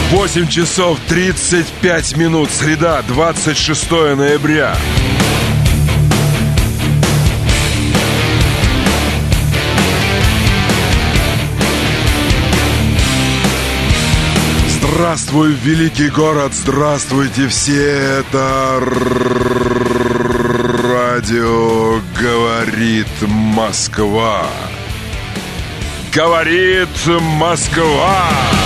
8 часов 35 минут, среда, 26 ноября. Здравствуй, великий город, здравствуйте все, это радио «Говорит Москва». Говорит Москва.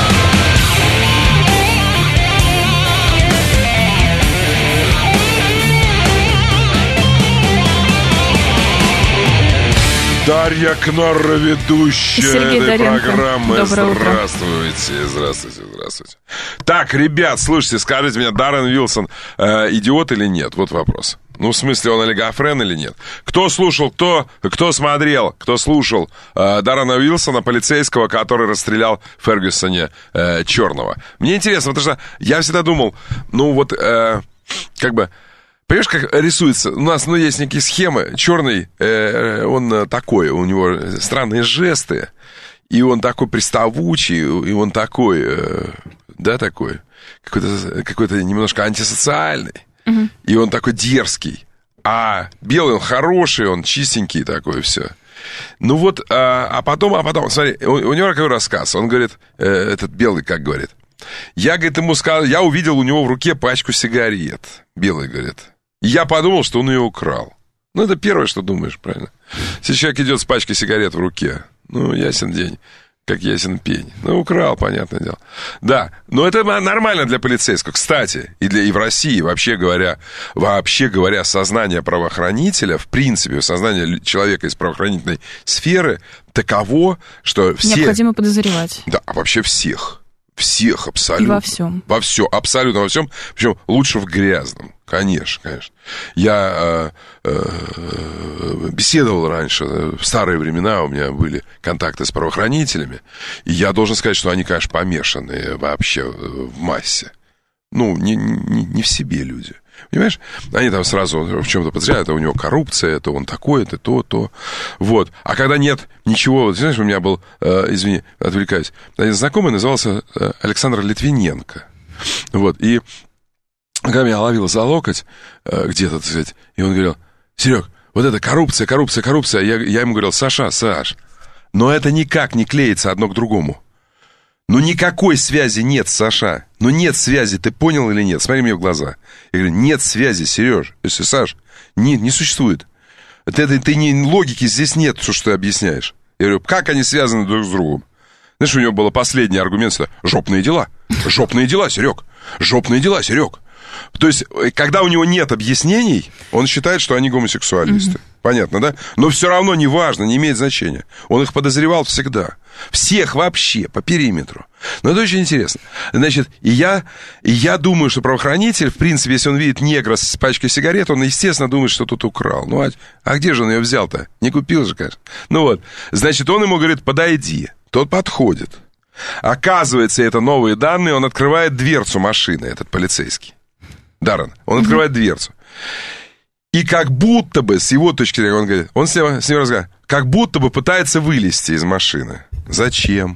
Дарья Кнорра, ведущая этой программы. Здравствуйте, здравствуйте, здравствуйте. Так, ребят, слушайте, скажите мне, Даррен Уилсон идиот или нет? Вот вопрос. Ну, в смысле, он олигофрен или нет? Кто слушал, кто смотрел, кто слушал Даррена Уилсона, полицейского, который расстрелял в Фергюсоне черного? Мне интересно, потому что я всегда думал, ну вот, как бы... Понимаешь, как рисуется? У нас, есть некие схемы. Черный, он такой, у него странные жесты, и он такой приставучий, и он такой, такой, какой-то немножко антисоциальный, и он такой дерзкий. А белый, он хороший, он чистенький такой, все. Ну вот, а потом, смотри, у него какой рассказ. Он говорит, этот белый, как говорит, я, говорит, ему сказал, я увидел у него в руке пачку сигарет. Белый, говорит. Я подумал, что он ее украл. Ну, это первое, что думаешь, правильно? Если человек идет с пачкой сигарет в руке, ясен день, как ясен пень. Украл, понятное дело. Да, но это нормально для полицейского. Кстати, и в России, вообще говоря, сознание правоохранителя, в принципе, сознание человека из правоохранительной сферы таково, что все... Необходимо подозревать. Да, а вообще всех. Всех абсолютно. И во всем. Во всем, абсолютно во всем. Причем лучше в грязном. Конечно. Я беседовал раньше, в старые времена у меня были контакты с правоохранителями, и я должен сказать, что они, конечно, помешанные вообще в массе. Не в себе люди. Понимаешь? Они там сразу в чем-то подозревают, это у него коррупция, это он такой, это то. Вот. А когда нет ничего... Вот, знаешь, у меня был, извини, отвлекаюсь, один знакомый назывался Александр Литвиненко. Вот. И когда меня ловил за локоть где-то, так сказать, и он говорил, Серег, вот это коррупция. Я ему говорил, Саш, но это никак не клеится одно к другому. Никакой связи нет, Саша. Нет связи, ты понял или нет? Смотри мне в глаза. Я говорю, нет связи, Сереж, Саш, не существует. Логики здесь нет, что ты объясняешь. Я говорю, как они связаны друг с другом? Знаешь, у него был последний аргумент, жопные дела, Серег, жопные дела, Серег. То есть, когда у него нет объяснений, он считает, что они гомосексуалисты. Понятно, да? Но все равно не важно, не имеет значения. Он их подозревал всегда. Всех вообще, по периметру. Но это очень интересно. Значит, и я думаю, что правоохранитель, в принципе, если он видит негра с пачкой сигарет, он, естественно, думает, что тут украл. А где же он ее взял-то? Не купил же, конечно. Значит, он ему говорит, подойди. Тот подходит. Оказывается, это новые данные, он открывает дверцу машины, этот полицейский. Даррен, он открывает дверцу. И как будто бы, с его точки зрения, он говорит, он с ним разговаривает, как будто бы пытается вылезти из машины. Зачем?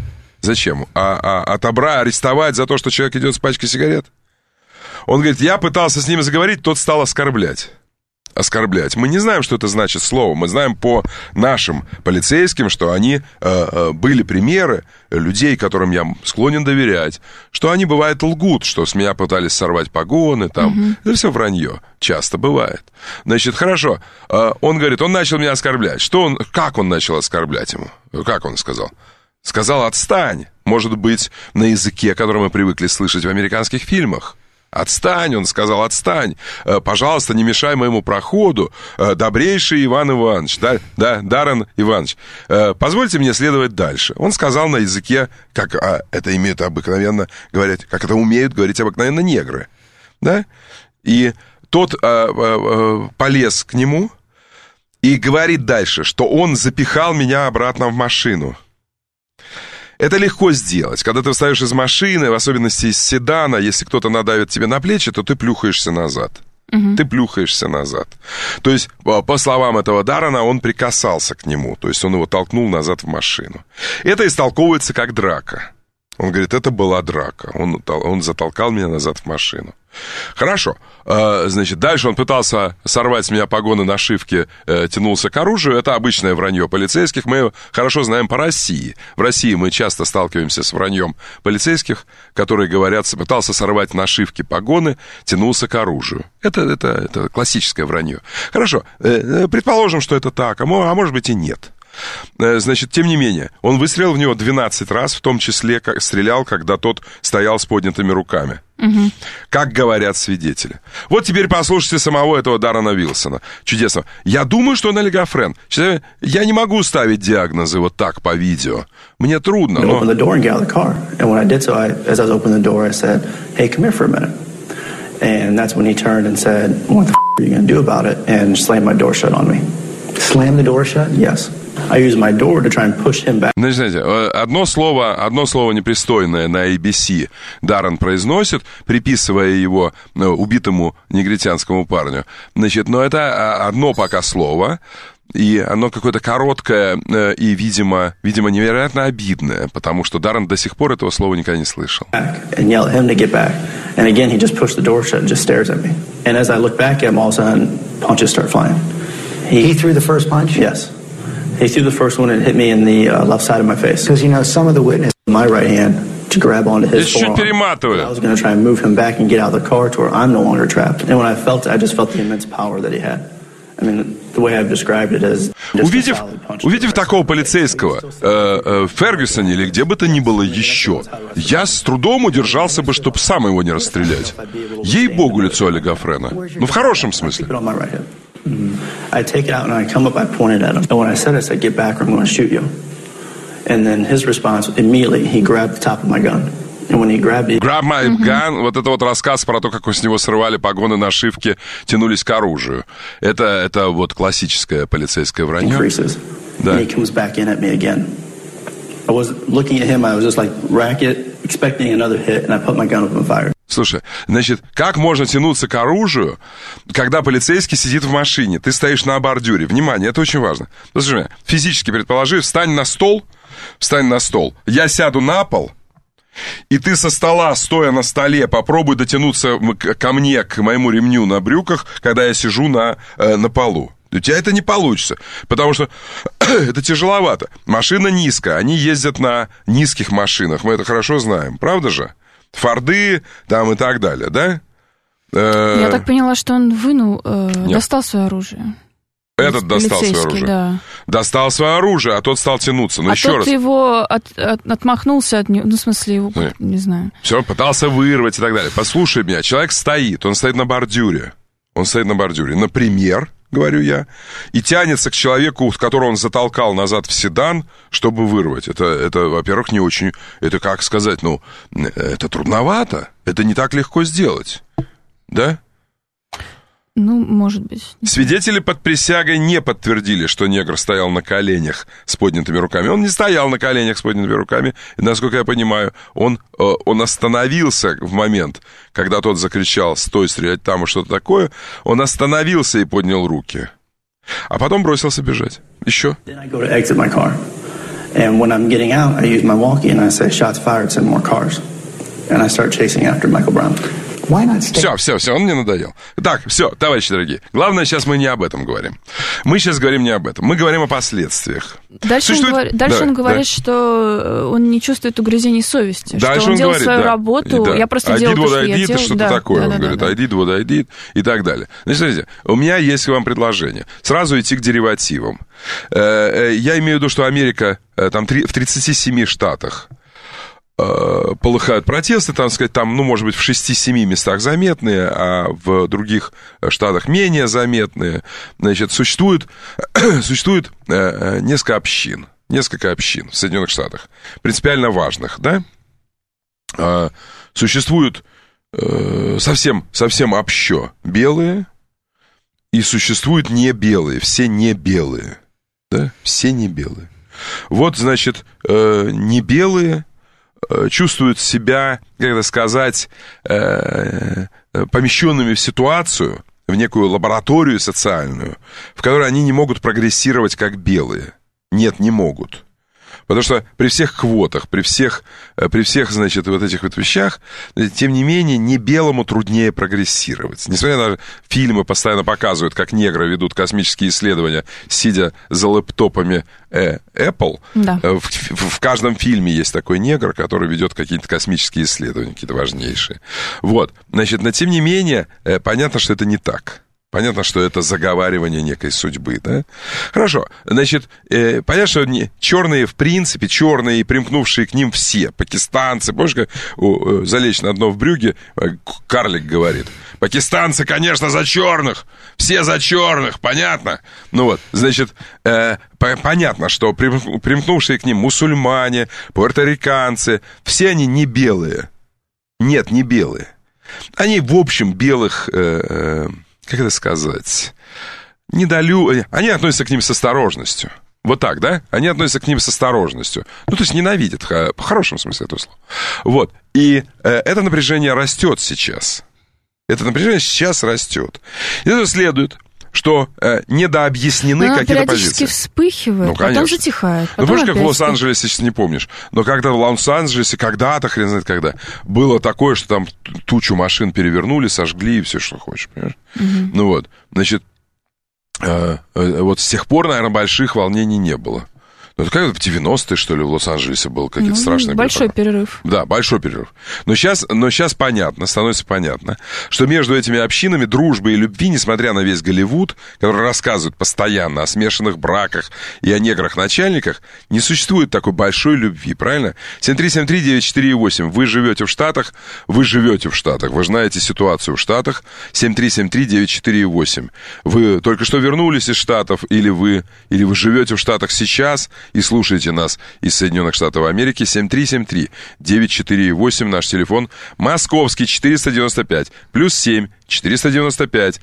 Арестовать за то, что человек идет с пачкой сигарет? Он говорит, я пытался с ним заговорить, тот стал оскорблять. Мы не знаем, что это значит слово. Мы знаем по нашим полицейским, что они были примеры людей, которым я склонен доверять, что они, бывает, лгут, что с меня пытались сорвать погоны, там. Это все вранье. Часто бывает. Значит, хорошо. Он говорит, он начал меня оскорблять. Как он начал оскорблять ему? Как он сказал? Сказал, отстань. Может быть, на языке, который мы привыкли слышать в американских фильмах. Отстань, он сказал, отстань, пожалуйста, не мешай моему проходу, добрейший Иван Иванович, Даррен Иванович, позвольте мне следовать дальше. Он сказал на языке, как это имеют обыкновенно говорить, как это умеют говорить обыкновенно негры, да? И тот полез к нему и говорит дальше, что он запихал меня обратно в машину. Это легко сделать. Когда ты встаешь из машины, в особенности из седана, если кто-то надавит тебе на плечи, то ты плюхаешься назад. Ты плюхаешься назад. То есть, по словам этого Даррена, он прикасался к нему. То есть, он его толкнул назад в машину. Это истолковывается как драка. Он говорит, это была драка. Он затолкал меня назад в машину. Хорошо. Значит, дальше он пытался сорвать с меня погоны, нашивки, тянулся к оружию. Это обычное вранье полицейских. Мы его хорошо знаем по России. В России мы часто сталкиваемся с враньем полицейских, которые говорят, пытался сорвать нашивки, погоны, тянулся к оружию. Это классическое вранье. Хорошо. Предположим, что это так, а может быть и нет. Значит, тем не менее, он выстрелил в него 12 раз, в том числе стрелял, когда тот стоял с поднятыми руками. Угу. Как говорят свидетели. Вот теперь послушайте самого этого Даррена Уилсона. Чудесно. Я думаю, что он олигофрен. Я не могу ставить диагнозы вот так по видео. Мне трудно, но... And that's when he turned and said, "What the f*** are you going to do about it?" and slammed my door shut on me. Slam the door shut? Yes. I used my door to try and push him back. Значит, знаете, одно слово непристойное на ABC Даррен произносит, приписывая его убитому негритянскому парню. Значит, но это одно пока слово, и оно какое-то короткое и, видимо, невероятно обидное, потому что Даррен до сих пор этого слова никогда не слышал. And yell at him to get back. And again, he just pushed the door shut and just stares at me. And as I look back at him, all of a sudden, punches start flying. He threw the first punch? Yes. He threw the first one and hit me in the left side of my face. Because, you know, some of the witnesses, my right hand, to grab onto his forearm. I was going to try and move him back and get out of the car to where I'm no longer trapped. And when I just felt the immense power that he had. I mean, the way I've described it as увидев такого полицейского в Фергюсоне или где бы то ни было еще, я с трудом удержался бы, чтобы сам его не расстрелять. Ей-богу, лицо олигофрена. Ну, в хорошем смысле. I take it out and I come up, I pointed at him. And when I said, get back or I'm going to shoot you. And then his response, immediately, he grabbed the top of my gun. And when he grabbed it... Grab my gun, вот это вот рассказ про то, как с него срывали погоны, нашивки, тянулись к оружию. Это вот классическое полицейское вранье. Да. And he comes back in at me again. I was looking at him, I was just like, racket, expecting another hit, and I put my gun up and fired. Слушай, значит, как можно тянуться к оружию, когда полицейский сидит в машине? Ты стоишь на бордюре. Внимание, это очень важно. Послушай, физически предположи, встань на стол. Я сяду на пол, и ты со стола, стоя на столе, попробуй дотянуться ко мне, к моему ремню на брюках, когда я сижу на полу. У тебя это не получится, потому что это тяжеловато. Машина низкая, они ездят на низких машинах, мы это хорошо знаем, правда же? Форды там и так далее, да? Я так поняла, что он достал свое оружие. Этот достал свое оружие. Да. Достал свое оружие, а тот стал тянуться. Но еще тот раз. Его отмахнулся от него, ну, в смысле, его, не знаю. Все, пытался вырвать и так далее. Послушай меня, человек стоит, он стоит на бордюре. Например, говорю я, и тянется к человеку, которого он затолкал назад в седан, чтобы вырвать. Это, во-первых, не очень... Это, как сказать, это трудновато. Это не так легко сделать. Да? Ну, может быть. Свидетели под присягой не подтвердили, что негр стоял на коленях с поднятыми руками. Он не стоял на коленях с поднятыми руками. И, насколько я понимаю, он остановился в момент, когда тот закричал «стой, стрелять там» и что-то такое. Он остановился и поднял руки. А потом бросился бежать. Еще. Все, он мне надоел. Так, все, товарищи дорогие. Главное, сейчас мы не об этом говорим. Мы сейчас говорим не об этом. Мы говорим о последствиях. Дальше он говорит, что он не чувствует угрызений совести. Дальше что он делал свою работу. Да. Я просто делал то, что я делал. Что-то такое. Он говорит, I did what I did и так далее. Значит, смотрите, у меня есть к вам предложение. Сразу идти к деривативам. Я имею в виду, что Америка там в 37 штатах полыхают протесты, может быть, в 6-7 местах заметные, а в других штатах менее заметные. Значит, существует несколько общин в Соединенных Штатах, принципиально важных, да? Существуют совсем общо белые, и существуют не белые, все не белые, да? Все не белые. Вот, значит, не белые чувствуют себя, как это сказать, помещенными в ситуацию, в некую лабораторию социальную, в которой они не могут прогрессировать как белые. Нет, не могут. Потому что при всех квотах, при всех, значит, вот этих вот вещах, тем не менее, не белому труднее прогрессировать. Несмотря на фильмы постоянно показывают, как негры ведут космические исследования, сидя за лэптопами Apple. Да. В каждом фильме есть такой негр, который ведет какие-то космические исследования, какие-то важнейшие. Вот. Значит, но тем не менее, понятно, что это не так. Понятно, что это заговаривание некой судьбы, да? Хорошо, значит, понятно, что черные, в принципе, черные, примкнувшие к ним все, пакистанцы, помнишь, как залечь на дно в брюге, карлик говорит, пакистанцы, конечно, за черных, все за черных, понятно? Ну вот, значит, понятно, что примкнувшие к ним мусульмане, пуэрториканцы, все они не белые. Нет, не белые. Они, в общем, белых... как это сказать, они относятся к ним с осторожностью. Вот так, да? Они относятся к ним с осторожностью. Ну, то есть ненавидят, в хорошем смысле этого слова. Вот. И это напряжение растет сейчас. Это напряжение сейчас растет. Из этого следует, что недообъяснены какие-то позиции. Периодически вспыхивает, потом затихает. Ну, помнишь, как в Лос-Анджелесе, сейчас не помнишь, но когда в Лос-Анджелесе когда-то, хрен знает когда, было такое, что там тучу машин перевернули, сожгли и все, что хочешь, понимаешь? Mm-hmm. Ну вот, значит, вот с тех пор, наверное, больших волнений не было. Ну, это как в 90-е, что ли, в Лос-Анджелесе был какие-то страшные... Большой перерыв. Да, большой перерыв. Но сейчас понятно, становится понятно, что между этими общинами дружбы и любви, несмотря на весь Голливуд, который рассказывает постоянно о смешанных браках и о неграх-начальниках, не существует такой большой любви, правильно? 7373948. Вы живете в Штатах, вы знаете ситуацию в Штатах. 7373948. Вы только что вернулись из Штатов, или вы живете в Штатах сейчас и слушаете нас из Соединенных Штатов Америки. 7373948, наш телефон. Московский 495 +7 495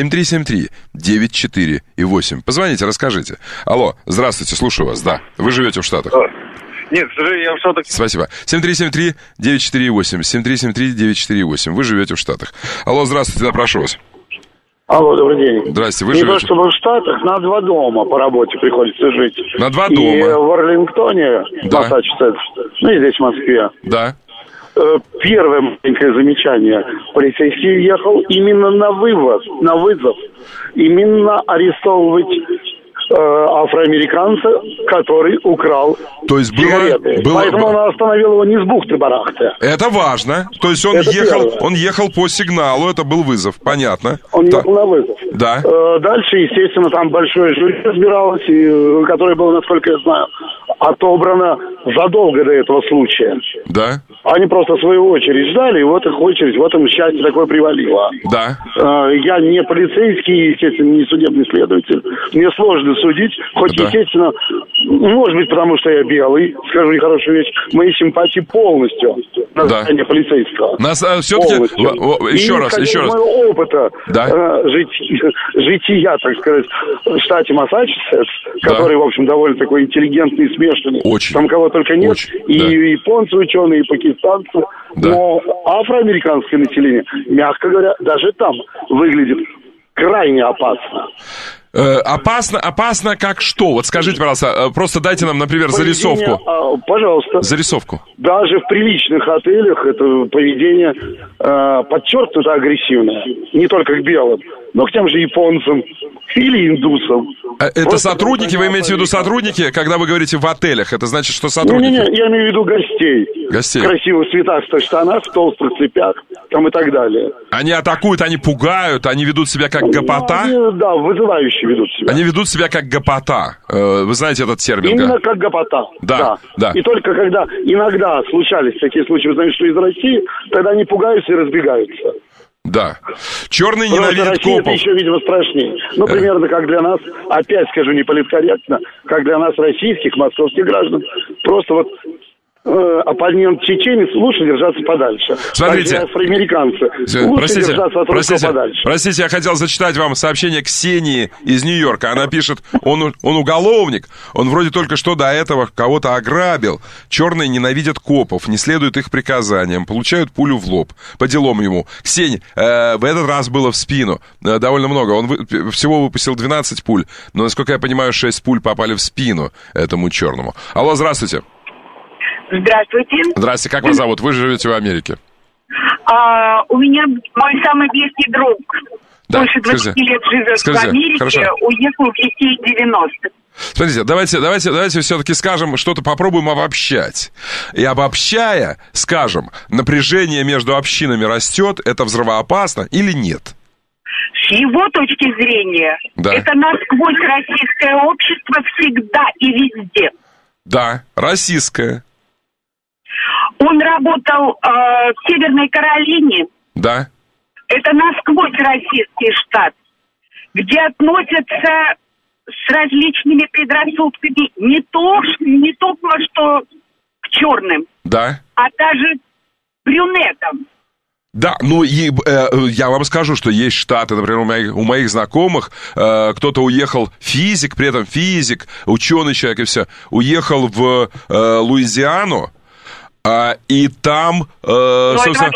7373-94-8. Позвоните, расскажите. Алло, здравствуйте, слушаю вас. Да, вы живете в Штатах. Нет, я в Штатах. Спасибо. 7373-948. 7373-948. Вы живете в Штатах. Алло, здравствуйте, прошу вас. Алло, добрый день. Здрасте, вы не живете... то чтобы в Штатах, на 2 дома по работе приходится жить. На 2 дома? И в Арлингтоне, да. Массачусетс, ну и здесь в Москве. Да. Первое маленькое замечание. Полицейский ехал именно на вызов. Именно арестовывать афроамериканца, который украл сигареты. Поэтому он остановил его не с бухты-барахты. Это важно. То есть он ехал по сигналу, это был вызов, понятно. Он ехал на вызов. Да. Дальше, естественно, там большое жюри разбиралось, которое было, насколько я знаю, отобрано задолго до этого случая. Да. Они просто свою очередь ждали, и вот их очередь, вот им счастье такое привалило. Да. Я не полицейский, естественно, не судебный следователь. Мне сложно судить, хоть, естественно, может быть, потому что я белый, скажу нехорошую вещь, мои симпатии полностью на стороне полицейского. Нас все-таки, еще раз. Моего опыта жития, так сказать, в штате Массачусетс, который, в общем, довольно такой интеллигентный, смешанный. Очень. Там кого только нет. И японцы ученые, и пакистанцы. Да. Но афроамериканское население, мягко говоря, даже там выглядит крайне опасно. Опасно как что? Вот скажите, пожалуйста, просто дайте нам, например, зарисовку. Пожалуйста. Зарисовку. Даже в приличных отелях это поведение подчеркнуто агрессивное. Не только к белым, но к тем же японцам или индусам. Это просто сотрудники, вы имеете в виду сотрудники, когда вы говорите в отелях? Это значит, что сотрудники? Не, я имею в виду гостей. В красивых цветастых штанах, в толстых цепях, там и так далее. Они атакуют, они пугают, они ведут себя как гопота? Да, вызывающе ведут себя. Они ведут себя как гопота. Вы знаете этот термин? Именно как гопота. Да. И только когда иногда случались такие случаи, вы знаете, что из России, тогда они пугаются и разбегаются. Да. Черные ненавидят Россия копов. Это еще, видимо, страшнее. Ну, примерно как для нас, опять скажу неполиткорректно, как для нас, российских, московских граждан. Просто вот оппонент чеченец, лучше держаться подальше. Смотрите, афроамериканцы, лучше держаться от русского подальше. Простите, я хотел зачитать вам сообщение Ксении из Нью-Йорка. Она пишет, он уголовник, он вроде только что до этого кого-то ограбил. Черные ненавидят копов, не следуют их приказаниям, получают пулю в лоб. По делам ему. Ксения, в этот раз было в спину, довольно много. Он всего выпустил 12 пуль, но, насколько я понимаю, 6 пуль попали в спину этому черному. Алло, здравствуйте. Здравствуйте. Здравствуйте, как вас зовут? Вы живете в Америке. У меня мой самый близкий друг, больше 20 лет живет в Америке, хорошо. Уехал в детей 90-х. Смотрите, давайте все-таки скажем, что-то попробуем обобщать. И обобщая, скажем, напряжение между общинами растет, это взрывоопасно или нет? С его точки зрения, это насквозь российское общество всегда и везде. Да, российское. Он работал в Северной Каролине. Да. Это насквозь российский штат, где относятся с различными предрассудками не только что к черным, да, а даже брюнетам. Да, ну и я вам скажу, что есть штаты, например, у моих знакомых, кто-то уехал, физик, при этом физик, ученый человек и все, уехал в Луизиану, и там, собственно,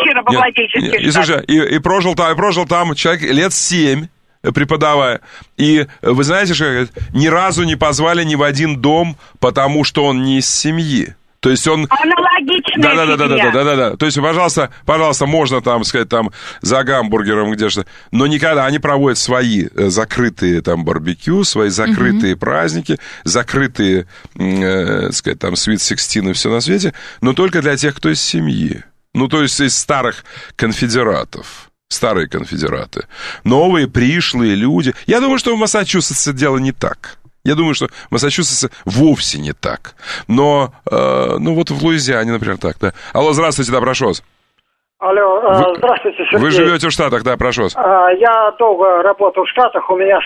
и прожил там человек лет 7, преподавая. И вы знаете, что ни разу не позвали ни в один дом, потому что он не из семьи. То есть он... Аналогичная семья. Да. То есть, пожалуйста, можно там сказать, там, за гамбургером где-то, но никогда они проводят свои закрытые там барбекю, свои закрытые праздники, закрытые, сказать, там, Sweet 16 и все на свете, но только для тех, кто из семьи. Ну, то есть, из старых конфедератов. Старые конфедераты. Новые, пришлые люди. Я думаю, что в Массачусетсе дело не так. Я думаю, что в Массачусетсе вовсе не так. Но, ну вот в Луизиане, например, так, да. Алло, здравствуйте, да, прошу вас. Алло, здравствуйте, Сергей. Вы живете в Штатах, да, прошу вас. Я долго работал в Штатах, у меня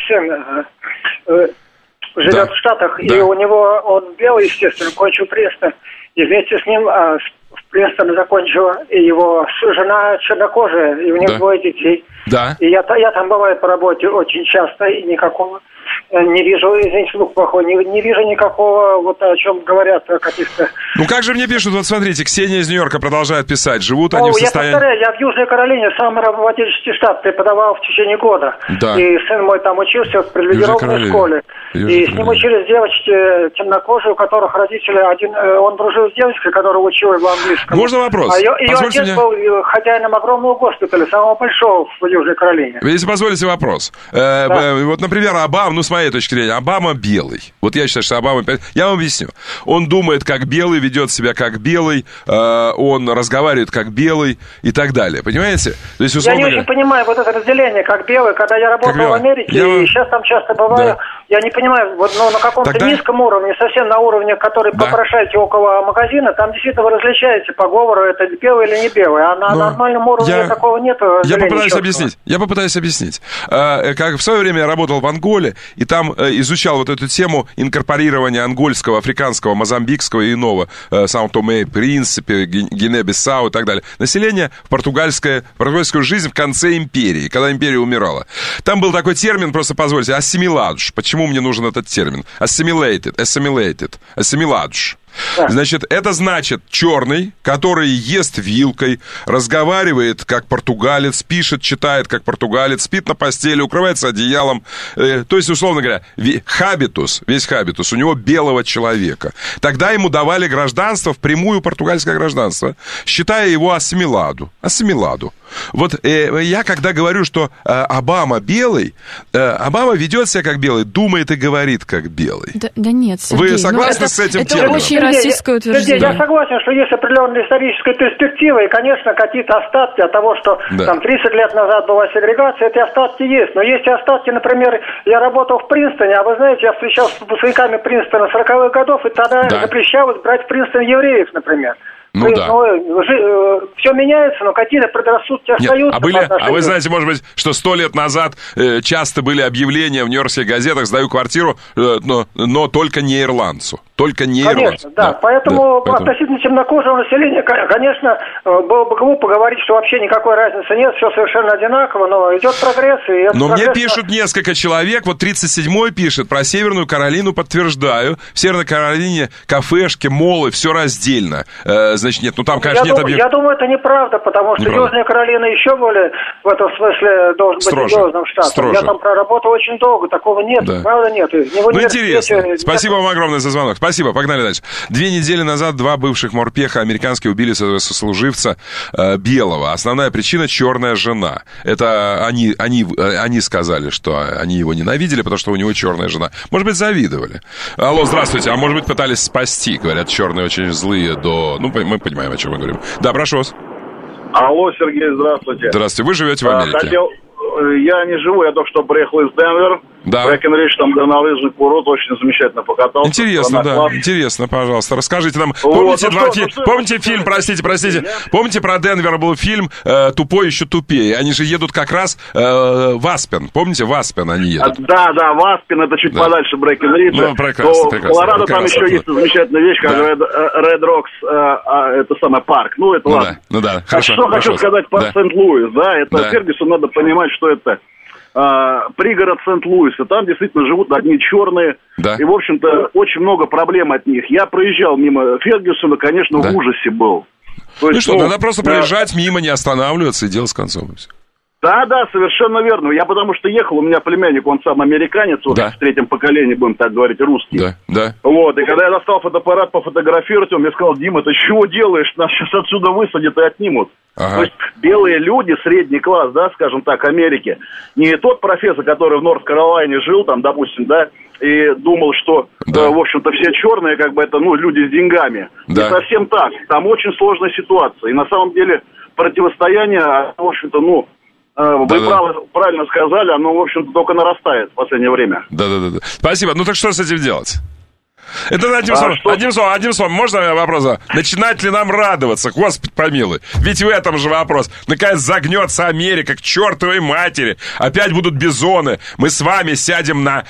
сын живет в Штатах, и у него, он белый, естественно, кончил Принстон, и вместе с ним в Принстоне закончила и его жена чернокожая, и у них двое детей. Да. И я там бываю по работе очень часто, и никакого... Не вижу, извините, звук плохой, не вижу никакого, вот о чем говорят, каких-то... Ну как же мне пишут, вот смотрите, Ксения из Нью-Йорка продолжает писать, живут они в состоянии... Я повторяю, я в Южной Каролине, самый работающий штат, преподавал в течение года. Да. И сын мой там учился в привилегированной школе. И с ним учились девочки темнокожие, у которых родители, он дружил с девочкой, которая учила его английскому. Можно вопрос? А ее отец был хозяином огромного госпиталя, самого большого в Южной Каролине. Если позволите вопрос. Вот, например, Обама, ну, с моей точки зрения, Обама белый. Вот я считаю, что Обама... Я вам объясню. Он думает как белый, ведет себя как белый, он разговаривает как белый и так далее. Понимаете? То есть, я не очень понимаю вот это разделение, как белый. Когда я работал в Америке, и сейчас там часто бываю, я не понимаю, вот, но на каком-то низком уровне, совсем на уровне, который попрошаете около магазина, там действительно вы различаете по говору, это белый или не белый. А на нормальном уровне такого нет. Я попытаюсь объяснить. Как в свое время я работал в Анголе, и там изучал вот эту тему инкорпорирования ангольского, африканского, мозамбикского и иного, Сан-Томе, Принципе, Гвинея-Бисау и так далее. Население в португальскую жизнь в конце империи, когда империя умирала. Там был такой термин, просто позвольте, ассимиладж. Почему мне нужен этот термин? Ассимиладж. Значит, это значит черный, который ест вилкой, разговаривает как португалец, пишет, читает как португалец, спит на постели, укрывается одеялом. То есть, условно говоря, весь хабитус у него белого человека. Тогда ему давали гражданство, впрямую португальское гражданство, считая его ассимиладу. Вот я когда говорю, что Обама белый, Обама ведет себя как белый, думает и говорит как белый. Да нет, Сергей. Вы согласны с этим термином? Это очень российское утверждение. Я согласен, что есть определенная историческая перспектива, и, конечно, какие-то остатки от того, что там 30 лет назад была сегрегация, эти остатки есть. Но есть и остатки, например, я работал в Принстоне, а вы знаете, я встречался с выпускниками Принстона 40-х годов, и тогда запрещалось брать в Принстон евреев, например. Все меняется, но какие-то предрассудки остаются. А вы знаете, может быть, что 100 лет назад часто были объявления в нью-йоркских газетах: сдаю квартиру, но только не ирландцу. только нервы. Конечно, да. Поэтому относительно темнокожего населения, конечно, было бы глупо говорить, что вообще никакой разницы нет, все совершенно одинаково, но идет прогресс. Но мне пишут несколько человек, вот 37-й пишет, про Северную Каролину подтверждаю. В Северной Каролине кафешки, молы, все раздельно. Значит, нет, ну там, конечно, нет объектов. Я думаю, это неправда, потому что Южная Каролина еще более, в этом смысле, должен быть звездным штатом. Я там проработал очень долго, такого нет, правда нет. Ну, интересно. Спасибо вам огромное за звонок. Спасибо, погнали дальше. 2 недели назад 2 бывших морпеха американские убили сослуживца белого. Основная причина — черная жена. Это они сказали, что они его ненавидели, потому что у него черная жена. Может быть, завидовали. Алло, здравствуйте. А может быть, пытались спасти. Говорят, черные очень злые до... Ну, мы понимаем, о чем мы говорим. Да, прошу вас. Алло, Сергей, здравствуйте. Здравствуйте. Вы живете в Америке? Я не живу, я только что приехал из Денвера. Да. Брэкенридж, там горнолыжный курорт, очень замечательно покатался. Интересно, да, интересно, пожалуйста. Расскажите нам, помните фильм, простите, помните про Денвер был фильм «Тупой еще тупее»? Они же едут как раз в Аспен, помните, в Аспен они едут? Да, в Аспен, это чуть подальше Брэкенриджа. Ну, прекрасно. В Колорадо там еще есть замечательная вещь, как Red Rocks, это самый парк. Ну, это ладно. Ну да, хорошо. Что хочу сказать про Сент-Луис, да, это Фергюсон, надо понимать, что это пригород Сент-Луиса, там действительно живут одни черные, и, в общем-то, очень много проблем от них. Я проезжал мимо Фергюсона, конечно, в ужасе был. То есть, надо просто проезжать мимо, не останавливаться и дело с концом. Да, совершенно верно. Я потому что ехал, у меня племянник, он сам американец, вот в 3-м поколении, будем так говорить, русский. Да. Вот, и когда я достал фотоаппарат пофотографировать, он мне сказал: Дима, ты чего делаешь? Нас сейчас отсюда высадят и отнимут. Ага. То есть белые люди, средний класс, да, скажем так, Америки, не тот профессор, который в Норт-Каролайне жил, там, допустим, да, и думал, что, в общем-то, все черные, как бы, это, люди с деньгами. Не совсем так. Там очень сложная ситуация. И на самом деле противостояние, в общем-то, вы правильно сказали, оно, в общем-то, только нарастает в последнее время. Да. Спасибо. Ну так что с этим делать? Это одним словом, можно вопрос? Начинать ли нам радоваться? Господи помилуй. Ведь в этом же вопрос. Наконец загнется Америка к чертовой матери. Опять будут бизоны. Мы с вами сядем на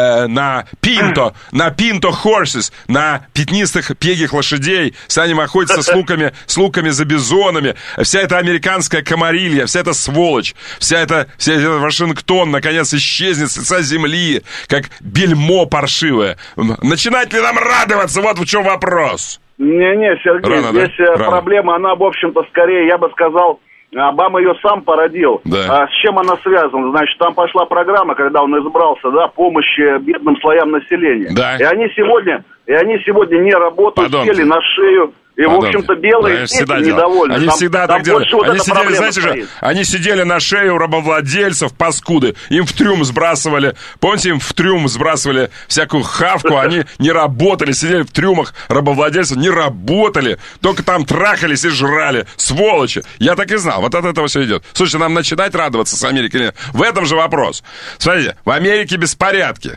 пинто horses, на пятнистых пегих лошадей, станем охотиться с луками за бизонами. Вся эта американская комарилья, вся эта сволочь, вся эта Вашингтон наконец исчезнет с лица земли, как бельмо паршивое. Начинать ли нам радоваться? Вот в чем вопрос. Не, Сергей, здесь проблема, она, в общем-то, скорее, я бы сказал, Обама ее сам породил. Да. С чем она связана? Значит, там пошла программа, когда он избрался, помощи бедным слоям населения. Да. И они сегодня не работают, сели на шею. И, в общем-то, белые дети недовольны. Они всегда так делают. Они сидели на шею рабовладельцев, паскуды. Им в трюм сбрасывали, помните, всякую хавку. Они не работали, сидели в трюмах рабовладельцев, не работали. Только там трахались и жрали. Сволочи. Я так и знал. Вот от этого все идет. Слушайте, нам начинать радоваться с Америкой или нет? В этом же вопрос. Смотрите, в Америке беспорядки.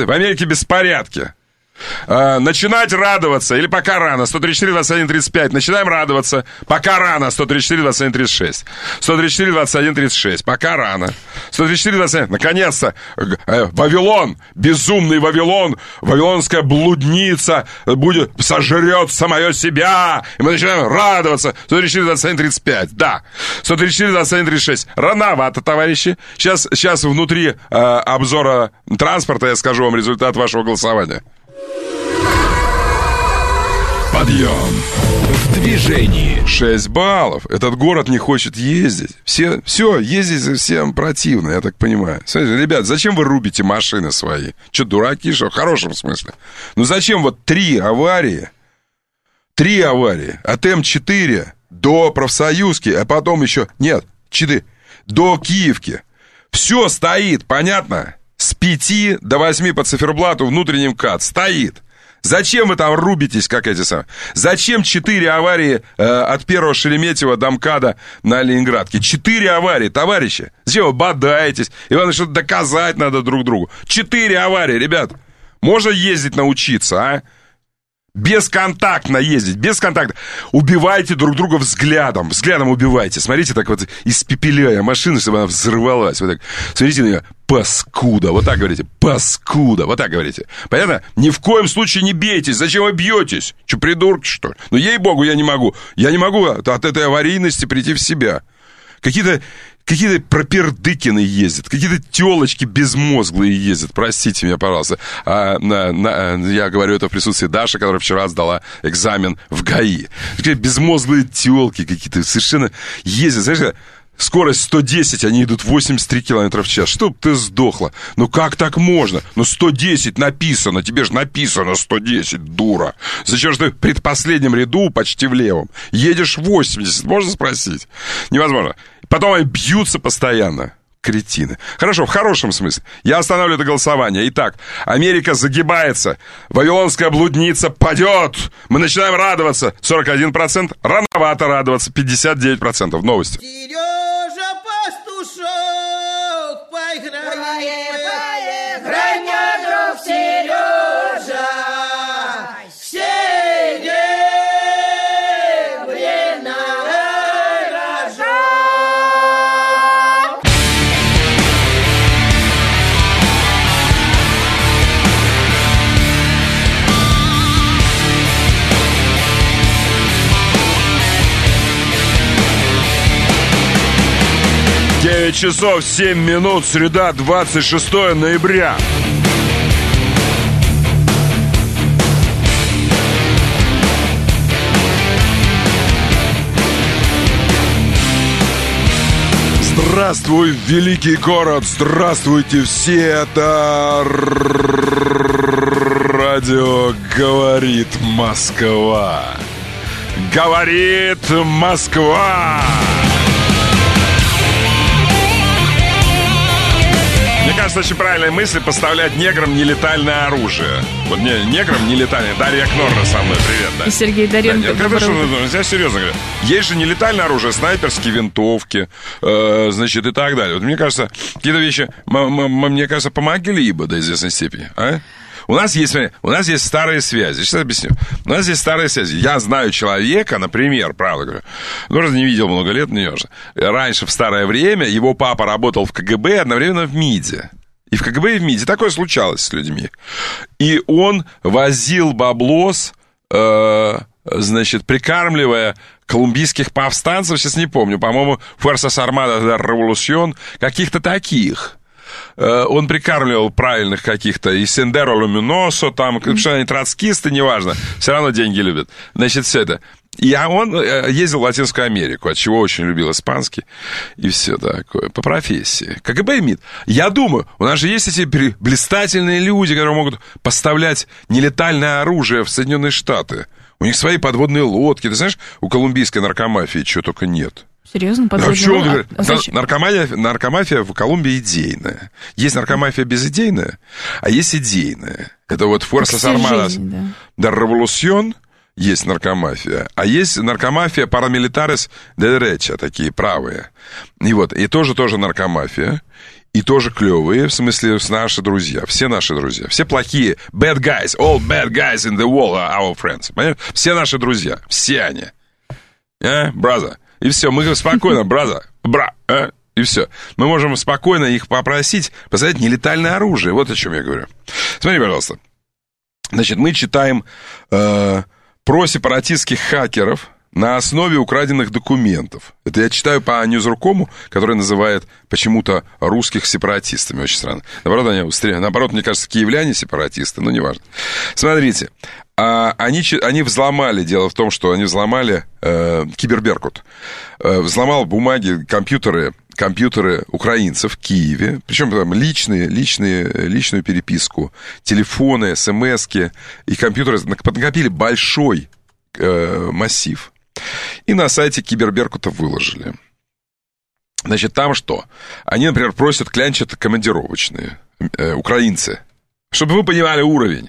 Начинать радоваться, или пока рано, 134-21-35, начинаем радоваться, пока рано, 134-21-36, 134-21-36, пока рано, 134-21, наконец-то, Вавилон, безумный Вавилон, вавилонская блудница сожрет самое себя, и мы начинаем радоваться, 134-21-35, да, 134-21-36, рановато, товарищи, сейчас внутри обзора транспорта я скажу вам результат вашего голосования. Подъем в движении. 6 баллов. Этот город не хочет ездить. Все, ездить всем противно, я так понимаю. Смотрите, ребят, зачем вы рубите машины свои? Что, дураки, что? В хорошем смысле. Ну зачем 3 аварии? 3 аварии. От М4 до Профсоюзки, а потом еще... Нет, 4. До Киевки. Все стоит, понятно? С 5 до 8 по циферблату внутренний МКАД стоит. Зачем вы там рубитесь, как эти самые? Зачем 4 аварии от первого Шереметьево до МКАДа на Ленинградке? 4 аварии, товарищи. Зачем вы бодаетесь? И вам что-то доказать надо друг другу. 4 аварии, ребят. Можно ездить научиться, а? Бесконтактно ездить, бесконтактно. Убивайте друг друга взглядом. Взглядом убивайте. Смотрите, так вот, испепеляя машину, чтобы она взорвалась. Вот так. Смотрите на нее. паскуда. Вот так говорите. Паскуда. Вот так говорите. Понятно? Ни в коем случае не бейтесь. Зачем вы бьетесь? Что, придурки, что ли? Ну, ей-богу, я не могу. Я не могу от этой аварийности прийти в себя. Какие-то пропердыкины ездят, какие-то телочки безмозглые ездят. Простите меня, пожалуйста. Я говорю это в присутствии Даши, которая вчера сдала экзамен в ГАИ. Какие-то безмозглые телки какие-то совершенно ездят. Знаешь, скорость 110, они идут 83 км в час. Чтоб ты сдохла. Ну как так можно? Ну 110 написано, тебе же написано 110, дура. Зачем же ты в предпоследнем ряду, почти в левом, едешь 80? Можно спросить? Невозможно. Потом они бьются постоянно. Кретины. Хорошо, в хорошем смысле. Я останавливаю это голосование. Итак, Америка загибается. Вавилонская блудница падет. Мы начинаем радоваться. 41%. Рановато радоваться. 59%. Новости. Сережа Пастушок, поиграем, играй мне, друг Сережа. Часов 7 минут, среда, 26 ноября. Здравствуй, великий город! Здравствуйте все! Это радио «Говорит Москва». Говорит Москва! Мне кажется, очень правильная мысль поставлять неграм нелетальное оружие. Вот неграм нелетальное. Дарья Кнорра со мной, привет, да. И Сергей Доренко. Да, я серьезно говорю. Есть же нелетальное оружие, снайперские винтовки, значит, и так далее. Вот мне кажется, какие-то вещи, мне кажется, помогли бы до известной степени, а? У нас есть старые связи. Сейчас объясню. У нас есть старые связи. Я знаю человека, например, правда говорю, просто не видел много лет, не важно. Раньше, в старое время, его папа работал в КГБ, одновременно в МИДе. И в КГБ, и в МИДе. Такое случалось с людьми. И он возил баблос, значит, прикармливая колумбийских повстанцев, сейчас не помню, по-моему, Fuerzas Armadas de Revolución, каких-то таких. Он прикармливал правильных каких-то и Сендеро Луминосо, там, что они троцкисты, неважно, все равно деньги любят. Значит, все это. И он ездил в Латинскую Америку, от чего очень любил испанский и все такое, по профессии. КГБ и МИД. Я думаю, у нас же есть эти блистательные люди, которые могут поставлять нелетальное оружие в Соединенные Штаты. У них свои подводные лодки. Ты знаешь, у колумбийской наркомафии чего только нет. Серьезно? Подводные лодки? Наркомафия в Колумбии идейная. Есть наркомафия безидейная, а есть идейная. Это вот Fuerzas Armadas de Revolución. Есть наркомафия. А есть наркомафия paramilitares de derecha, такие правые. И вот, и тоже наркомафия. И тоже клевые, в смысле, наши друзья. Все наши друзья. Все плохие. Bad guys. All bad guys in the world are our friends. Понимаете? Все наши друзья. Все они. Браза. И все. Мы спокойно, браза. И все. Мы можем спокойно их попросить поставить нелетальное оружие. Вот о чем я говорю. Смотри, пожалуйста. Значит, мы читаем про сепаратистских хакеров на основе украденных документов. Это я читаю по Ньюзрукому, который называет почему-то русских сепаратистами. Очень странно. Наоборот, мне кажется, киевляне сепаратисты, но неважно. Смотрите, они взломали, дело в том, что они взломали Киберберкут. Взломал бумаги, компьютеры украинцев в Киеве, причем там личную переписку, телефоны, смски и компьютеры накопили большой массив. И на сайте Киберберкута выложили. Значит, там что? Они, например, просят клянчить командировочные украинцы. Чтобы вы понимали уровень.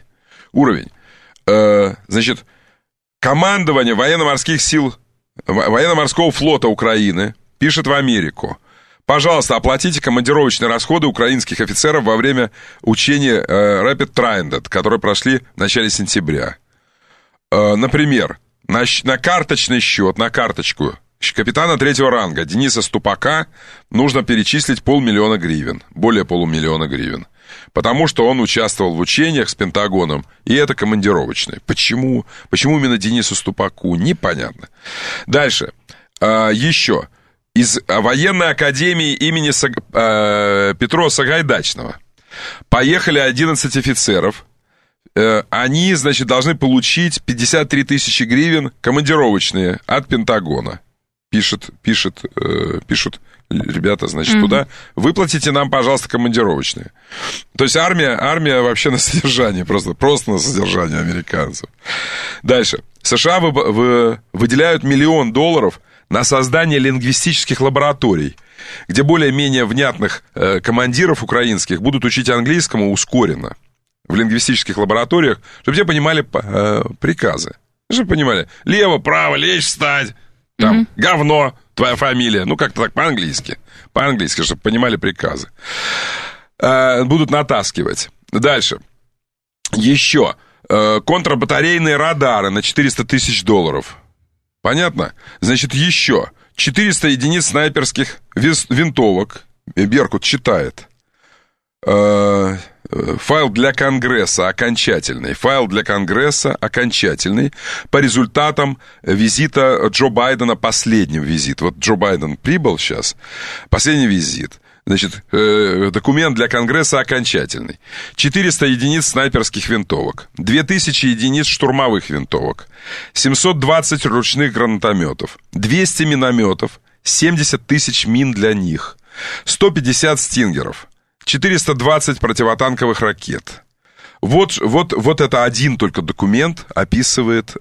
Значит, командование военно-морских сил, военно-морского флота Украины пишет в Америку: пожалуйста, оплатите командировочные расходы украинских офицеров во время учения Rapid Trident, которые прошли в начале сентября. Например, на карточный счет, на карточку капитана 3-го ранга Дениса Ступака нужно перечислить 500 000 гривен, более 500 000 гривен, потому что он участвовал в учениях с Пентагоном, и это командировочное. Почему? Почему именно Денису Ступаку? Непонятно. Дальше. Еще. Из военной академии имени Петро Сагайдачного поехали 11 офицеров. Они, значит, должны получить 53 000 гривен командировочные от Пентагона. Пишут ребята, значит, туда. Выплатите нам, пожалуйста, командировочные. То есть армия вообще на содержании, просто на содержании американцев. Дальше. США выделяют $1 миллион на создание лингвистических лабораторий, где более-менее внятных командиров украинских будут учить английскому ускоренно в лингвистических лабораториях, чтобы все понимали приказы. Чтобы понимали, лево, право, лечь, встать, там, говно, твоя фамилия, ну, как-то так по-английски, чтобы понимали приказы. Будут натаскивать. Дальше. Еще. Контрбатарейные радары на $400 000. Понятно? Значит, еще 400 единиц снайперских винтовок. Беркут читает. Файл для Конгресса окончательный. По результатам визита Джо Байдена, последним визит. Вот Джо Байден прибыл сейчас, последний визит. Значит, документ для Конгресса окончательный. 400 единиц снайперских винтовок, 2000 единиц штурмовых винтовок, 720 ручных гранатометов, 200 минометов, 70 000 мин для них, 150 стингеров, 420 противотанковых ракет. Вот это один только документ описывает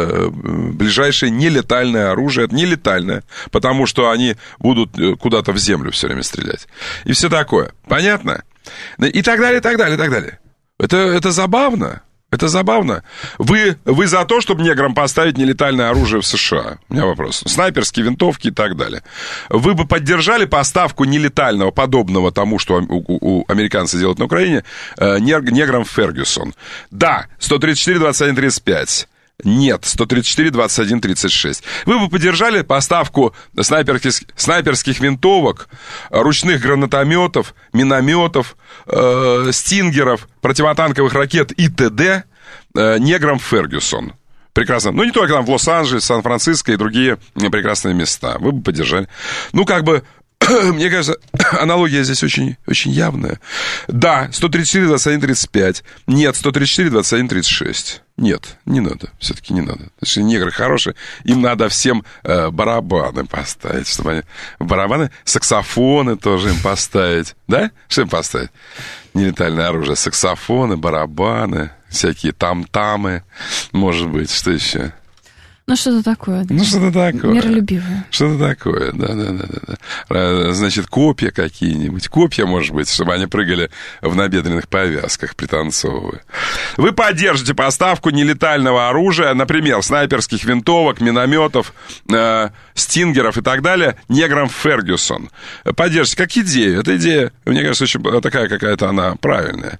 ближайшее нелетальное оружие. Это нелетальное, потому что они будут куда-то в землю все время стрелять. И все такое. Понятно? И так далее, и так далее, и так далее. Это забавно. Это забавно. Вы за то, чтобы неграм поставить нелетальное оружие в США? У меня вопрос. Снайперские винтовки и так далее. Вы бы поддержали поставку нелетального, подобного тому, что у американцы делают на Украине, неграм Фергюсон? Да, 134, 21, 35. Нет, 134, 21, 36. Вы бы поддержали поставку снайперских винтовок, ручных гранатометов, минометов, стингеров, противотанковых ракет и т.д. неграм Фергюсон? Прекрасно. Ну, не только там в Лос-Анджелес, Сан-Франциско и другие прекрасные места. Вы бы поддержали. Ну, как бы, мне кажется, аналогия здесь очень, очень явная. Да, 134, 21, 35. Нет, 134, 21, 36. Нет, не надо. Все-таки не надо. Потому что негры хорошие. Им надо всем барабаны поставить. Чтобы они... Барабаны, саксофоны тоже им поставить. Да? Что им поставить? Нелетальное оружие. Саксофоны, барабаны, всякие там-тамы. Может быть, что еще? Ну, что-то такое. Да. Ну, что-то такое. Миролюбивое. Что-то такое, да. Значит, копья какие-нибудь. Копья, может быть, чтобы они прыгали в набедренных повязках, пританцовывая. Вы поддержите поставку нелетального оружия, например, снайперских винтовок, минометов, стингеров и так далее, неграм Фергюсон. Поддержите. Как идею. Эта идея, мне кажется, очень такая какая-то она правильная.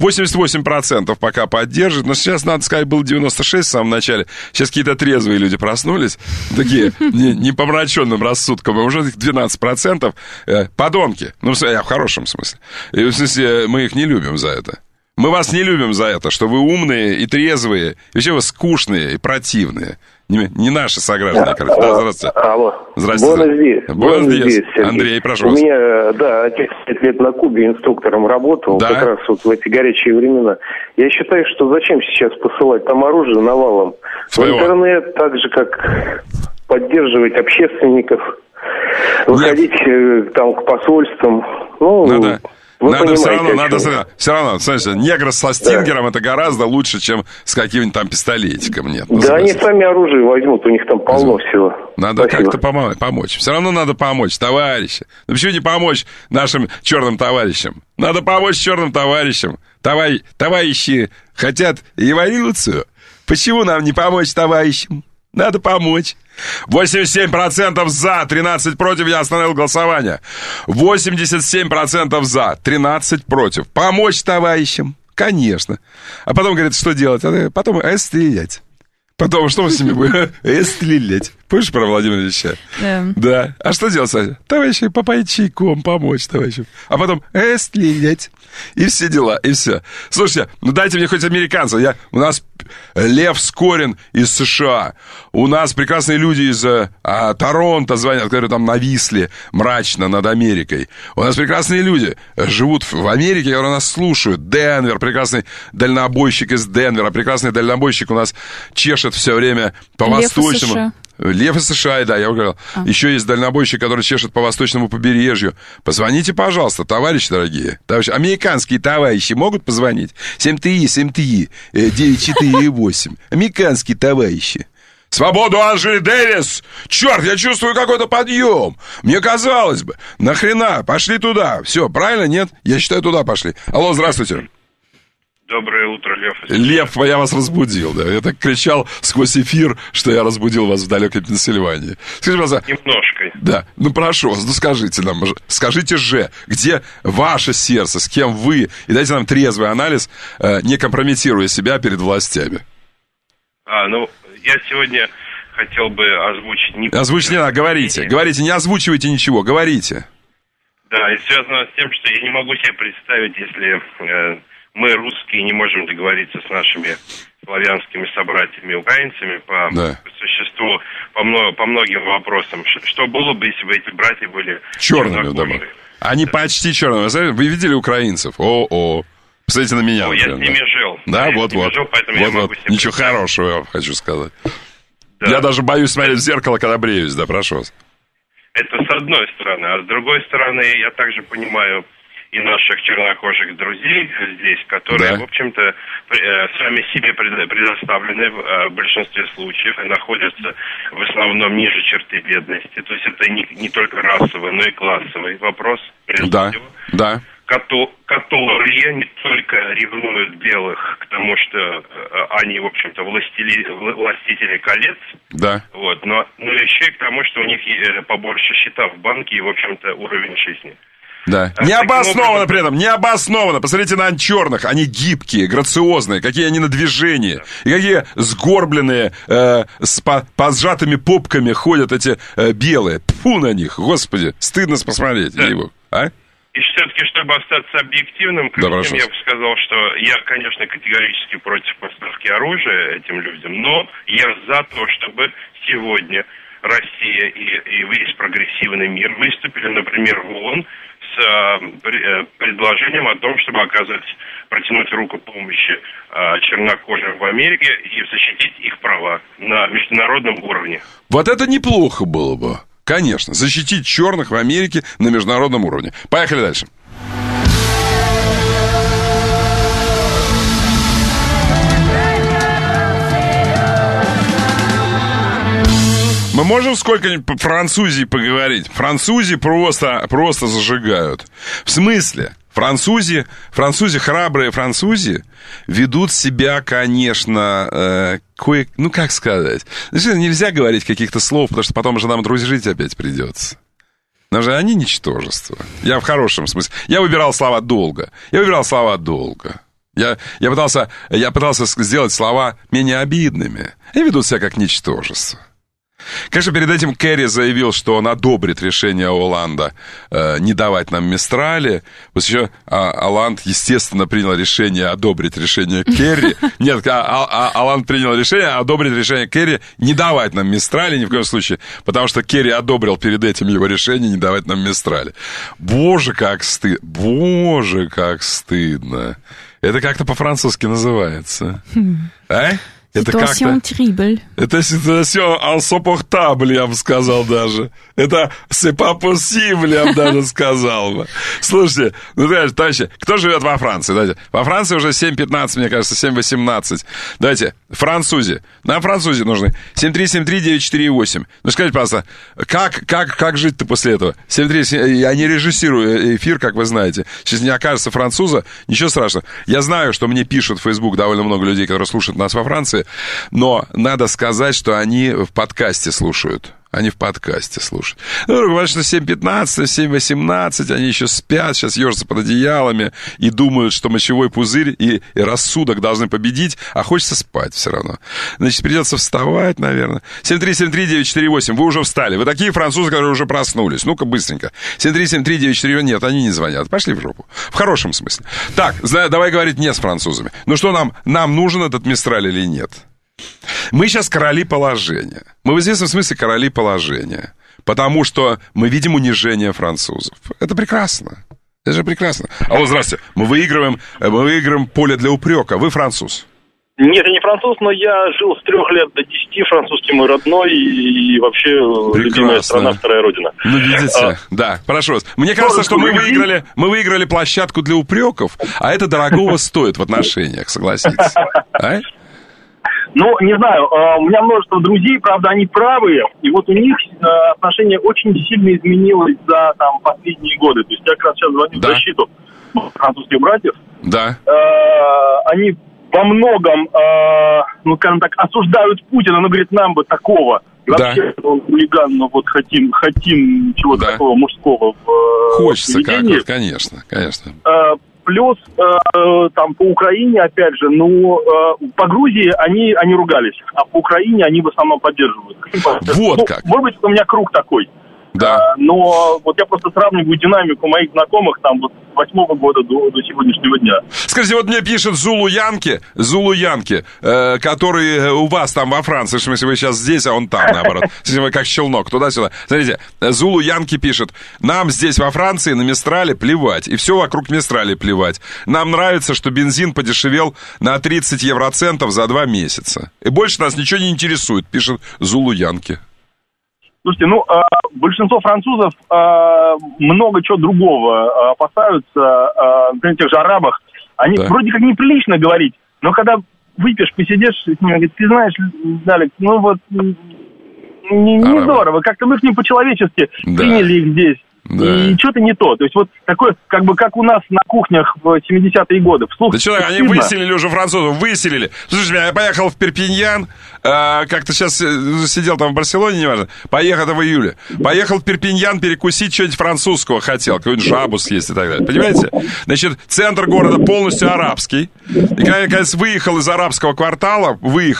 88% пока поддержит, но сейчас, надо сказать, было 96% в самом начале. Сейчас какие-то трезвые люди проснулись, такие не помраченным рассудком, и уже 12% подонки. Ну, в хорошем смысле. И, в смысле, мы их не любим за это. Мы вас не любим за это, что вы умные и трезвые, и вообще вы скучные и противные. Не наши сограждане, короче. Да, здравствуйте. Алло. Здравствуйте. Буэнос-диас. Андрей, прошу вас. У меня, да, отец 5 лет на Кубе инструктором работал, да? Как раз вот в эти горячие времена. Я считаю, что зачем сейчас посылать там оружие навалом? Своего. В интернет, так же, как поддерживать общественников, выходить там к посольствам. Ну, надо все равно, смотрите, негр со стингером, да, это гораздо лучше, чем с каким-нибудь там пистолетиком. Нет, ну, да, они сами оружие возьмут, у них там полно всего. Надо как-то помочь. Все равно надо помочь, товарищи. Ну почему не помочь нашим черным товарищам? Надо помочь черным товарищам. Товарищи хотят эволюцию. Почему нам не помочь товарищам? Надо помочь. 87% за, 13 против. Я остановил голосование. 87% за, 13 против. Помочь товарищам? Конечно. А потом говорят, что делать? Потом стрелять. Потом что мы с ними будем? Стрелять. Помнишь про Владимира Ильича? Да. А что делать, Саша? Товарищи, попоить чайком, помочь, товарищи. А потом стрелять. И все дела, и все. Слушайте, ну дайте мне хоть американцев. У нас Лев Скорин из США. У нас прекрасные люди из Торонто звонят, которые там нависли мрачно над Америкой. У нас прекрасные люди живут в Америке, которые нас слушают. Денвер, прекрасный дальнобойщик из Денвера. Прекрасный дальнобойщик у нас чешет все время по восточному. Лев из США, да, я уже говорил. Еще есть дальнобойщик, который чешет по восточному побережью. Позвоните, пожалуйста, товарищи дорогие. Товарищи, американские товарищи могут позвонить? 7-3, 9-4-8. Американские товарищи. Свободу Анжели Дэвис! Черт, я чувствую какой-то подъем. Мне казалось бы, нахрена, пошли туда. Все, правильно, нет? Я считаю, туда пошли. Алло, здравствуйте. Доброе утро, Лев. Лев, я вас разбудил, да. Я так кричал сквозь эфир, что я разбудил вас в далекой Пенсильвании. Скажите, пожалуйста. Немножко. Да, ну прошу вас, ну скажите нам, скажите же, где ваше сердце, с кем вы, и дайте нам трезвый анализ, не компрометируя себя перед властями. Я сегодня хотел бы озвучить... Озвучить не надо, говорите, не озвучивайте ничего, говорите. Да, и связано с тем, что я не могу себе представить, если... мы, русские, не можем договориться с нашими славянскими собратьями-украинцами по существу, по многим вопросам. Что было бы, если бы эти братья были черными? Они почти черные. Вы видели украинцев? Посмотрите на меня. Я с ними жил. Да, вот. Ничего хорошего я вам хочу сказать. Да. Я даже боюсь смотреть в зеркало, когда бреюсь, да, прошу вас. Это с одной стороны. А с другой стороны, я также понимаю и наших чернокожих друзей здесь, которые, в общем-то, сами себе предоставлены в большинстве случаев и находятся в основном ниже черты бедности. То есть это не только расовый, но и классовый вопрос. Да. Которые не только ревнуют белых к тому, что они, в общем-то, властители колец, но еще и к тому, что у них побольше счета в банке и, в общем-то, уровень жизни. Да. Необоснованно при этом, необоснованно. Посмотрите на черных, они гибкие, грациозные, какие они на движении, и какие сгорбленные, с поджатыми попками ходят эти белые. Тьфу на них, господи, стыдно посмотреть. И все-таки, чтобы остаться объективным, я бы сказал, что я, конечно, категорически против поставки оружия этим людям, но я за то, чтобы сегодня Россия и весь прогрессивный мир выступили, например, в ООН с предложением о том, чтобы протянуть руку помощи чернокожим в Америке и защитить их права на международном уровне. Вот это неплохо было бы. Конечно, защитить черных в Америке на международном уровне. Поехали дальше. Мы можем сколько-нибудь по французии поговорить? Французы просто зажигают. В смысле? Французы, храбрые французы, ведут себя, конечно, как сказать? Нельзя говорить каких-то слов, потому что потом же нам дружить опять придется. Но же они ничтожество. Я в хорошем смысле. Я выбирал слова долго. Я пытался сделать слова менее обидными. Они ведут себя как ничтожество. Конечно, перед этим Керри заявил, что он одобрит решение Олланда не давать нам Мистрали. Вот еще Олланд, естественно, принял решение одобрить решение Керри. Нет, Олланд принял решение одобрить решение Керри не давать нам Мистрали ни в коем случае, потому что Керри одобрил перед этим его решение не давать нам Мистрали. Боже, как стыдно. Это как-то по-французски называется. Ситуация terrible. Это ситуация insupportable, я бы сказал даже. Это c'est pas possible, я бы даже сказал бы. Слушайте, товарищи, кто живет во Франции? Давайте. Во Франции уже 7:15, мне кажется, 7:18. Давайте, французы. Нам французы нужны. 7373948. Ну, скажите, пожалуйста, как жить-то после этого? 737, я не режиссирую эфир, как вы знаете. Сейчас не окажется француза, ничего страшного. Я знаю, что мне пишут в Facebook довольно много людей, которые слушают нас во Франции, но надо сказать, что они в подкасте слушают. Они в подкасте слушают. Ну, говорят, что 7:15, 7:18, они еще спят, сейчас ежатся под одеялами и думают, что мочевой пузырь и рассудок должны победить, а хочется спать все равно. Значит, придется вставать, наверное. 7373948, вы уже встали. Вы такие французы, которые уже проснулись. Ну-ка, быстренько. 7373948, нет, они не звонят. Пошли в жопу. В хорошем смысле. Так, давай говорить не с французами. Ну что, нам нужен этот Мистраль или нет? Мы сейчас короли положения. Мы в известном смысле короли положения. Потому что мы видим унижение французов. Это прекрасно. Это же прекрасно. Алло, здравствуйте. Мы выиграем поле для упрека. Вы француз? Нет, я не француз, но я жил с 3 лет до 10. Французский мой родной и вообще любимая страна, вторая родина. Ну, видите, да, прошу вас. Мне кажется, что мы выиграли площадку для упреков, а это дорогого стоит в отношениях, согласитесь. Ну, не знаю, у меня множество друзей, правда, они правые, и вот у них отношение очень сильно изменилось за последние годы. То есть я как раз сейчас звоню в защиту французских братьев. Да. Они во многом, скажем так, осуждают Путина, но говорит, нам бы такого. И вообще, он хулиган, но вот хотим чего-то такого мужского в Хочется поведении. Как-то, конечно. Плюс по Украине, опять же, по Грузии они ругались, а по Украине они в основном поддерживают. Вот как. Может быть, у меня круг такой. Да. Но вот я просто сравниваю динамику моих знакомых вот с 8-го года до сегодняшнего дня. Скажите, вот мне пишет Зулу Янки, который у вас там во Франции, в смысле, вы сейчас здесь, а он там, наоборот. Как щелнок, туда-сюда. Смотрите, Зулу Янки пишет, нам здесь во Франции на Мистрале плевать, и все вокруг Мистрале плевать. Нам нравится, что бензин подешевел на 30 евроцентов за 2 месяца. И больше нас ничего не интересует, пишет Зулу Янки. Слушайте, большинство французов много чего другого опасаются, например, тех же арабах. Они вроде как неприлично говорить, но когда выпьешь, посидишь с ними, говорит, ты знаешь, Далек, не здорово, как-то мы к ним по-человечески приняли их здесь. Да. И что-то не то. То есть вот такое, как у нас на кухнях в 70-е годы. Вслух, да что, они выселили уже французов, выселили. Слушайте, я поехал в Перпиньян, как-то сейчас сидел там в Барселоне, неважно, поехал в июле. Поехал в Перпиньян перекусить что-нибудь французского хотел, какую-нибудь жабу съесть и так далее. Понимаете? Значит, центр города полностью арабский. И когда я, наконец, выехал из арабского квартала,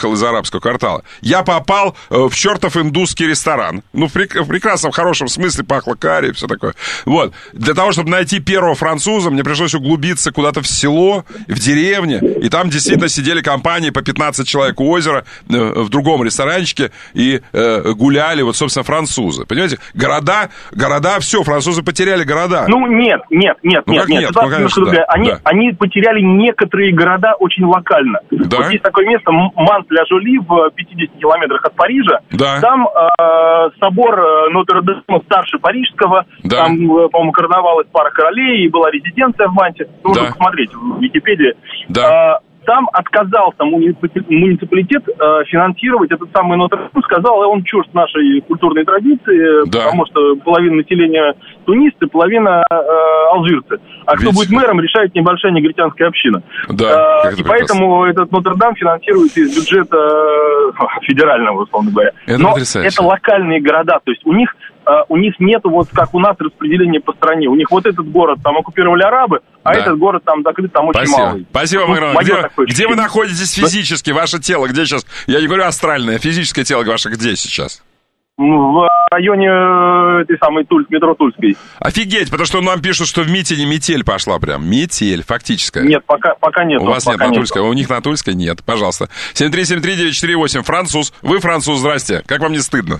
я попал в чертов индусский ресторан. Ну, в прекрасном, хорошем смысле пахло карри и все такое. Вот. Для того, чтобы найти первого француза, мне пришлось углубиться куда-то в село, в деревне, и там действительно сидели компании по 15 человек у озера в другом ресторанчике и гуляли, вот, собственно, французы. Понимаете? Города, все, французы потеряли города. Нет. Они потеряли некоторые города очень локально. Да? Вот есть такое место, Манс-ля-Жоли, в 50 километрах от Парижа. Да. Там собор Нотр-Дама старше парижского. Да. Там, по-моему, карнавал из пары королей, и была резиденция в Манте. Нужно посмотреть в Википедии. Да. Там отказался муниципалитет финансировать этот самый Нотр-Дам. Сказал, он чужд нашей культурной традиции, потому что половина населения тунисцы, половина алжирцы. А кто будет мэром, решает небольшая негритянская община. Да, и поэтому этот Нотр-Дам финансируется из бюджета федерального, условно говоря. Но это локальные города, то есть у них нету, вот как у нас, распределения по стране. У них вот этот город там оккупировали арабы, а этот город там закрыт, там очень малый. Спасибо, Магрон. Где вы находитесь физически, ваше тело? Где сейчас? Я не говорю астральное, физическое тело ваше где сейчас? В районе этой самой метро Тульской. Офигеть, потому что нам пишут, что в Митине метель пошла прям. Метель, фактическая. Нет, пока нет. У вас нет на Тульской, у них на Тульской нет, пожалуйста. 7373948, француз. Вы француз, здрасте. Как вам не стыдно?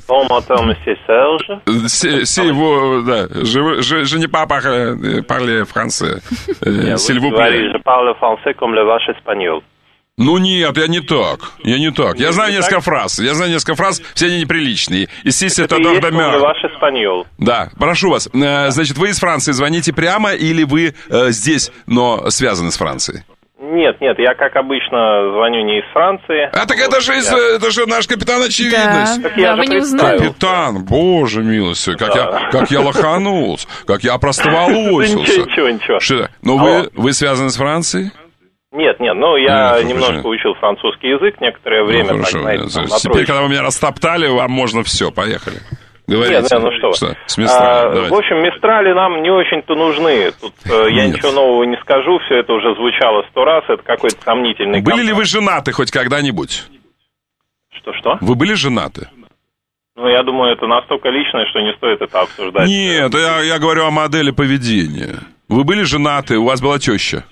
Je n'ai pas parlé français. S'il vous plaît. Je parle français comme le ваш espagnol. Ну нет, я не так. Я знаю несколько фраз, все они неприличные. Ваш испаньол. Да, прошу вас. Значит, вы из Франции звоните прямо или вы здесь, но связаны с Францией? Нет, я, как обычно, звоню не из Франции. А так это же наш капитан Очевидность. Да, я же представился. Капитан, боже милостивый, как я лоханулся, как я простоволосился. Ничего. Но вы связаны с Францией? Нет, я немножко учил французский язык некоторое время. Хорошо. Так, знаете, теперь, когда вы меня растоптали, вам можно все, поехали. Говорите. Нет, ну что вы. С Мистрали, в общем, Мистрали нам не очень-то нужны. Тут я ничего нового не скажу, все это уже звучало 100 раз, это какой-то сомнительный... Были ли вы женаты хоть когда-нибудь? Что? Вы были женаты? Ну, я думаю, это настолько личное, что не стоит это обсуждать. Нет, я говорю о модели поведения. Вы были женаты, у вас была теща?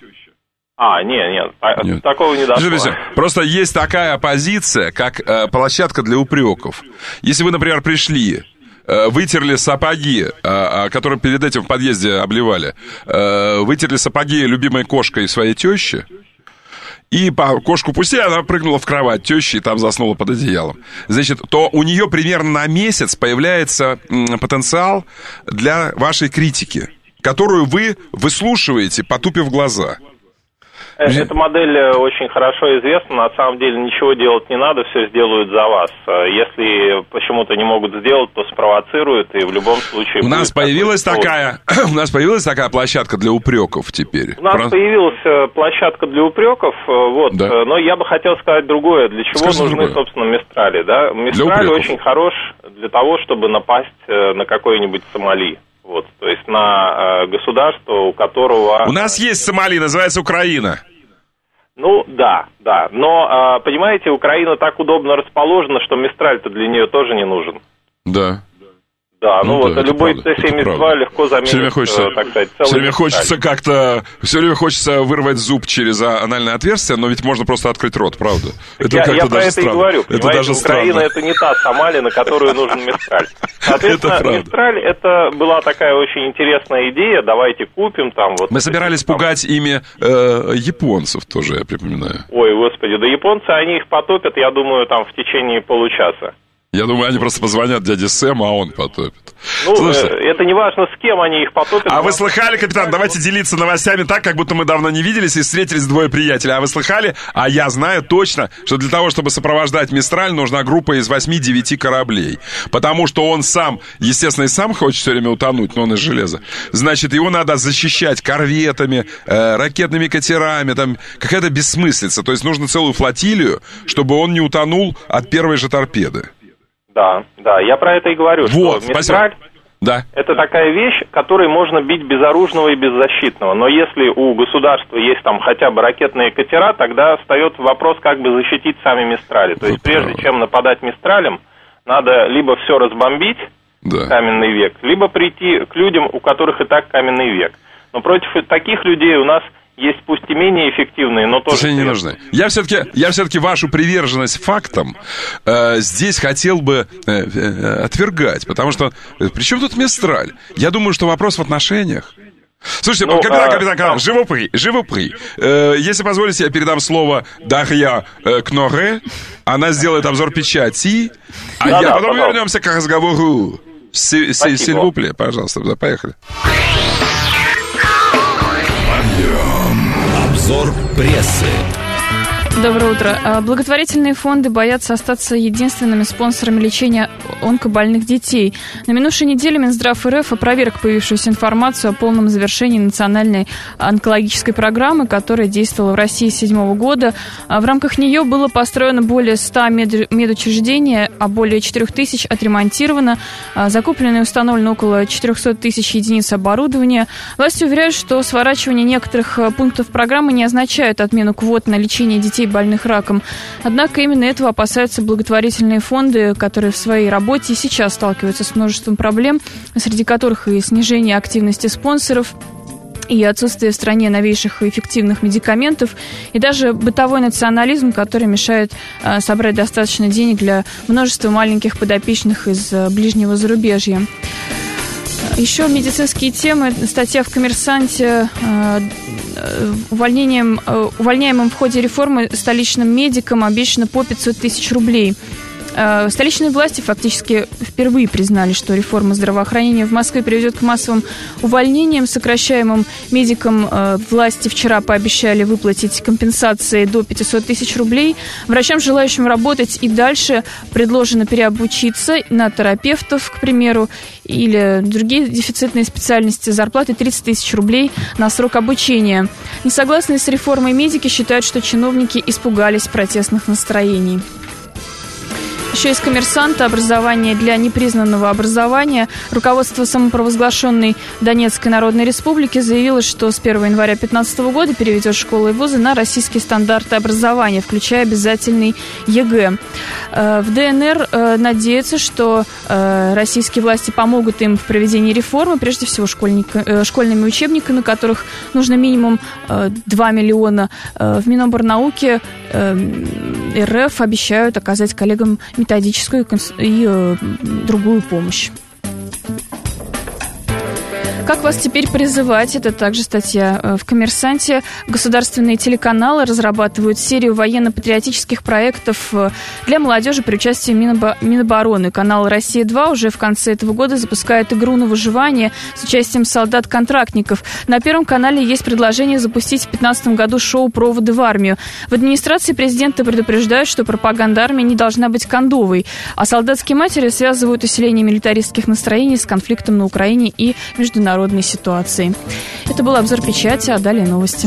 Нет. Такого не дошло. Просто есть такая позиция, как площадка для упреков. Если вы, например, пришли, вытерли сапоги, которые перед этим в подъезде обливали, вытерли сапоги любимой кошкой своей тещи, и кошку пустили, она прыгнула в кровать тещи и там заснула под одеялом. Значит, то у нее примерно на месяц появляется потенциал для вашей критики, которую вы выслушиваете, потупив глаза. Эта модель очень хорошо известна. На самом деле ничего делать не надо, все сделают за вас. Если почему-то не могут сделать, то спровоцируют, и в любом случае... У нас появилась такая площадка для упреков теперь. У нас появилась площадка для упреков, да. Но я бы хотел сказать другое. Для чего нужны, собственно, Мистрали? Да? Мистрали очень хорош для того, чтобы напасть на какой-нибудь Сомали. То есть на государство, у которого... У нас есть Сомали, называется Украина. Ну, да. Но, понимаете, Украина так удобно расположена, что Мистраль-то для нее тоже не нужен. Да. Да, любой Т-72 легко заменит, так сказать, целый Все время хочется вырвать зуб через анальное отверстие, но ведь можно просто открыть рот, правда? Я про это и говорю. Понимаете, Украина — это не та Сомали, на которую нужен Мистраль. Соответственно, Мистраль — это была такая очень интересная идея, давайте купим там... Мы собирались пугать ими японцев тоже, я припоминаю. Ой, господи, да японцы, они их потопят, я думаю, там в течение получаса. Я думаю, они просто позвонят дяде Сэму, а он потопит. Это не важно, с кем они их потопят. А вы слыхали, капитан, давайте делиться новостями так, как будто мы давно не виделись и встретились двое приятелей. А вы слыхали? А я знаю точно, что для того, чтобы сопровождать Мистраль, нужна группа из 8-9 кораблей. Потому что он сам, естественно, и сам хочет все время утонуть, но он из железа. Значит, его надо защищать корветами, ракетными катерами, там какая-то бессмыслица. То есть нужно целую флотилию, чтобы он не утонул от первой же торпеды. Да, я про это и говорю, что Мистраль это такая вещь, которой можно бить безоружного и беззащитного. Но если у государства есть там хотя бы ракетные катера, тогда встает вопрос, как бы защитить сами Мистрали. То есть прежде чем нападать Мистралем, надо либо все разбомбить, каменный век, либо прийти к людям, у которых и так каменный век. Но против таких людей у нас есть пусть и менее эффективные, но тоже... не нужны. Я все-таки вашу приверженность фактам здесь хотел бы отвергать, потому что... При чем тут Мистраль? Я думаю, что вопрос в отношениях. Слушайте, капитан, живопри. Если позволите, я передам слово Дарья Кноре. Она сделает обзор печати, потом вернемся к разговору. Сильвупле, пожалуйста, поехали. Обзор прессы. Доброе утро. Благотворительные фонды боятся остаться единственными спонсорами лечения онкобольных детей. На минувшей неделе Минздрав РФ опроверг появившуюся информацию о полном завершении национальной онкологической программы, которая действовала в России с 2007 года. В рамках нее было построено более 100 медучреждений, а более 4000 отремонтировано. Закуплено и установлено около 400 тысяч единиц оборудования. Власти уверяют, что сворачивание некоторых пунктов программы не означает отмену квот на лечение детей, больных раком. Однако именно этого опасаются благотворительные фонды, которые в своей работе и сейчас сталкиваются с множеством проблем, среди которых и снижение активности спонсоров, и отсутствие в стране новейших и эффективных медикаментов, и даже бытовой национализм, который мешает собрать достаточно денег для множества маленьких подопечных из ближнего зарубежья. Еще медицинские темы. Статья в «Коммерсанте». Увольняемым в ходе реформы столичным медикам обещано по 500 тысяч рублей. Столичные власти фактически впервые признали, что реформа здравоохранения в Москве приведет к массовым увольнениям. Сокращаемым медикам власти вчера пообещали выплатить компенсации до 500 тысяч рублей. Врачам, желающим работать и дальше, предложено переобучиться на терапевтов, к примеру, или другие дефицитные специальности, зарплаты 30 тысяч рублей на срок обучения. Несогласные с реформой медики считают, что чиновники испугались протестных настроений. Еще из «Коммерсанта» образование для непризнанного образования. Руководство самопровозглашенной Донецкой Народной Республики заявило, что с 1 января 2015 года переведет школы и вузы на российские стандарты образования, включая обязательный ЕГЭ. В ДНР надеются, что российские власти помогут им в проведении реформы, прежде всего школьными учебниками, на которых нужно минимум 2 миллиона. В Миноборнауке РФ обещают оказать коллегам методическую и другую помощь. Как вас теперь призывать? Это также статья в «Коммерсанте». Государственные телеканалы разрабатывают серию военно-патриотических проектов для молодежи при участии Минобороны. Канал «Россия-2» уже в конце этого года запускает игру на выживание с участием солдат-контрактников. На Первом канале есть предложение запустить в 2015 году шоу «Проводы в армию». В администрации президента предупреждают, что пропаганда армии не должна быть кондовой, а солдатские матери связывают усиление милитаристских настроений с конфликтом на Украине и международной ситуации. Это был обзор печати, а далее новости.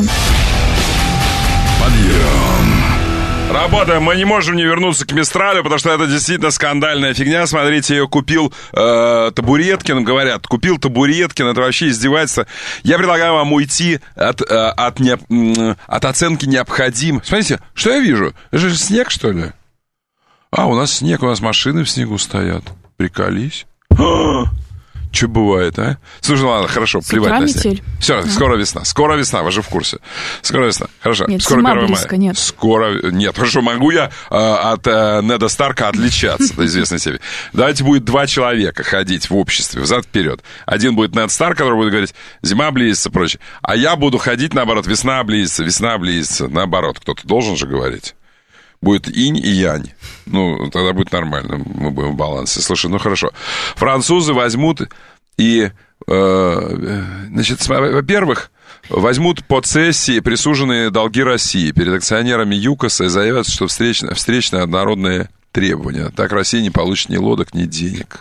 Подъем. Работаем. Мы не можем не вернуться к Мистралю, потому что это действительно скандальная фигня. Смотрите, ее купил Табуреткин. Говорят, купил Табуреткин. Это вообще издевательство. Я предлагаю вам уйти от оценки необходим. Смотрите, что я вижу? Это же снег, что ли? У нас снег, у нас машины в снегу стоят. Приколись. Что бывает, а? Слушай, ладно, хорошо, плевать на снег. Все, скоро весна, вы же в курсе. Скоро весна, хорошо. Нет, скоро 1 близко, мая. Нет. Нет, хорошо, могу я от Неда Старка отличаться до известной степени. Давайте будет 2 человека ходить в обществе взад-вперед. Один будет Нед Старк, который будет говорить, зима близится, прочее. А я буду ходить, наоборот, весна близится, наоборот. Кто-то должен же говорить. Будет инь и янь. Тогда будет нормально. Мы будем в балансе. Слушай, хорошо. Французы возьмут и, во-первых, возьмут по цессии присуженные долги России перед акционерами ЮКОСа и заявят, что встречные однородные требования. Так Россия не получит ни лодок, ни денег.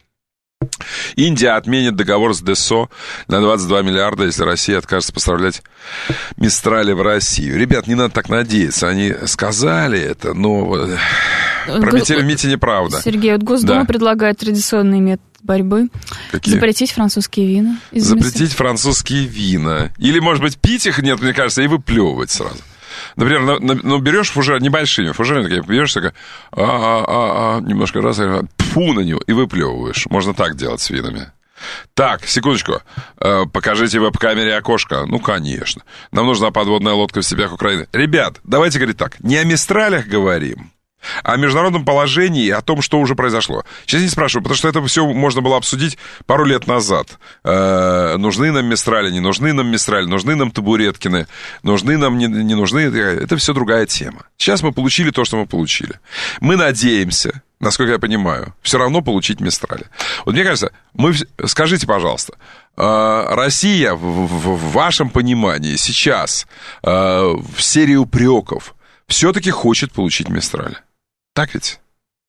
Индия отменит договор с ДСО на 22 миллиарда, если Россия откажется поставлять Мистрали в Россию. Ребят, не надо так надеяться. Они сказали это, но про митинге правда. Сергей, Госдума предлагает традиционный метод борьбы. Какие? Запретить французские вина. Запретить французские вина. Или, может быть, пить их, нет, мне кажется, и выплевывать сразу. Например, берешь фужер, небольшими фужерами, такие, берешь, такая, немножко раз, фу на него, и выплевываешь. Можно так делать с винами. Так, секундочку. Покажите в веб-камере окошко. Конечно. Нам нужна подводная лодка в степях Украины. Ребят, давайте говорить так. Не о Мистралях говорим, а о международном положении и о том, что уже произошло. Сейчас не спрашиваю, потому что это все можно было обсудить пару лет назад. Нужны нам Мистрали, не нужны нам Мистрали, нужны нам Табуреткины, нужны нам, не нужны. Это все другая тема. Сейчас мы получили то, что мы получили. Мы надеемся, насколько я понимаю, все равно получить Мистрали. Мне кажется, скажите, пожалуйста, Россия в вашем понимании сейчас в серии упреков все-таки хочет получить Мистрали. Так ведь?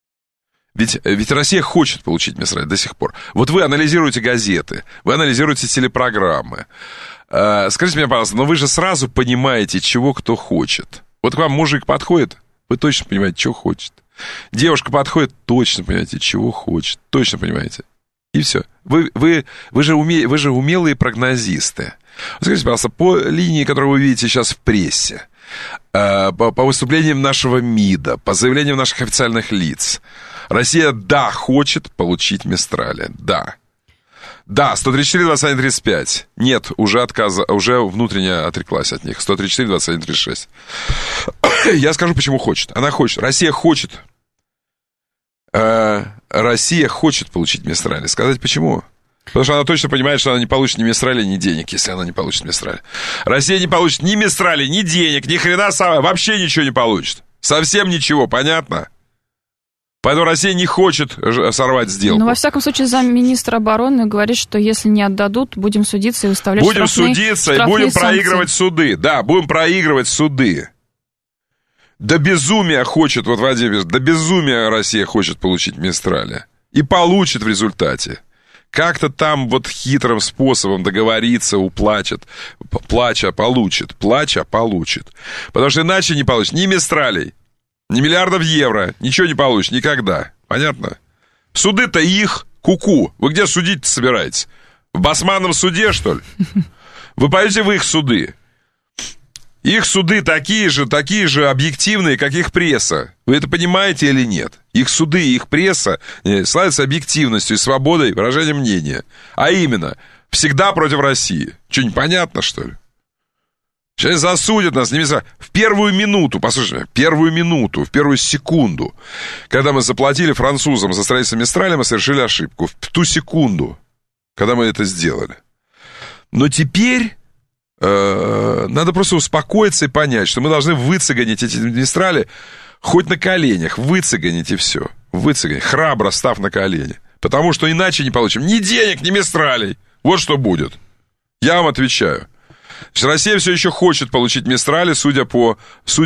Ведь Россия хочет получить Мистрали до сих пор. Вот вы анализируете газеты, вы анализируете телепрограммы. Скажите мне, пожалуйста, но вы же сразу понимаете, чего кто хочет. Вот к вам мужик подходит, вы точно понимаете, чего хочет. Девушка подходит, точно понимаете, чего хочет. Точно понимаете. И все. Вы же умелые прогнозисты. Скажите, пожалуйста, по линии, которую вы видите сейчас в прессе, по выступлениям нашего МИДа, по заявлениям наших официальных лиц, Россия, хочет получить Мистрали, да. Да, 134, 21, 35. Нет, уже внутренне отреклась от них. 134, 21, 36. Я скажу, почему хочет. Она хочет. Россия хочет получить Мистрали. Сказать почему? Потому что она точно понимает, что она не получит ни Мистрали, ни денег, если она не получит Мистрали. Россия не получит ни Мистрали, ни денег, ни хрена вообще ничего не получит. Совсем ничего, понятно? Поэтому Россия не хочет сорвать сделку. Во всяком случае, замминистра обороны говорит, что если не отдадут, будем судиться и выставлять штрафные и будем проигрывать суды. Да, будем проигрывать суды. До безумия хочет, Владимир, до безумия Россия хочет получить Мистрали. И получит в результате. Как-то там хитрым способом договориться, уплачет. Плача получит. Потому что иначе не получит ни Мистралей, ни миллиардов евро, ничего не получишь никогда. Понятно? Суды-то их, ку-ку. Вы где судить-то собираетесь? В Басманном суде, что ли? Вы пойдете в их суды. Их суды такие же объективные, как их пресса. Вы это понимаете или нет? Их суды и их пресса славятся объективностью и свободой выражения мнения. А именно, всегда против России. Что, непонятно, что ли? Сейчас засудят нас. В первую минуту, послушайте, в первую секунду, когда мы заплатили французам за строительство Мистраля, мы совершили ошибку. В ту секунду, когда мы это сделали. Но теперь надо просто успокоиться и понять, что мы должны выцеганить эти Мистрали хоть на коленях. Выцеганить и все. Выцеганить, храбро став на колени. Потому что иначе не получим ни денег, ни Мистралей. Вот что будет. Я вам отвечаю. Россия все еще хочет получить Мистрали, судя по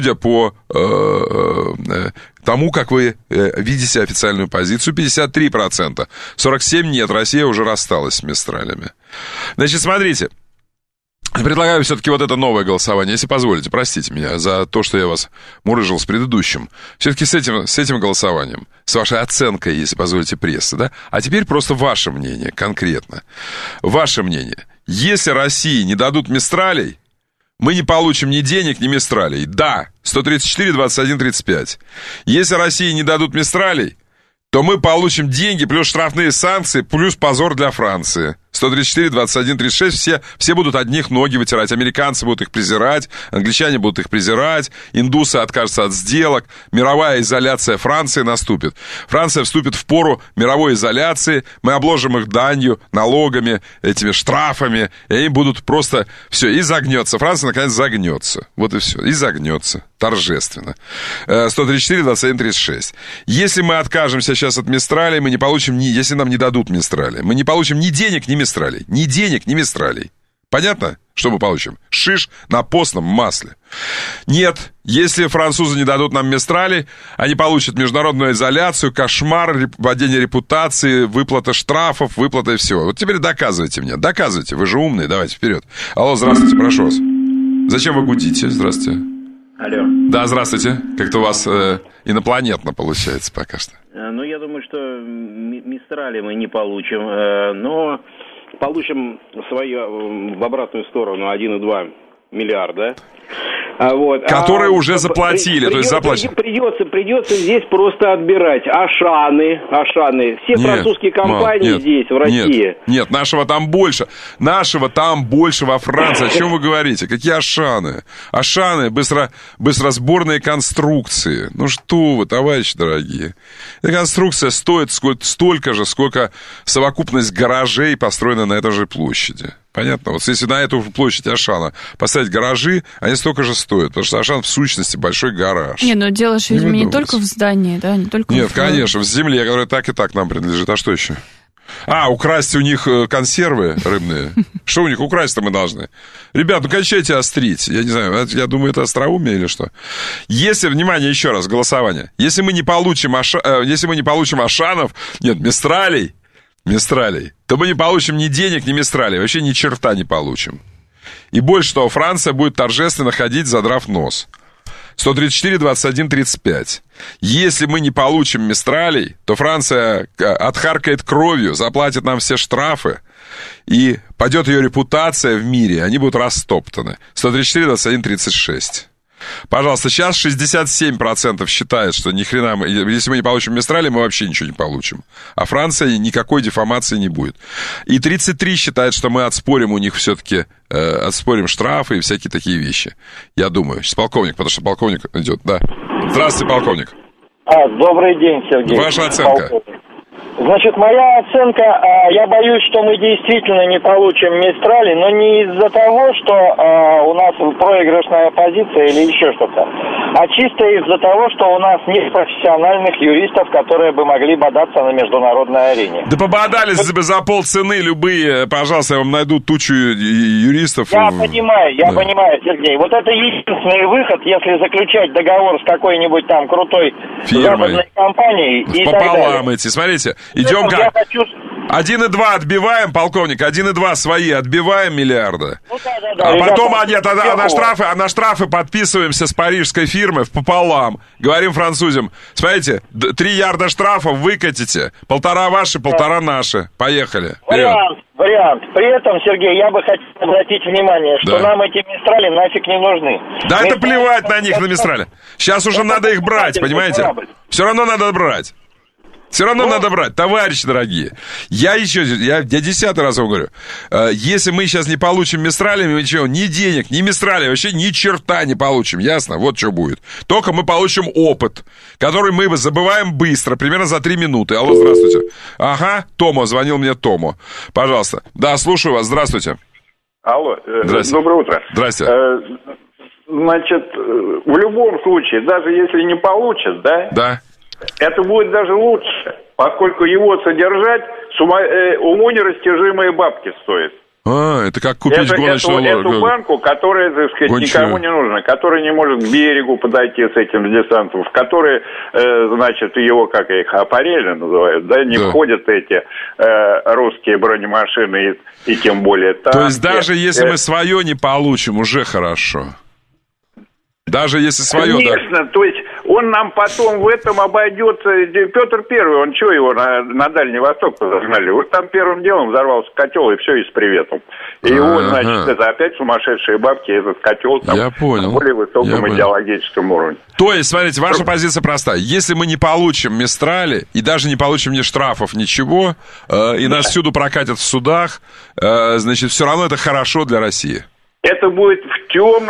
тому, как вы видите официальную позицию, 53%. 47% нет, Россия уже рассталась с Мистралями. Значит, смотрите. Предлагаю все-таки вот это новое голосование, если позволите, простите меня за то, что я вас мурыжил с предыдущим. Все-таки с этим голосованием, с вашей оценкой, если позволите, прессы, да? А теперь просто ваше мнение, конкретно. Ваше мнение. Если России не дадут Мистралей, мы не получим ни денег, ни Мистралей. Да, 134, 21, 35. Если России не дадут Мистралей, то мы получим деньги, плюс штрафные санкции, плюс позор для Франции. 134, 21, 36, все будут от них ноги вытирать. Американцы будут их презирать, англичане будут их презирать, индусы откажутся от сделок, мировая изоляция Франции наступит. Франция вступит в пору мировой изоляции, мы обложим их данью, налогами, этими штрафами, и они будут просто... Все, и загнется. Франция, наконец, загнется. Вот и все. И загнется. Торжественно. 134, 21, 36. Если мы откажемся сейчас от Мистралей, мы не получим если нам не дадут Мистрали, мы не получим ни денег, ни Мистралей. Ни денег, ни Мистралей. Понятно, что мы получим? Шиш на постном масле. Нет, если французы не дадут нам Мистрали, они получат международную изоляцию, кошмар, падение репутации, выплата штрафов, выплата и всего. Вот теперь доказывайте мне, доказывайте, вы же умные, давайте вперед. Алло, здравствуйте, прошу вас. Зачем вы гудите? Здравствуйте. Алло. Да, здравствуйте. Как-то у вас инопланетно получается пока что. Ну, я думаю, что Мистрали мы не получим, но получим свою в обратную сторону 1,2 миллиарда. Вот. Которые уже заплатили, то есть заплатили. Придется здесь просто отбирать Ашаны. Все французские компании здесь, в России. Нет, нашего там больше во Франции. О чем вы говорите? Какие Ашаны? Ашаны, быстросборные конструкции. Ну что вы, товарищи дорогие. Эта конструкция стоит столько же, сколько совокупность гаражей, построенная на этой же площади. Понятно? Вот если на эту площадь Ашана поставить гаражи, они столько же стоят, потому что Ашан в сущности большой гараж. Не, но дело же, видимо, не только в здании, да? Не только Нет, конечно, в земле, которая так и так нам принадлежит. А что еще? Украсть у них консервы рыбные. Что у них украсть-то мы должны? Ребят, кончайте острить. Я не знаю, я думаю, это остроумие или что. Если, внимание, еще раз, голосование. Если мы не получим Ашанов, нет, Мистралей, то мы не получим ни денег, ни Мистралей. Вообще ни черта не получим. И больше того, Франция будет торжественно ходить, задрав нос. 134, 21, 35. Если мы не получим Мистралей, то Франция отхаркает кровью, заплатит нам все штрафы, и падет ее репутация в мире, они будут растоптаны. 134, 21, 36. Пожалуйста, сейчас 67% считает, что ни хрена если мы не получим Мистрали, мы вообще ничего не получим. А Франция никакой дефамации не будет. И 33 считает, что мы отспорим у них все-таки, отспорим штрафы и всякие такие вещи. Я думаю. Сейчас полковник, потому что полковник идет, да. Здравствуйте, полковник. Добрый день, Сергей. Ваша оценка. Значит, моя оценка, я боюсь, что мы действительно не получим Мистрали, но не из-за того, что у нас проигрышная позиция или еще что-то, а чисто из-за того, что у нас нет профессиональных юристов, которые бы могли бодаться на международной арене. Да пободались бы за полцены любые, пожалуйста, я вам найду тучу юристов. Я понимаю, Сергей. Вот это единственный выход, если заключать договор с какой-нибудь там крутой западной компанией и так далее. Смотрите, Идем как? 1,2 отбиваем, полковник, 1,2 свои отбиваем миллиарда. Ну, да. А потом на штрафы подписываемся с парижской фирмой пополам. Говорим французам, смотрите, 3 ярда штрафов выкатите, 1,5 ваши, 1,5 наши. Поехали. Вариант. При этом, Сергей, я бы хотел обратить внимание, что нам эти Мистрали нафиг не нужны. Да это плевать на них, на Мистрали. Сейчас уже надо их брать, понимаете? Все равно надо брать. Все равно надо брать, товарищи дорогие. Я 10-й раз вам говорю. Если мы сейчас не получим Мистрали, мы ничего, ни денег, ни Мистрали, вообще ни черта не получим, ясно? Вот что будет. Только мы получим опыт, который мы забываем быстро, примерно за 3 минуты. Алло, здравствуйте. Ага, Томо, звонил мне Томо. Пожалуйста. Да, слушаю вас, здравствуйте. Алло, здрасте. Доброе утро. Здрасте. Значит, в любом случае, даже если не получат, Да. Это будет даже лучше, поскольку его содержать уму непостижимые бабки стоит. Это как купить гоночную лодку. Эту банку, которая, так сказать, никому не нужна, которая не может к берегу подойти с этим десантом, в которой, значит, его, как их, аппарели называют, не входят эти русские бронемашины и тем более танки. То есть даже если мы свое не получим, уже хорошо. Даже если свое, конечно, то есть он нам потом в этом обойдется. Петр Первый, он что его на Дальний Восток загнали? Вот там первым делом взорвался котел, и все, и с приветом. И его, значит, это опять сумасшедшие бабки, этот котел там на более высоком идеологическом уровне. То есть, смотрите, ваша позиция простая. Если мы не получим Мистрали, и даже не получим ни штрафов, ничего, и нас всюду прокатят в судах, значит, все равно это хорошо для России. Это будет в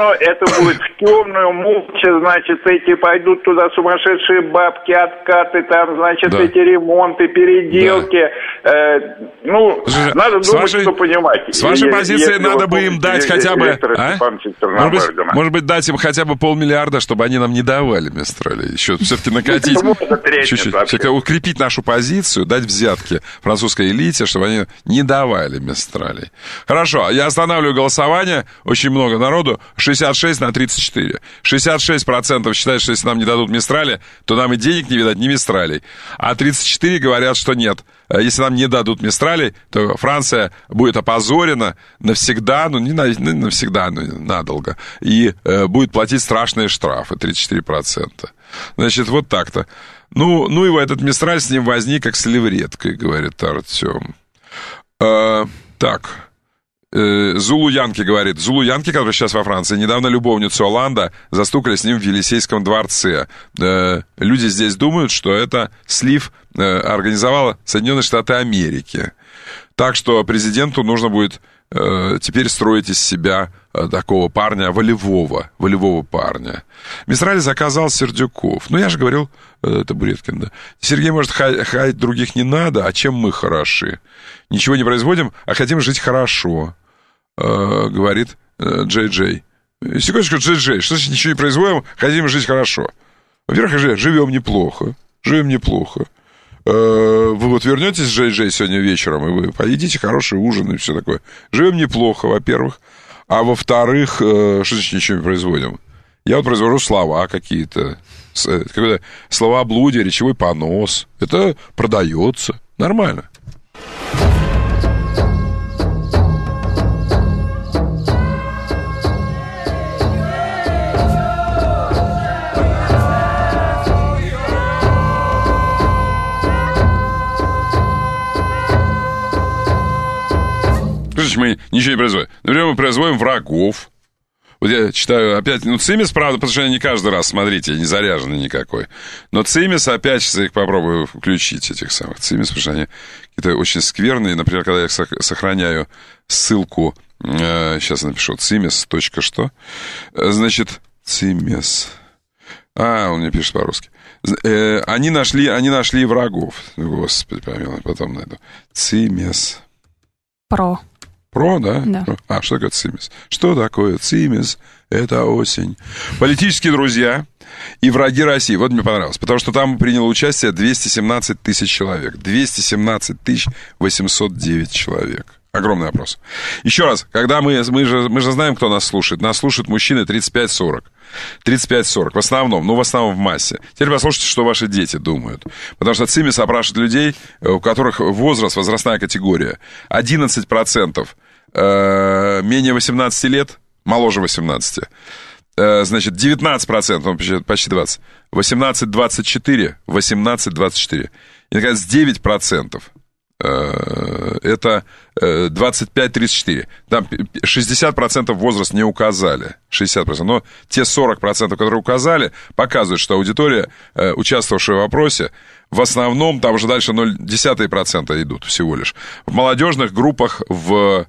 темную, молча, значит, эти пойдут туда сумасшедшие бабки, откаты, там, значит, эти ремонты, переделки. Надо думать, что понимать. С вашей позиции надо бы им дать хотя бы... Может быть, дать им хотя бы 500 миллиарда, чтобы они нам не давали Мистрали. Еще все-таки накатить чуть-чуть. Укрепить нашу позицию, дать взятки французской элите, чтобы они не давали Мистрали. Хорошо, я останавливаю голосование. Очень много народу. 66-34. 66% считают, что если нам не дадут Мистрали, то нам и денег не видать, ни Мистралей. А 34% говорят, что нет. Если нам не дадут Мистралей, то Франция будет опозорена навсегда, не навсегда, но надолго. И будет платить страшные штрафы, 34%. Значит, вот так-то. Ну и этот Мистраль с ним возник, как с левреткой, говорит Артем. Так... Зулу Янки говорит. Зулу Янки, который сейчас во Франции, недавно любовницу Оланда застукали с ним в Елисейском дворце. Люди здесь думают, что это слив организовала Соединенные Штаты Америки. Так что президенту нужно будет теперь строить из себя такого парня, волевого парня. Мистрали заказал Сердюков. Я же говорил, это Буреткин, да. Сергей, может, хаять других не надо, а чем мы хороши? Ничего не производим, а хотим жить хорошо. Говорит Джей-Джей. Секундочку, Джей-Джей, что значит ничего не производим, хотим жить хорошо? Во-первых, живем неплохо. Вы вот вернетесь, Джей-Джей, сегодня вечером, и вы поедите хороший ужин и все такое. Живем неплохо, во-первых. А во-вторых, что значит ничего не производим? Я вот произвожу слова какие-то. Какое-то словоблудие, речевой понос. Это продается. Нормально. Мы ничего не производим. Например, мы производим врагов. Вот я читаю опять, Цимис, правда, потому что я не каждый раз, смотрите, не заряженный никакой. Но Цимис, опять сейчас я их попробую включить, этих самых Цимис, потому что они какие-то очень скверные. Например, когда я сохраняю ссылку, сейчас напишу, Цимис, что? Значит, Цимис. Он мне пишет по-русски. Они нашли врагов. Господи, помилуй, потом найду. Цимис. Про, да? Да. Что такое Цимис? Что такое Цимис? Это осень. Политические друзья и враги России. Вот мне понравилось. Потому что там приняло участие 217 тысяч человек. 217 809 человек. Огромный опрос. Еще раз, когда мы же знаем, кто нас слушает. Нас слушают мужчины 35-40. 35-40. В основном в массе. Теперь послушайте, что ваши дети думают. Потому что ЦИМИС опрашивает людей, у которых возрастная категория. 11% менее 18 лет, моложе 18. Значит, 19%, почти 20. 18-24, 18-24. И, наконец, 9%. Это 25-34. Там 60% возраст не указали. 60%. Но те 40%, которые указали, показывают, что аудитория, участвовавшая в опросе, в основном, там уже дальше 0,1% идут всего лишь. В молодежных группах в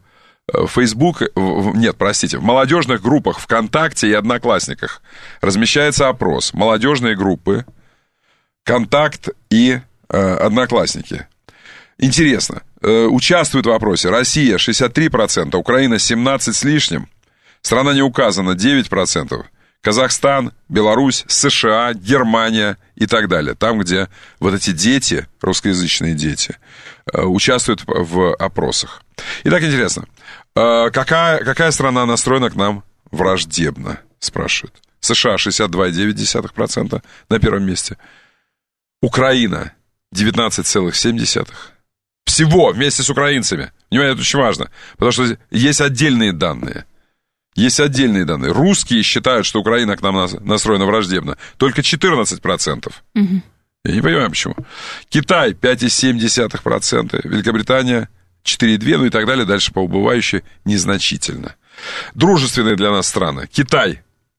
в молодежных группах ВКонтакте и Одноклассниках размещается опрос. Молодежные группы, Контакт и Одноклассники. Интересно. Участвуют в опросе Россия 63%, Украина 17% с лишним, страна не указана 9%, Казахстан, Беларусь, США, Германия и так далее. Там, где вот эти дети, русскоязычные дети, участвуют в опросах. Итак, интересно. Какая страна настроена к нам враждебно, спрашивают. США 62,9% на первом месте. Украина 19,7%. Всего вместе с украинцами. Внимание, это очень важно. Потому что есть отдельные данные. Русские считают, что Украина к нам настроена враждебно. Только 14%. Угу. Я не понимаю, почему. Китай 5,7%. Великобритания 4,2%. Ну и так далее. Дальше по убывающей незначительно. Дружественные для нас страны. Китай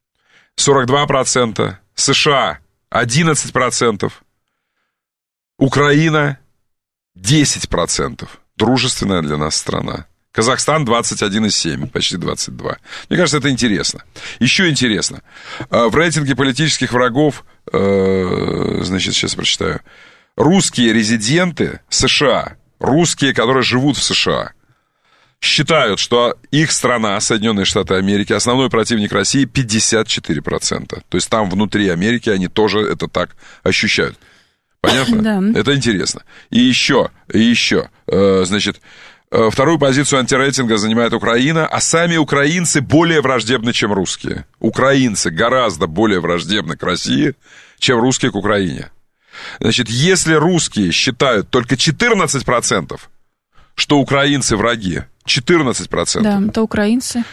42%. США 11%. Украина 10%. Дружественная для нас страна. Казахстан 21,7%, почти 22%. Мне кажется, это интересно. Еще интересно. В рейтинге политических врагов, значит, сейчас прочитаю. Русские резиденты США, русские, которые живут в США, считают, что их страна, Соединенные Штаты Америки, основной противник России 54%. То есть там внутри Америки они тоже это так ощущают. Понятно? Да. Это интересно. И еще, значит, вторую позицию антирейтинга занимает Украина, а сами украинцы более враждебны, чем русские. Украинцы гораздо более враждебны к России, чем русские к Украине. Значит, если русские считают только 14%, что украинцы враги, 14%. Да, то украинцы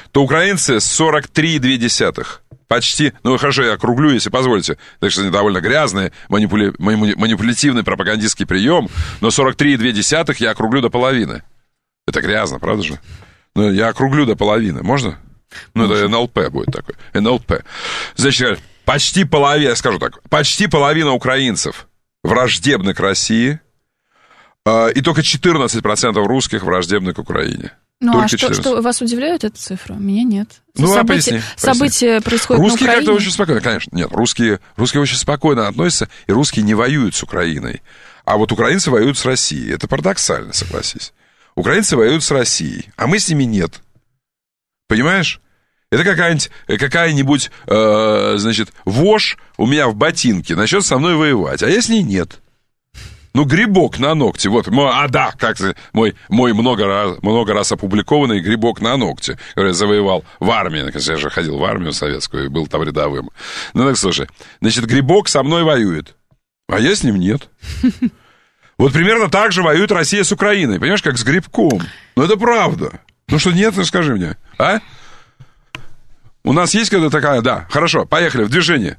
43,2%. Почти, ну хорошо, я округлю, если позволите. Так что это довольно грязный, манипулятивный пропагандистский прием, но 43,2% я округлю до половины. Это грязно, правда же? Ну, я округлю до половины, можно? Ну, это НЛП будет такой, НЛП. Значит, почти половина, я скажу так, почти половина украинцев враждебны к России, и только 14% русских враждебны к Украине. Ну, а что вас удивляет эта цифра? Меня нет. Ну, События происходят русские на Украине. Как-то очень спокойно, конечно. Нет, русские очень спокойно относятся, и русские не воюют с Украиной. А вот украинцы воюют с Россией. Это парадоксально, согласись. Украинцы воюют с Россией, а мы с ними нет. Понимаешь? Это какая-нибудь, значит, вошь у меня в ботинке начнет со мной воевать, а я с ней нет. Ну, грибок на ногте, вот, мой много раз опубликованный грибок на ногте, который я завоевал в армии, я же ходил в армию советскую и был там рядовым. Ну, так, слушай, значит, грибок со мной воюет, а я с ним нет. Вот примерно так же воюет Россия с Украиной, понимаешь, как с грибком. Ну, это правда. Ну, что нет, ну, скажи мне, а? У нас есть когда такая, да, хорошо, поехали, в движение.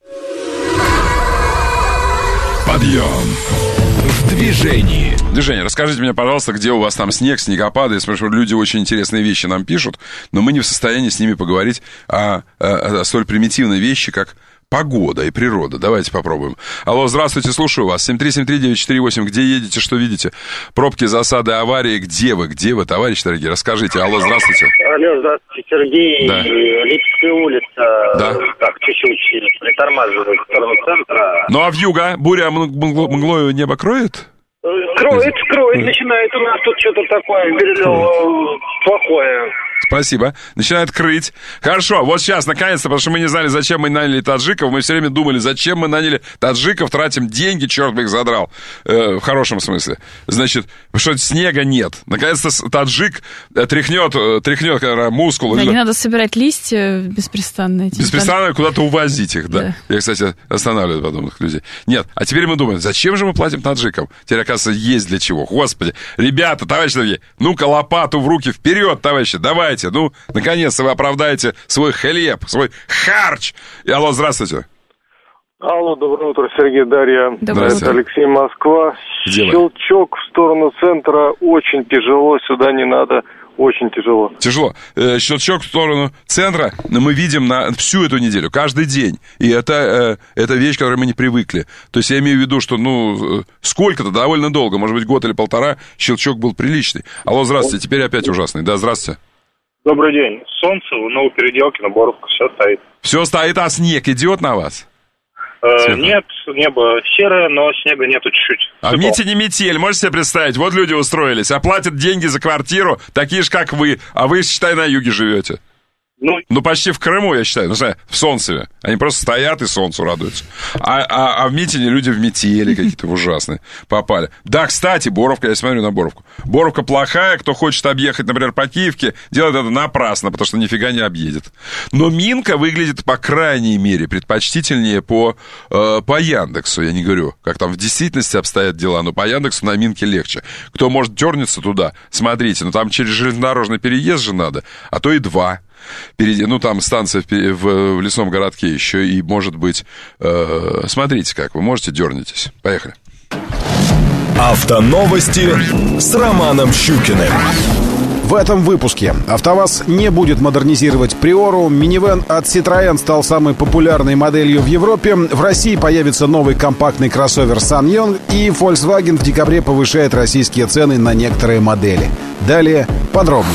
Подъем. В движении. Движение. Расскажите мне, пожалуйста, где у вас там снег, снегопады. Я спрашиваю, люди очень интересные вещи нам пишут, но мы не в состоянии с ними поговорить о столь примитивной вещи, как погода и природа. Давайте попробуем. Алло, здравствуйте, слушаю вас. 7373948. Где едете, что видите? Пробки, засады, аварии. Где вы, товарищи дорогие? Расскажите. Алло, здравствуйте. Алло, здравствуйте, Сергей. Да. Липецкая улица. Да. Так, чуть-чуть притормаживает в сторону центра. Ну, а вьюга? Буря мглою небо кроет? Кроет, начинает у нас тут что-то такое плохое. Спасибо. Начинает крыть. Хорошо, вот сейчас, наконец-то, потому что мы не знали, зачем мы наняли таджиков. Мы все время думали, зачем мы наняли таджиков, тратим деньги, черт бы их задрал. В хорошем смысле. Значит, что снега нет. Наконец-то таджик тряхнет мускулы. Да, не надо собирать листья беспрестанно. Беспрестанно куда-то увозить их, да. Я, кстати, останавливаю подобных людей. Нет, а теперь мы думаем, зачем же мы платим таджикам? Теперь, оказывается, есть для чего. Господи, ребята, товарищи дорогие, ну-ка лопату в руки вперед, товарищи, давайте. Ну, наконец-то вы оправдаете свой хлеб, свой харч. Алло, здравствуйте. Алло, доброе утро, Сергей, Дарья. Здравствуйте. Алексей, Москва. Щелчок в сторону центра очень тяжело, сюда не надо. Очень тяжело. Тяжело. Щелчок в сторону центра мы видим на всю эту неделю, каждый день. И это вещь, к которой мы не привыкли. То есть я имею в виду, что, сколько-то, довольно долго, может быть, год или полтора, щелчок был приличный. Алло, здравствуйте, теперь опять ужасный. Да, здравствуйте. Добрый день. Солнце, но у переделки на Боровку все стоит. Все стоит, а снег идет на вас? Нет, небо серое, но снега нету чуть-чуть. А в Мите не метель, можете себе представить? Вот люди устроились, оплатят деньги за квартиру, такие же, как вы, а вы, считай, на юге живете. Ну, почти в Крыму, я считаю, в Солнцеве. Они просто стоят и солнцу радуются. А в Митине люди в метели какие-то ужасные попали. Да, кстати, Боровка, я смотрю на Боровку. Боровка плохая, кто хочет объехать, например, по Киевке, делает это напрасно, потому что нифига не объедет. Но Минка выглядит, по крайней мере, предпочтительнее по Яндексу, я не говорю, как там в действительности обстоят дела, но по Яндексу на Минке легче. Кто может дернуться туда, смотрите, там через железнодорожный переезд же надо, а то и 2. Там станция в лесном городке еще, и, может быть, смотрите как, вы можете, дернетесь. Поехали. Автоновости с Романом Щукиным. В этом выпуске АвтоВАЗ не будет модернизировать Приору, минивэн от Citroën стал самой популярной моделью в Европе, в России появится новый компактный кроссовер Sanyong, и Volkswagen в декабре повышает российские цены на некоторые модели. Далее подробнее.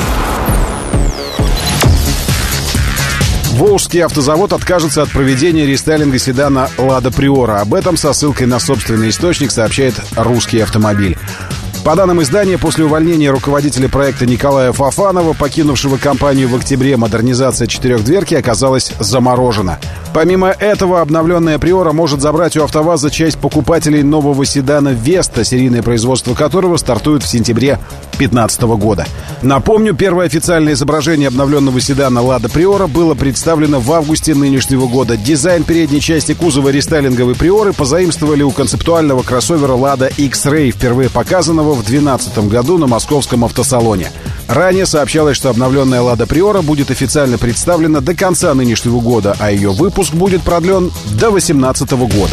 Волжский автозавод откажется от проведения рестайлинга седана «Лада Приора». Об этом со ссылкой на собственный источник сообщает «Русский автомобиль». По данным издания, после увольнения руководителя проекта Николая Фофанова, покинувшего компанию в октябре, модернизация четырехдверки оказалась заморожена. Помимо этого, обновленная Приора может забрать у АвтоВАЗа часть покупателей нового седана «Веста», серийное производство которого стартует в сентябре 2015 года. Напомню, первое официальное изображение обновленного седана «Лада Приора» было представлено в августе нынешнего года. Дизайн передней части кузова рестайлинговой Приоры позаимствовали у концептуального кроссовера «Лада X-Ray», впервые показанного в 2012 году на московском автосалоне. Ранее сообщалось, что обновленная «Лада Приора» будет официально представлена до конца нынешнего года, а ее выпуск будет продлен до 2018 года.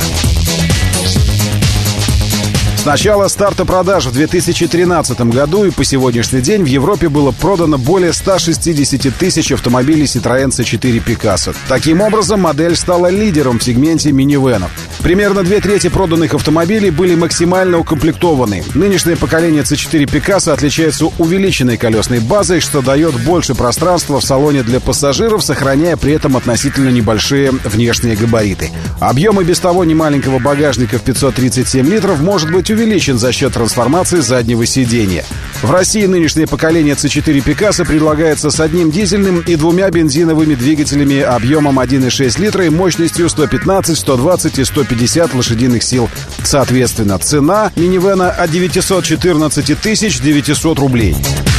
С начала старта продаж в 2013 году и по сегодняшний день в Европе было продано более 160 тысяч автомобилей Citroën C4 Picasso. Таким образом, модель стала лидером в сегменте минивэнов. Примерно 2/3 проданных автомобилей были максимально укомплектованы. Нынешнее поколение C4 Picasso отличается увеличенной колесной базой, что дает больше пространства в салоне для пассажиров, сохраняя при этом относительно небольшие внешние габариты. Объем и без того немаленького багажника в 537 литров может быть увеличен за счет трансформации заднего сидения. В России нынешнее поколение C4 Picasso предлагается с одним дизельным и 2 бензиновыми двигателями объемом 1,6 литра и мощностью 115, 120 и 150 лошадиных сил. Соответственно, цена минивэна от 914 900 рублей.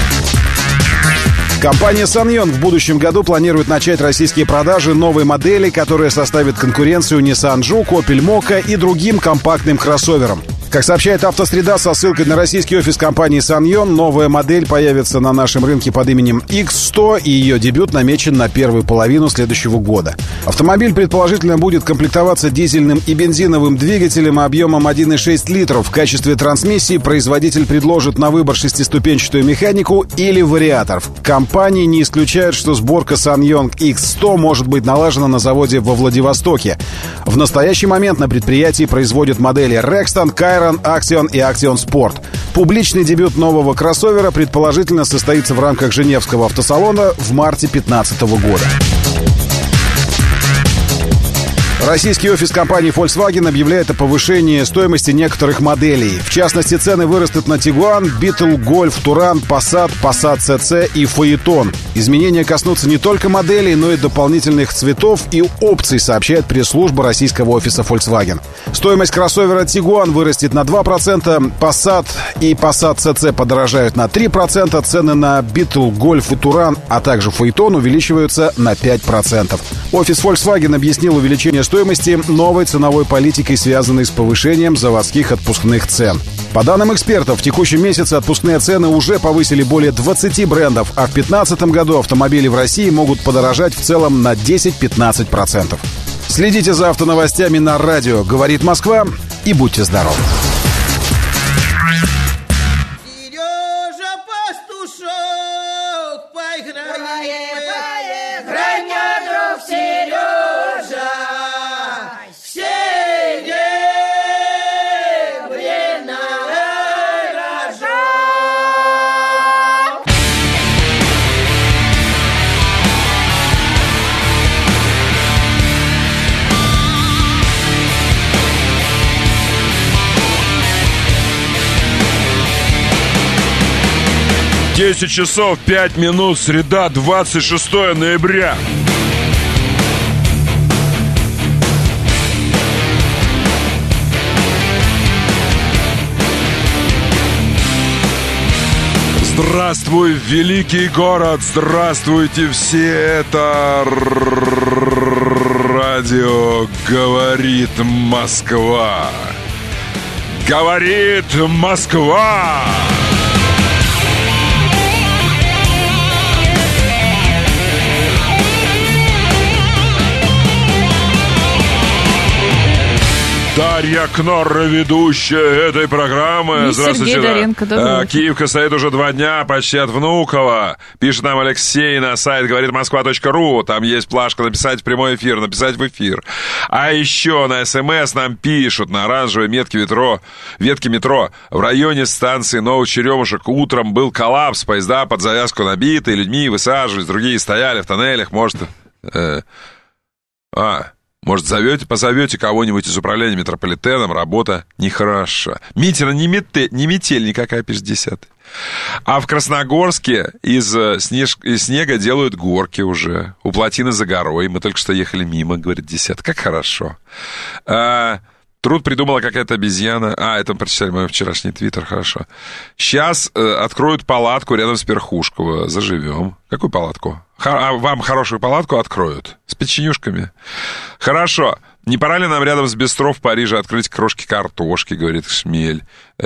Компания Sanyong в будущем году планирует начать российские продажи новой модели, которая составит конкуренцию Nissan Juke, Opel Mokka и другим компактным кроссоверам. Как сообщает «Автосреда» со ссылкой на российский офис компании Sanyong, новая модель появится на нашем рынке под именем X100, и ее дебют намечен на первую половину следующего года. Автомобиль, предположительно, будет комплектоваться дизельным и бензиновым двигателем объемом 1,6 литров. В качестве трансмиссии производитель предложит на выбор шестиступенчатую механику или вариатор. Компании не исключают, что сборка Sanyong X100 может быть налажена на заводе во Владивостоке. В настоящий момент на предприятии производят модели Rexton, Chiron, Axion и Axion Sport. Публичный дебют нового кроссовера предположительно состоится в рамках Женевского автосалона в марте 2015 года. Российский офис компании Volkswagen объявляет о повышении стоимости некоторых моделей. В частности, цены вырастут на Tiguan, Beetle, Golf, Touran, Passat, Passat CC и Phaeton. Изменения коснутся не только моделей, но и дополнительных цветов и опций, сообщает пресс-служба российского офиса Volkswagen. Стоимость кроссовера Tiguan вырастет на 2%, Passat и Passat CC подорожают на 3%, цены на Beetle, Golf и Touran, а также Phaeton увеличиваются на 5%. Офис Volkswagen объяснил увеличение стоимости новой ценовой политикой, связанной с повышением заводских отпускных цен. По данным экспертов, в текущем месяце отпускные цены уже повысили более 20 брендов, а в 2015 году автомобили в России могут подорожать в целом на 10-15%. Следите за автоновостями на радио «Говорит Москва» и будьте здоровы. Сережа Пастушок, поиграй, мой друг Сережа, серебряная рожок. Десять часов 5 минут, среда, 26 ноября. Здравствуй, великий город! Здравствуйте все! Это радио «Говорит Москва». Говорит Москва! Дарья Кнорра, ведущая этой программы. И здравствуйте. Сергей Доренко. Киевка стоит уже 2 дня, почти от Внуково. Пишет нам Алексей на сайт говоритмосква.ру. Там есть плашка «Написать в прямой эфир», «Написать в эфир». А еще на СМС нам пишут на оранжевой ветке метро. В районе станции Новых Черемушек утром был коллапс. Поезда под завязку набиты, людьми высаживались, другие стояли в тоннелях. Может, позовете кого-нибудь из управления метрополитеном, работа нехороша. Митина не метель никакая, пишет 10-й. А в Красногорске из снега делают горки уже. У плотины за горой. Мы только что ехали мимо, говорит 10-й. Как хорошо. Труд придумала какая-то обезьяна. Это прочитали мой вчерашний твиттер, хорошо. Сейчас откроют палатку рядом с Перхушково. Заживем. Какую палатку? Вам хорошую палатку откроют. С печенюшками. Хорошо. Не пора ли нам рядом с бистро в Париже открыть крошки картошки, говорит Шмель.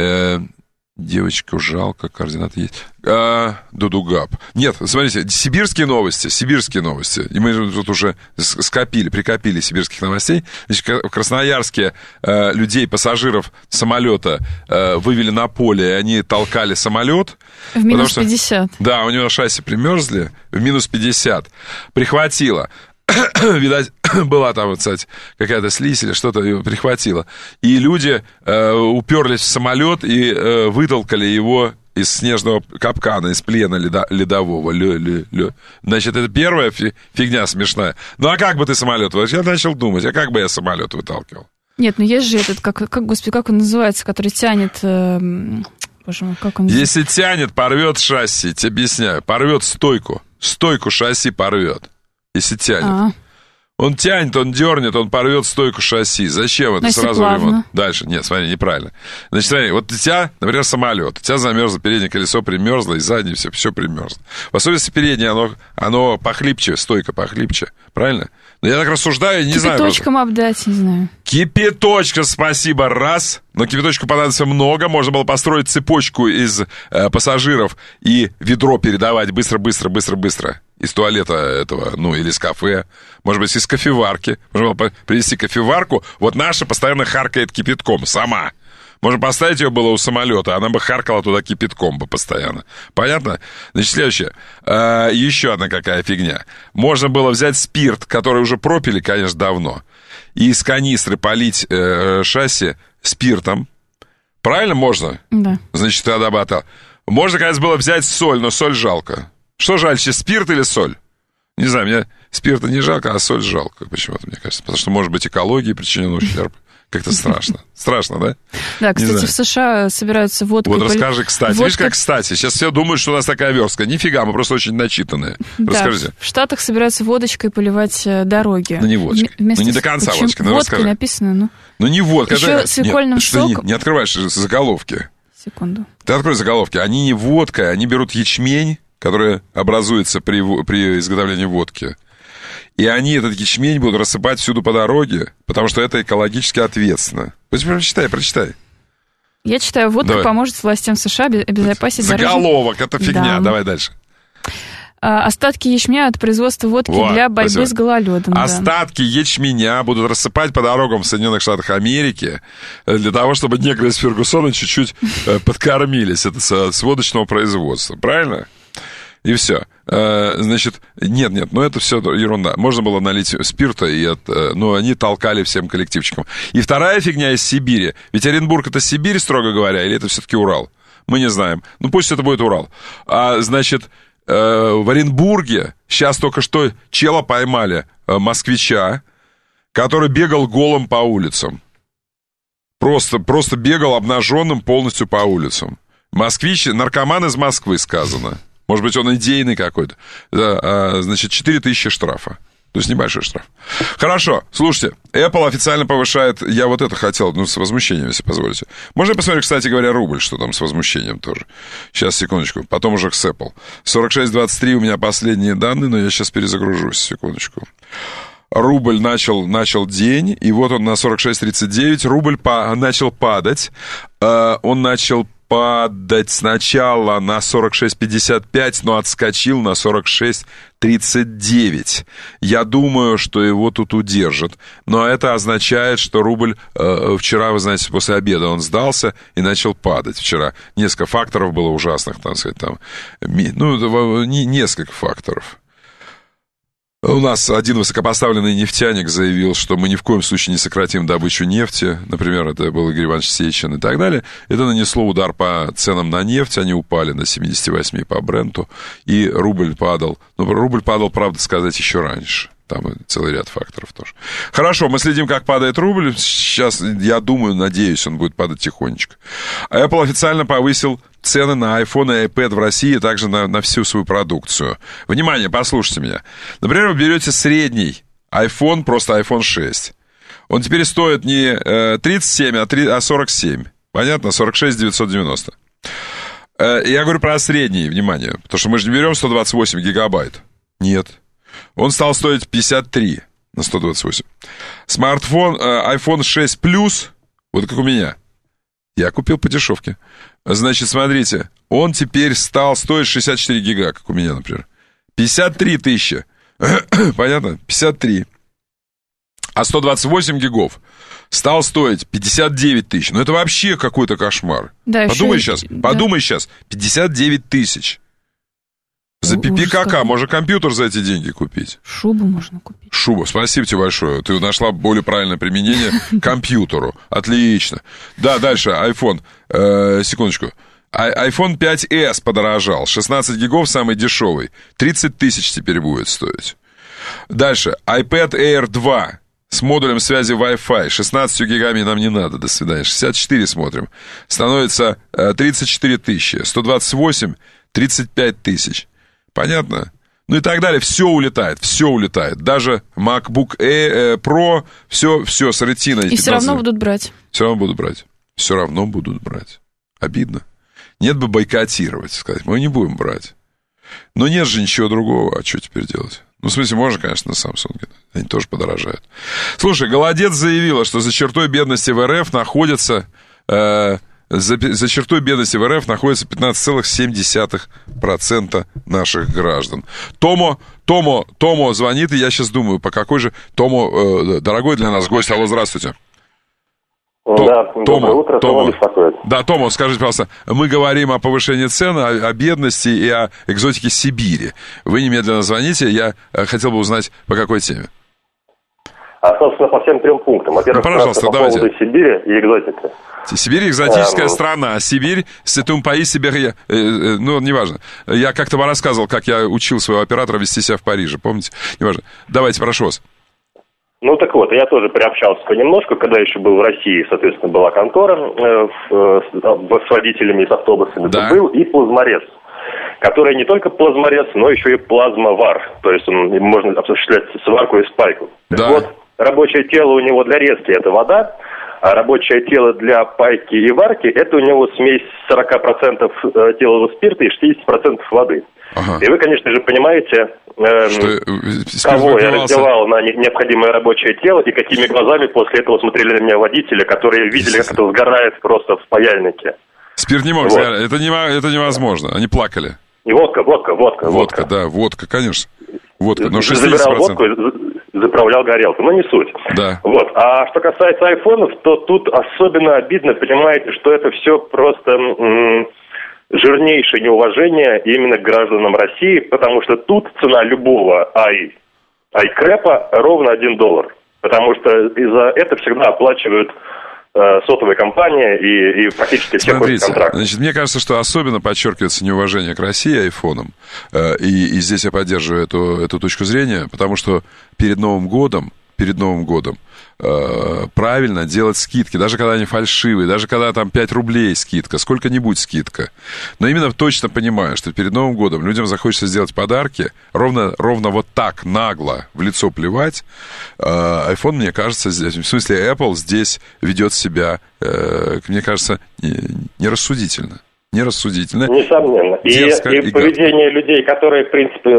Девочку жалко, координаты есть. Дудугап. Нет, смотрите, сибирские новости. И мы тут уже прикопили сибирских новостей. Значит, в Красноярске пассажиров самолета вывели на поле, и они толкали самолет. В минус 50. Да, у него шасси примерзли, в минус 50. Прихватило. Видать, была там, кстати, какая-то слизь или что-то ее прихватило. И люди уперлись в самолет и вытолкали его из снежного капкана, из плена ледового. Значит, это первая фигня смешная. Ну, а как бы ты самолет? Я начал думать, а как бы я самолет выталкивал? Нет, ну есть же этот, господи, как он называется, который тянет... Боже мой, как он... Если тянет, порвет шасси, тебе объясняю. Порвет стойку. Стойку шасси порвет. Если тянет. Он тянет, он дернет, он порвет стойку шасси. Зачем это? Сразу ремонт. Дальше. Нет, смотри, неправильно. Значит, смотри, вот у тебя, например, самолет. У тебя замерзло, переднее колесо примерзло, и заднее все примерзло. В особенности переднее, оно похлипче, стойка похлипче. Правильно? Но я так рассуждаю, не знаю. Кипяточком обдать, не знаю. Кипяточка, спасибо, раз. Но кипяточку понадобится много. Можно было построить цепочку из пассажиров и ведро передавать быстро. Из туалета этого, или из кафе. Может быть, из кофеварки. Можно было привезти кофеварку. Вот наша постоянно харкает кипятком сама. Можно поставить ее было у самолета, она бы харкала туда кипятком бы постоянно. Понятно? Значит, следующее. Еще одна какая фигня. Можно было взять спирт, который уже пропили, конечно, давно, и из канистры полить шасси спиртом. Правильно можно? Да. Значит, тогда бы Можно, конечно, было взять соль, но соль жалко. Что жальче, спирт или соль? Не знаю, спирта не жалко, а соль жалко почему-то, мне кажется. Потому что, может быть, экологии причинен ущерб. Как-то страшно. Страшно, да? Да, кстати, в США собираются водкой... Вот расскажи, кстати. Видишь, как кстати. Сейчас все думают, что у нас такая верстка. Нифига, мы просто очень начитанные. Да, расскажите. В Штатах собираются водочкой поливать дороги. Ну, не водочкой. Ну, не до конца водочкой. Ну, водкой написано, ну... Ну, не водка. Еще свекольным соком... Ты не открываешь заголовки. Секунду. Ты открой заголовки. Они не водкой, они берут ячмень, который образуется при изготовлении водки. И они этот ячмень будут рассыпать всюду по дороге, потому что это экологически ответственно. Прочитай. Я читаю, водка поможет властям США обезопасить дорожные... Заголовок, это фигня. Да. Давай дальше. Остатки ячменя от производства водки для борьбы с гололедом. Остатки ячменя будут рассыпать по дорогам в Соединенных Штатах Америки для того, чтобы негры из Фергусона чуть-чуть подкормились. Это с водочного производства. Правильно? И все. Значит, нет, ну это все ерунда. Можно было налить спирта, но они толкали всем коллективчикам. И вторая фигня из Сибири. Ведь Оренбург — это Сибирь, строго говоря, или это все-таки Урал? Мы не знаем. Ну пусть это будет Урал. Значит, в Оренбурге сейчас только что чела поймали, москвича, который бегал голым по улицам. Просто бегал обнаженным полностью по улицам. Москвич, наркоман из Москвы, сказано. Может быть, он идейный какой-то. Значит, 4000 штрафа. То есть небольшой штраф. Хорошо, слушайте, Apple официально повышает... Я вот это хотел, с возмущением, если позволите. Можно я посмотрю, кстати говоря, рубль, что там с возмущением тоже? Сейчас, секундочку. Потом уже с Apple. 46.23 у меня последние данные, но я сейчас перезагружусь, секундочку. Рубль начал день, и вот он на 46.39. Рубль начал падать. Он начал падать сначала на 46.55, но отскочил на 46.39. Я думаю, что его тут удержат. Но это означает, что рубль вчера, вы знаете, после обеда он сдался и начал падать вчера. Несколько факторов было ужасных, так сказать, там. Несколько факторов. У нас один высокопоставленный нефтяник заявил, что мы ни в коем случае не сократим добычу нефти. Например, это был Игорь Иванович Сечин и так далее. Это нанесло удар по ценам на нефть. Они упали до 78 по Бренту. И рубль падал. Но рубль падал, правда сказать, еще раньше. Там целый ряд факторов тоже. Хорошо, мы следим, как падает рубль. Сейчас, я думаю, надеюсь, он будет падать тихонечко. Apple официально повысил цены на iPhone и iPad в России, а также на всю свою продукцию. Внимание, послушайте меня. Например, вы берете средний iPhone, просто iPhone 6. Он теперь стоит не 37, а 47. Понятно? 46 990. Я говорю про средний, внимание. Потому что мы же не берем 128 гигабайт. Нет. Он стал стоить 53 на 128. Смартфон iPhone 6 Plus, вот как у меня. Я купил по дешевке. Значит, смотрите, он теперь стал стоить 64 гига, как у меня, например. 53 тысячи. Понятно? 53. А 128 гигов стал стоить 59 тысяч. Ну, это вообще какой-то кошмар. Да, подумай сейчас, да. 59 тысяч. За ППКК можно компьютер за эти деньги купить. Шубу можно купить. Шубу, спасибо тебе большое. Ты нашла более правильное применение компьютеру. Отлично. Да, дальше, iPhone. Секундочку. iPhone 5s подорожал. 16 гигов самый дешевый. 30 тысяч теперь будет стоить. Дальше, iPad Air 2 с модулем связи Wi-Fi. 16 гигами нам не надо, до свидания. 64 смотрим. Становится 34 тысячи. 128, 35 тысяч. Понятно? Ну и так далее. Все улетает. Даже MacBook Pro, все с ретиной. И все равно будут брать. Все равно будут брать. Обидно. Нет бы бойкотировать, сказать, мы не будем брать. Но нет же ничего другого, а что теперь делать? Ну, в смысле, можно, конечно, на Samsung. Они тоже подорожают. Слушай, Голодец заявила, что за чертой бедности в РФ находится... За чертой бедности в РФ находится 15,7% наших граждан. Томо звонит, и я сейчас думаю, по какой же... Томо, дорогой для нас гость, алло, здравствуйте. Да, доброе утро, Томо беспокоит. Да, Томо, скажите, пожалуйста, мы говорим о повышении цен, о бедности и о экзотике Сибири. Вы немедленно звоните, я хотел бы узнать, по какой теме. Собственно, по всем трем пунктам. Во-первых, пожалуйста, по поводу Сибири и экзотики. Сибирь экзотическая страна. Сибирь, c'est un pays sibérien. Ну, неважно. Я как-то вам рассказывал, как я учил своего оператора вести себя в Париже. Помните? Неважно. Давайте, прошу вас. Ну, так вот, я тоже приобщался понемножку, когда еще был в России, соответственно, была контора с водителями и с автобусами. Да. Был и плазморез, который не только плазморез, но еще и плазмовар. То есть можно осуществлять сварку и спайку. Да. Вот, рабочее тело у него для резки – это вода, а рабочее тело для пайки и варки – это у него смесь 40% этилового спирта и 60% воды. Ага. И вы, конечно же, понимаете, кого я раздевал на необходимое рабочее тело и какими глазами после этого смотрели на меня водители, которые видели, как это сгорает просто в паяльнике. Спирт не мог сгорать, это невозможно, они плакали. И водка. Водка, да, водка, конечно. Водка, но 60%. Забирал водку и заправлял горелку, но не суть. Да. Вот. А что касается айфонов, то тут особенно обидно, понимаете, что это все просто жирнейшее неуважение именно к гражданам России, потому что тут цена любого айкрэпа ровно $1. Потому что за это всегда оплачивают сотовые компании и практически все контракты. Значит, мне кажется, что особенно подчеркивается неуважение к России айфоном, и здесь я поддерживаю эту точку зрения, потому что перед Новым годом правильно делать скидки, даже когда они фальшивые, даже когда там 5 рублей скидка, сколько-нибудь скидка. Но именно точно понимаю, что перед Новым годом людям захочется сделать подарки, ровно вот так нагло в лицо плевать. iPhone, мне кажется, здесь, в смысле Apple здесь ведет себя, мне кажется, нерассудительно. Несомненно. Дерзко и поведение людей, которые, в принципе,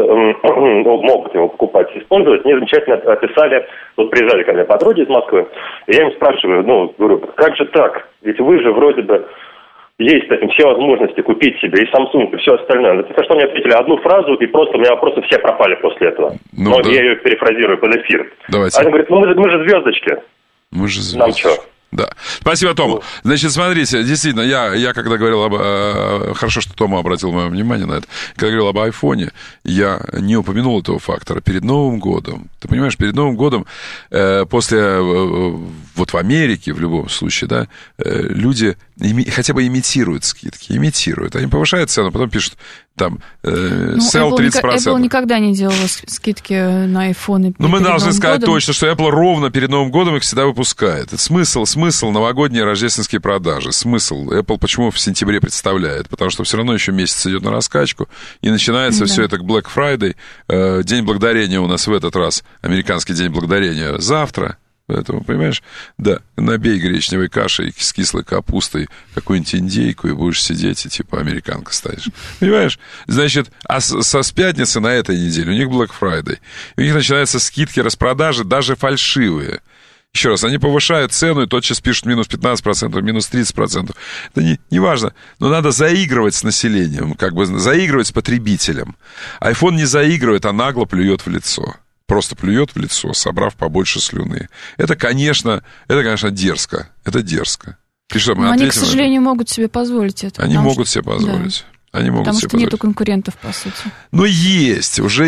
могут его покупать и использовать, мне замечательно описали. Вот приезжали ко мне подруги из Москвы, и я им спрашиваю, говорю, как же так? Ведь вы же вроде бы есть все возможности купить себе и Samsung, и все остальное. Это что мне ответили одну фразу, и просто у меня вопросы все пропали после этого. Но да. Я ее перефразирую под эфир. Давайте. Они говорят, мы же звездочки. Нам что? Да. Спасибо, Тома. Значит, смотрите, действительно, я когда говорил хорошо, что Тома обратил мое внимание на это. Когда говорил об айфоне, я не упомянул этого фактора. Перед Новым годом, ты понимаешь, перед Новым годом, после, вот в Америке, в любом случае, да, люди хотя бы имитируют скидки. Они повышают цену, потом пишут, там, sell 30%. Apple никогда не делала скидки на айфоны. Ну, мы должны сказать точно, что Apple ровно перед Новым годом их всегда выпускает. Это смысл новогодние рождественские продажи. Смысл. Apple почему в сентябре представляет? Потому что все равно еще месяц идет на раскачку, и начинается все это к Black Friday. День благодарения у нас в этот раз, американский день благодарения, завтра. Поэтому, понимаешь, да, набей гречневой кашей с кислой капустой какую-нибудь индейку, и будешь сидеть, и типа американка станешь. Понимаешь? Значит, с пятницы на этой неделе у них Black Friday. И у них начинаются скидки, распродажи, даже фальшивые. Еще раз, они повышают цену и тотчас пишут минус 15%, минус 30%. Это не важно, но надо заигрывать с населением, как бы заигрывать с потребителем. iPhone не заигрывает, а нагло плюет в лицо. Просто плюет в лицо, собрав побольше слюны. Это, конечно, дерзко. Это дерзко. Но они, к сожалению, могут себе позволить это. Они могут себе позволить. Да. Потому что нету конкурентов, по сути. Но есть. Уже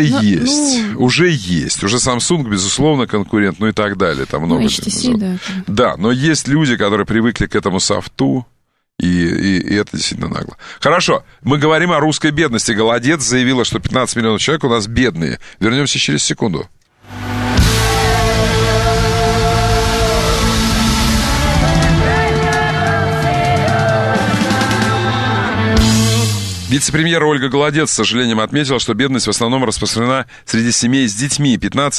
есть. Уже Samsung, безусловно, конкурент, ну и так далее. Там много HTC, да. Да, но есть люди, которые привыкли к этому софту, и это действительно нагло. Хорошо, мы говорим о русской бедности. Голодец заявила, что 15 миллионов человек у нас бедные. Вернемся через секунду. Вице-премьер Ольга Голодец, с сожалением, отметила, что бедность в основном распространена среди семей с детьми.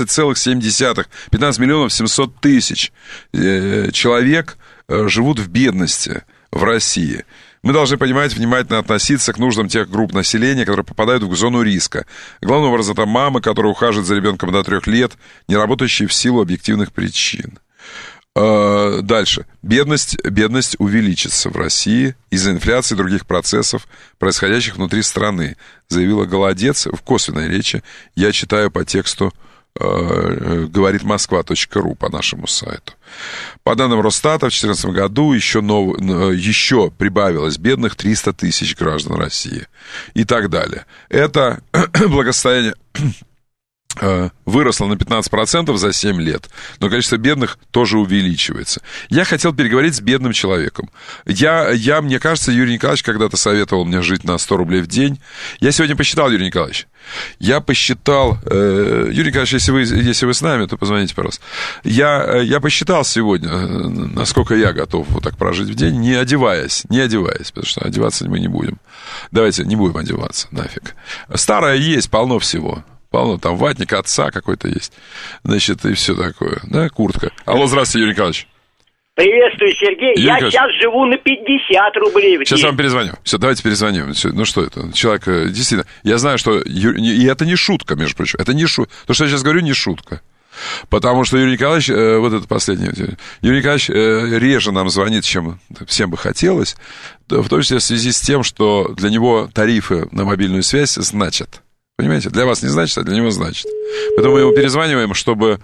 15 миллионов 700 тысяч человек живут в бедности в России. Мы должны понимать, внимательно относиться к нуждам тех групп населения, которые попадают в зону риска. Главным образом, это мамы, которые ухаживают за ребенком до 3 лет, не работающие в силу объективных причин. Дальше. Бедность увеличится в России из-за инфляции и других процессов, происходящих внутри страны, заявила Голодец в косвенной речи. Я читаю по тексту говорит Москва.ру по нашему сайту. По данным Росстата, в 2014 году еще прибавилось бедных 300 тысяч граждан России. И так далее. Это благосостояние выросло на 15% за 7 лет, но количество бедных тоже увеличивается. Я хотел переговорить с бедным человеком. Мне кажется, Юрий Николаевич когда-то советовал мне жить на 100 рублей в день. Я сегодня посчитал, Юрий Николаевич. Я посчитал... Юрий Николаевич, если вы с нами, то позвоните, пожалуйста. Я посчитал сегодня, насколько я готов вот так прожить в день, не одеваясь, потому что одеваться мы не будем. Давайте не будем одеваться, нафиг. Старое есть, полно всего. Полно, там ватник отца какой-то есть. Значит, и все такое. Да, куртка. Алло, здравствуйте, Юрий Николаевич. Приветствую, Сергей. Я сейчас живу на 50 рублей в день. Сейчас я вам перезвоню. Все, давайте перезвоним. Ну что это? Человек, действительно, я знаю, что... И это не шутка, между прочим. Это не шутка. То, что я сейчас говорю, не шутка. Потому что Юрий Николаевич, вот это последнее, Юрий Николаевич реже нам звонит, чем всем бы хотелось, в том числе в связи с тем, что для него тарифы на мобильную связь значат. Понимаете? Для вас не значит, а для него значит. Поэтому мы ему перезваниваем, чтобы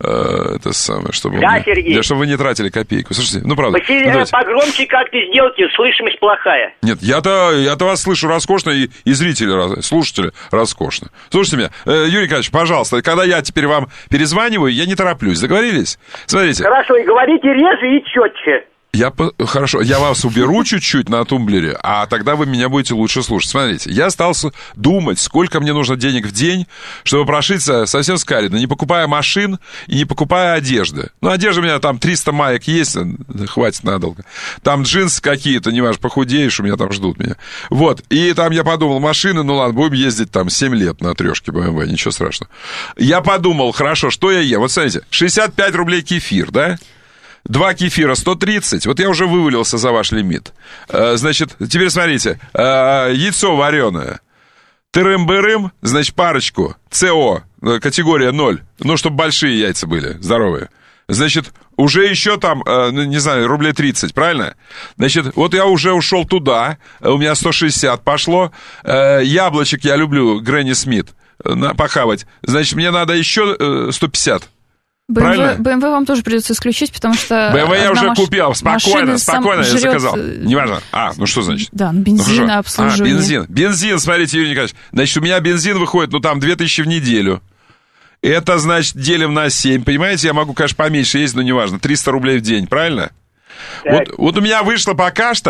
чтобы вы не тратили копейку. Слушайте, ну правда. Погромче как-то сделайте, слышимость плохая. Нет, я-то вас слышу роскошно, и зрители, слушатели роскошно. Слушайте меня, Юрий Николаевич, пожалуйста, когда я теперь вам перезваниваю, я не тороплюсь. Договорились? Смотрите. Хорошо, и говорите реже и четче. Хорошо, я вас уберу чуть-чуть на тумблере, а тогда вы меня будете лучше слушать. Смотрите, я стал думать, сколько мне нужно денег в день, чтобы прошиться совсем скаридно, не покупая машин и не покупая одежды. Ну, одежда у меня там 300 маек есть, хватит надолго. Там джинсы какие-то, неважно, похудеешь, у меня там ждут меня. Вот, и там я подумал, машины, ну ладно, будем ездить там 7 лет на трешке BMW, ничего страшного. Я подумал, хорошо, что я ем? Вот смотрите, 65 рублей кефир, да? 2 кефира 130, вот я уже вывалился за ваш лимит. Значит, теперь смотрите, яйцо вареное, тырым-бырым, значит, парочку, СО, категория 0, ну, чтобы большие яйца были, здоровые. Значит, уже еще там, не знаю, рублей 30, правильно? Значит, вот я уже ушел туда, у меня 160 пошло, яблочек я люблю, Гренни Смит, похавать, значит, мне надо еще 150. BMW вам тоже придется исключить, потому что... BMW я уже купил, спокойно, я заказал. Неважно. Ну что значит? Да, бензин, обслуживание. Бензин, смотрите, Юрий Николаевич. Значит, у меня бензин выходит, там 2000 в неделю. Это, значит, делим на 7. Понимаете, я могу, конечно, поменьше ездить, но неважно. 300 рублей в день, правильно? Вот у меня вышло пока что,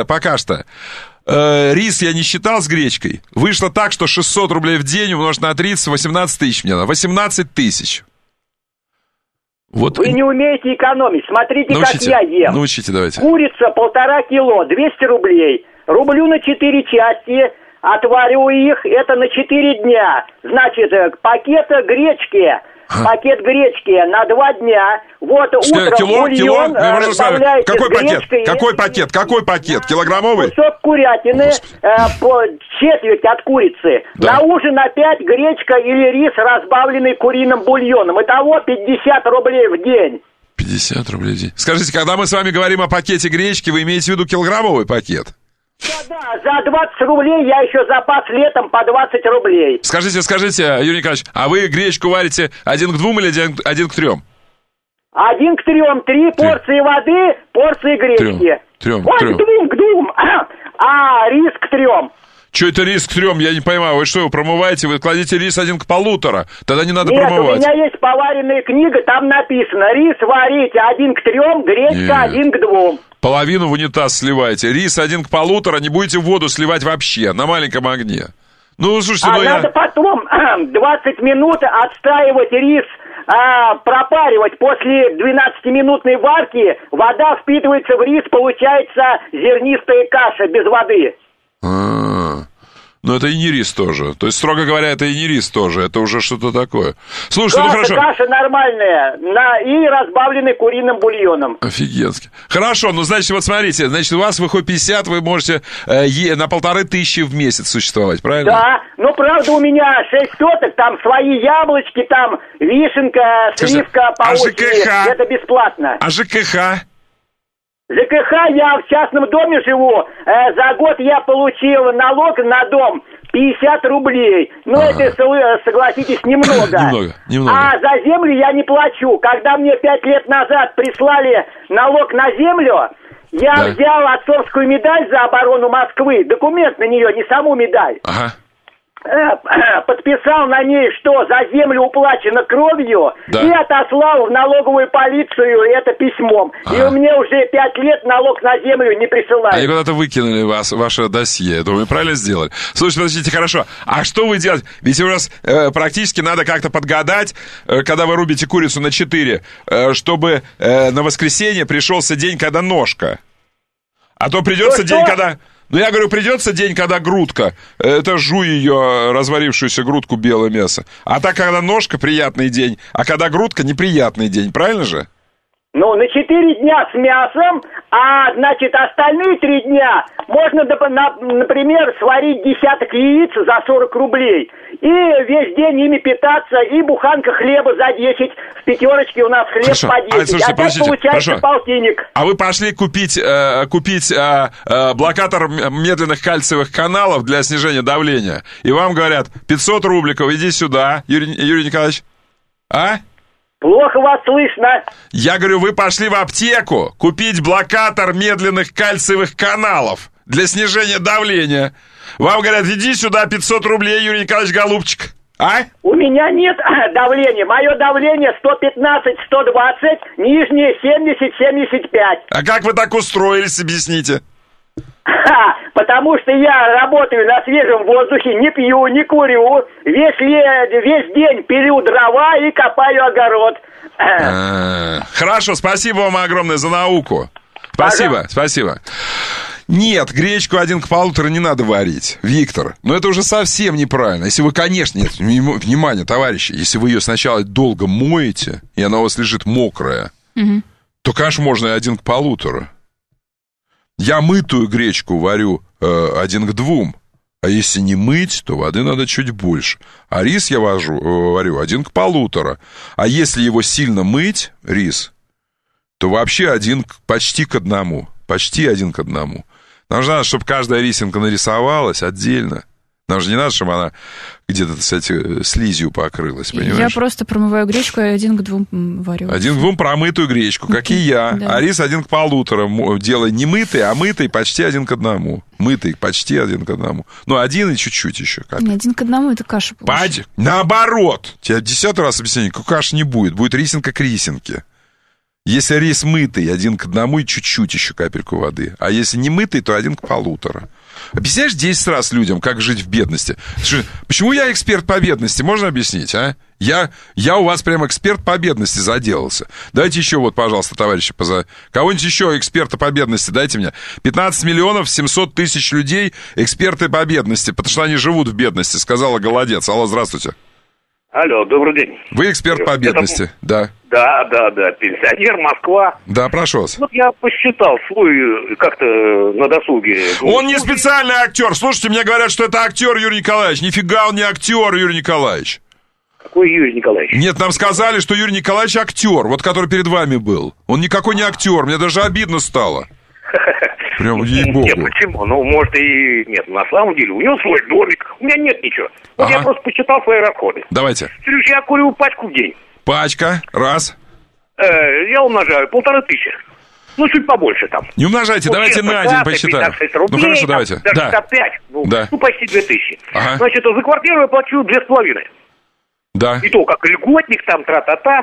рис я не считал с гречкой. Вышло так, что 600 рублей в день умножить на 30, 18 тысяч мне надо. 18 тысяч. Вот. Вы не умеете экономить. Смотрите, научите, как я ем. Научите, давайте. Курица 1,5 кило, 200 рублей. Рублю на 4 части, отварю их, это на 4 дня. Значит, пакет гречки на 2 дня. Вот утром бульон разбавляете гречкой. Какой пакет? Килограммовый? Кусок курятины, четверть от курицы. Да. На ужин опять гречка или рис, разбавленный куриным бульоном. Итого 50 рублей в день. 50 рублей в день. Скажите, когда мы с вами говорим о пакете гречки, вы имеете в виду килограммовый пакет? Да, за 20 рублей я еще запас летом по 20 рублей. Скажите, Юрий Николаевич, а вы гречку варите 1 к 2 или 1 к 3? 1 к 3, 3 порции воды, порции гречки. 3. К 2. А рис к 3. Что это рис к 3? Я не понимаю. Вы что, его промываете? Вы кладите рис 1 к 1,5. Тогда не надо промывать. Нет, у меня есть поваренная книга, там написано: рис варите 1 к 3, гречка 1 к 2. Половину в унитаз сливаете. Рис 1 к 1,5, не будете в воду сливать вообще, на маленьком огне. Ну, слушайте, надо потом 20 минут отстаивать рис, пропаривать. После 12-минутной варки вода впитывается в рис, получается зернистая каша без воды. Но это и не рис тоже. То есть, строго говоря, это и не рис тоже. Это уже что-то такое. Слушайте, хорошо. Каша нормальная. И разбавленный куриным бульоном. Офигенски. Хорошо, значит, вот смотрите. Значит, у вас выходит 50, вы можете на 1500 в месяц существовать, правильно? Да. Правда, у меня 6 теток, там свои яблочки, там вишенка, сливка по очереди. Это бесплатно. А ЖКХ? ЖКХ, я в частном доме живу. За год я получил налог на дом 50 рублей. Это, согласитесь, немного. Немного. А за землю я не плачу. Когда мне 5 лет назад прислали налог на землю, я взял отцовскую медаль за оборону Москвы. Документ на нее, не саму медаль. Ага. подписал на ней, что за землю уплачено кровью, и отослал в налоговую полицию это письмом. И у меня уже 5 лет налог на землю не присылают. Они куда-то выкинули ваше досье. Думаю, правильно сделали. Слушайте, подождите, хорошо. А что вы делаете? Ведь у нас практически надо как-то подгадать, когда вы рубите курицу на 4, чтобы на воскресенье пришелся день, когда ножка. А то придется день, когда... Ну, я говорю, придется день, когда грудка. Это жуй ее, разварившуюся грудку, белое мясо. А так, когда ножка, приятный день. А когда грудка, неприятный день. Правильно же? Ну, на 4 дня с мясом, а, значит, остальные 3 дня можно, например, сварить десяток яиц за 40 рублей. И весь день ими питаться, и буханка хлеба за 10. В пятерочке у нас хлеб по 10. Слушайте, опять получается полтинник. А вы пошли купить блокатор медленных кальциевых каналов для снижения давления. И вам говорят, 500 рубликов, иди сюда, Юрий Николаевич. А? Плохо вас слышно. Я говорю, вы пошли в аптеку купить блокатор медленных кальциевых каналов для снижения давления. Вам говорят, иди сюда, 500 рублей, Юрий Николаевич, голубчик. А? У меня нет давления. Мое давление 115-120, нижнее 70-75. А как вы так устроились, объясните? Потому что я работаю на свежем воздухе, не пью, не курю, весь день пилю дрова и копаю огород. Хорошо, спасибо вам огромное за науку. Спасибо. Нет, гречку 1 к 1,5 не надо варить, Виктор. Но это уже совсем неправильно. Если вы, конечно, нет, внимание, товарищи, если вы ее сначала долго моете, и она у вас лежит мокрая, то, конечно, можно и 1 к 1,5. Я мытую гречку варю 1 к 2, а если не мыть, то воды надо чуть больше. А рис я варю 1 к 1,5. А если его сильно мыть, рис, то вообще почти к 1. Почти 1 к 1. Нам же надо, чтобы каждая рисинка нарисовалась отдельно. Нам же не надо, чтобы она где-то, кстати, слизью покрылась, понимаешь? Я просто промываю гречку и 1 к 2 варю. 1 к 2 промытую гречку, как и я. Да. А рис 1 к 1,5. Делай не мытый, а мытый почти 1 к 1. Мытый почти 1 к 1. Ну, 1 и чуть-чуть еще. Не, 1 к 1 это каша получится. Наоборот. Тебе 10 раз объясню, никакой каши не будет. Будет рисинка к рисинке. Если рис мытый, 1 к 1 и чуть-чуть еще капельку воды. А если не мытый, то 1 к 1,5. Объясняешь 10 раз людям, как жить в бедности? Почему я эксперт по бедности? Можно объяснить, а? Я у вас прям эксперт по бедности заделался. Дайте еще вот, пожалуйста, товарищи, кого-нибудь еще эксперта по бедности дайте мне. 15 миллионов 700 тысяч людей эксперты по бедности, потому что они живут в бедности, сказала Голодец. Алло, здравствуйте. Алло, добрый день. Вы эксперт по бедности, да? Да, пенсионер, Москва. Да, прошу вас. Вот я посчитал свой как-то на досуге. Он не специальный актер. Слушайте, мне говорят, что это актер Юрий Николаевич. Нифига он не актер, Юрий Николаевич. Какой Юрий Николаевич? Нет, нам сказали, что Юрий Николаевич актер, вот который перед вами был. Он никакой не актер, мне даже обидно стало. Прям ей-богу. Нет, почему? Ну, может, и нет. На самом деле, у него свой домик. У меня нет ничего. Вот я просто посчитал свои расходы. Давайте. Сереж, я курю пачку в день. Пачка, раз. Я умножаю 1500. Ну, чуть побольше там. Не умножайте, давайте на день посчитаем. Рублей, ну, хорошо, давайте. Даже 65. Да. Ну, почти 2000. Ага. Значит, за квартиру я плачу 2,5. Да. И то, как льготник, там, тра-та-та.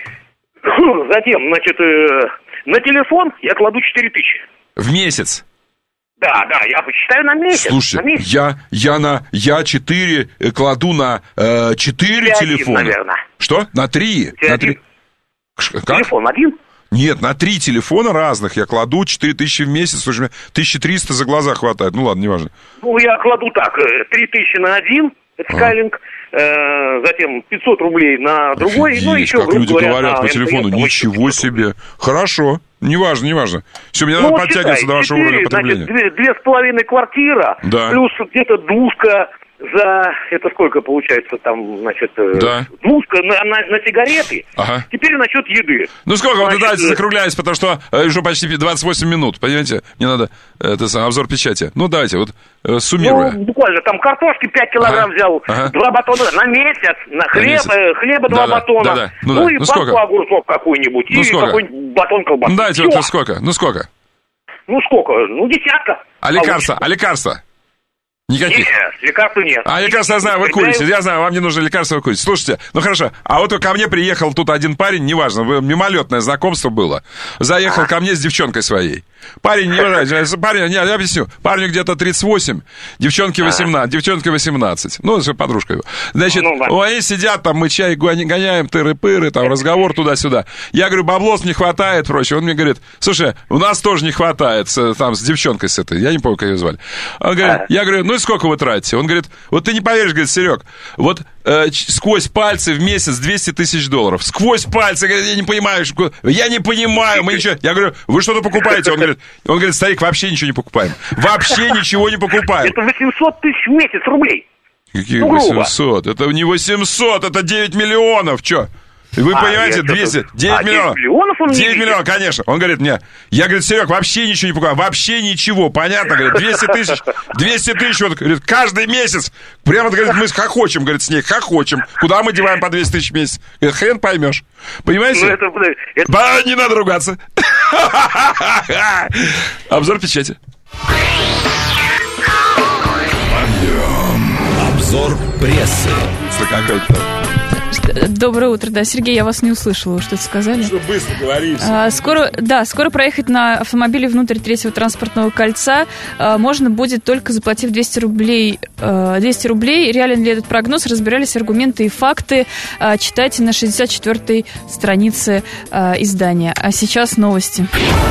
Затем, значит, на телефон я кладу 4000. В месяц? Да, я посчитаю на месяц. Слушайте, на месяц. я 4 кладу на 4 телефона. 1, наверное. Что? На 3? На 3. Как? Телефон 1? Нет, на 3 телефона разных я кладу 4000 в месяц. Слушай, 1300 за глаза хватает. Ну ладно, неважно. Ну, я кладу так, 3000 на один, это Skylink. Затем 500 рублей на другой. Офигеть, ну, еще, как люди говорят на по телефону, ничего себе. Хорошо, неважно. Все, мне надо подтягиваться до вашего уровня потребления. Значит, 2,5 квартира, да. Плюс где-то двушка за, это сколько получается там, значит, да. Двушка на сигареты. Ага. Теперь насчет еды. Ну сколько, значит, вот давайте закругляюсь, потому что уже почти 28 минут, понимаете? Мне надо, обзор печати. Ну давайте, вот суммируя. Ну, буквально, там картошки 5 килограмм взял, 2 батона на месяц, на хлеба 2 батона. Да. Ну и банку огурцов какую-нибудь, и какой-нибудь батон колбасы. Ну дайте, вот сколько? Ну сколько? Ну сколько? Ну, 10. А лекарства? Никаких? Нет, лекарств нет. А лекарства, я знаю, вы курите. Я знаю, вам не нужны лекарства, вы курите. Слушайте, ну хорошо, а вот ко мне приехал тут один парень, неважно, мимолетное знакомство было. Заехал ко мне с девчонкой своей. Парень, я объясню. Парню где-то 38, девчонке 18, девчонке 18. Ну, это подружка его. Значит, они сидят, там, мы чай гоняем, тыры-пыры, там, разговор туда-сюда. Я говорю, баблос не хватает, прочее. Он мне говорит, слушай, у нас тоже не хватает, там, с девчонкой с этой, я не помню, как ее звали. Он говорит, я говорю, ну и сколько вы тратите? Он говорит, вот ты не поверишь, говорит, Серег, вот сквозь пальцы в месяц $200 тысяч. Сквозь пальцы, говорит, я не понимаю, мы ничего. Я говорю, вы что-то покупаете? Он говорит, старик, вообще ничего не покупаем. Вообще ничего не покупаем. Это 800 тысяч в месяц рублей. Какие 800? Это не 800, это 9 миллионов, чё? Вы понимаете, 200, 9 миллионов. 9 миллионов, конечно. Он говорит мне, я, говорит, Серег, вообще ничего не покупаю, вообще ничего, понятно, говорит, 200 тысяч, вот, говорит, каждый месяц. Прямо, говорит, мы хохочем, говорит, с ней, хохочем. Куда мы деваем по 200 тысяч в месяц? Говорит, хрен поймешь. Понимаете? Да, не надо ругаться. Обзор печати. Обзор прессы. Доброе утро, да, Сергей, я вас не услышала, вы что-то сказали? Что быстро говоришь. Скоро проехать на автомобиле внутрь третьего транспортного кольца можно будет, только заплатив 200 рублей. 200 рублей. Реален ли этот прогноз? Разбирались аргументы и факты. Читайте на 64-й странице издания. А сейчас новости.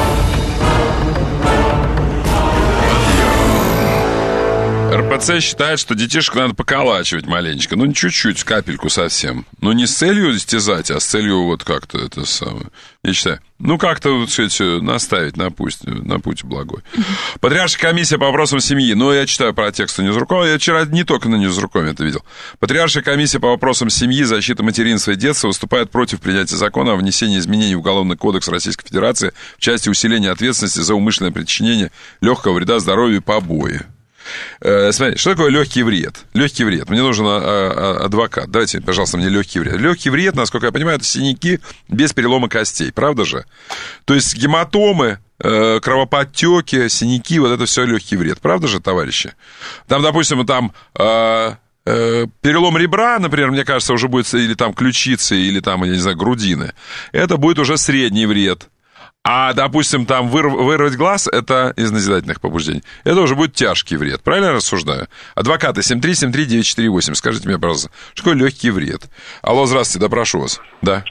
РПЦ считает, что детишек надо поколачивать маленечко. Ну, не чуть-чуть, капельку совсем. Но не с целью истязать, а с целью вот как-то это самое. Я считаю, ну, как-то, вот, сказать, наставить на путь благой. Патриаршая комиссия по вопросам семьи. Ну, я читаю про тексты Ньюзрукова. Я вчера не только на Ньюзрукоме это видел. Патриаршая комиссия по вопросам семьи, защиты материнства и детства выступает против принятия закона о внесении изменений в Уголовный кодекс Российской Федерации в части усиления ответственности за умышленное причинение легкого вреда здоровью и побои. Смотри, что такое легкий вред? Легкий вред. Мне нужен адвокат. Давайте, пожалуйста, мне легкий вред. Легкий вред, насколько я понимаю, это синяки без перелома костей. Правда же? То есть гематомы, кровоподтеки, синяки, вот это все легкий вред. Правда же, товарищи? Там, допустим, перелом ребра, например, мне кажется, уже будет, или там ключицы, или там, я не знаю, грудины. Это будет уже средний вред. А, допустим, там вырвать глаз, это из назидательных побуждений. Это уже будет тяжкий вред. Правильно я рассуждаю? Адвокаты 7373948. Скажите мне, пожалуйста, что такое легкий вред? Алло, здравствуйте, да, прошу вас. Да.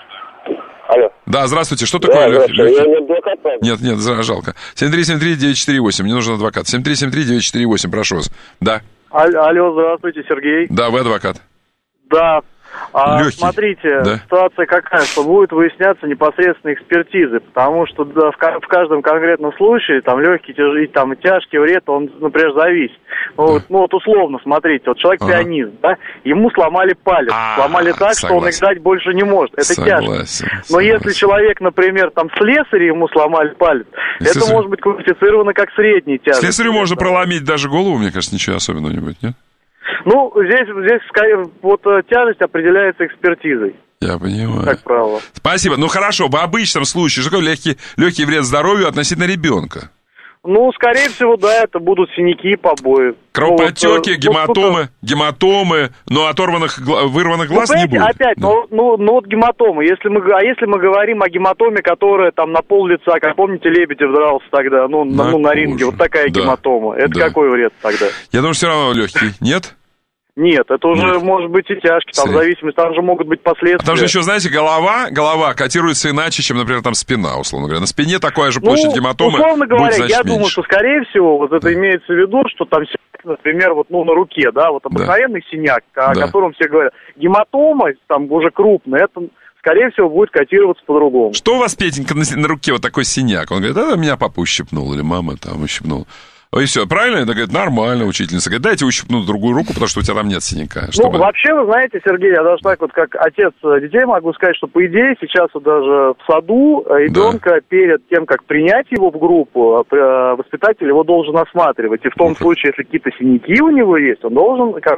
Алло. Да, здравствуйте, что такое легкий? Я не адвокат, правильно? Нет, жалко. 7373948, мне нужен адвокат. 7373948, прошу вас. Да. Алло, здравствуйте, Сергей. Да, вы адвокат. Да. Легкий. Смотрите, да. Ситуация какая, что будет выясняться непосредственно экспертизы, потому что в каждом конкретном случае там легкий, там и тяжкий вред, он, например, зависит. Ну вот условно, смотрите, вот человек пианист, да, ему сломали палец, сломали так, что он играть больше не может, это тяжко. Но если человек, например, там слесарь ему сломали палец, это может быть квалифицировано как средний тяжесть. Слесарю можно проломить даже голову, мне кажется, ничего особенного не будет, нет? Ну, здесь скорее, вот тяжесть определяется экспертизой. Я понимаю. Как правило. Спасибо. Ну, хорошо, в обычном случае, что такое легкий вред здоровью относительно ребенка? Ну, скорее всего, да, это будут синяки, побои. Кровоподтеки, гематомы, но вырванных глаз не будет. Опять, да. Вот гематомы. Если мы говорим о гематоме, которая там на пол лица, как помните, Лебедев дрался тогда, на ринге, вот такая гематома. Это какой вред тогда? Я думаю, все равно легкий. Нет? Нет, это уже может быть и тяжкий, там в зависимости, там же могут быть последствия. А там же еще, знаете, голова котируется иначе, чем, например, там спина, условно говоря. На спине такая же площадь гематомы. Условно говоря, будет, значит, я меньше. думаю, что, скорее всего, вот это имеется в виду, что там, например, вот, на руке, да, вот обыкновенный синяк, о котором все говорят. Гематома, там уже крупная, это, скорее всего, будет котироваться по-другому. Что у вас, Петенька, на руке вот такой синяк? Он говорит, да, меня папа ущипнул, или мама там ущипнула. И все, правильно? Это говорит, нормально, учительница. Говорит, дайте ущипну другую руку, потому что у тебя там нет синяка. Чтобы... Ну, вообще, вы знаете, Сергей, я даже так вот, как отец детей, могу сказать, что, по идее, сейчас вот даже в саду ребенка перед тем, как принять его в группу, воспитатель его должен осматривать. И в том случае, если какие-то синяки у него есть, он должен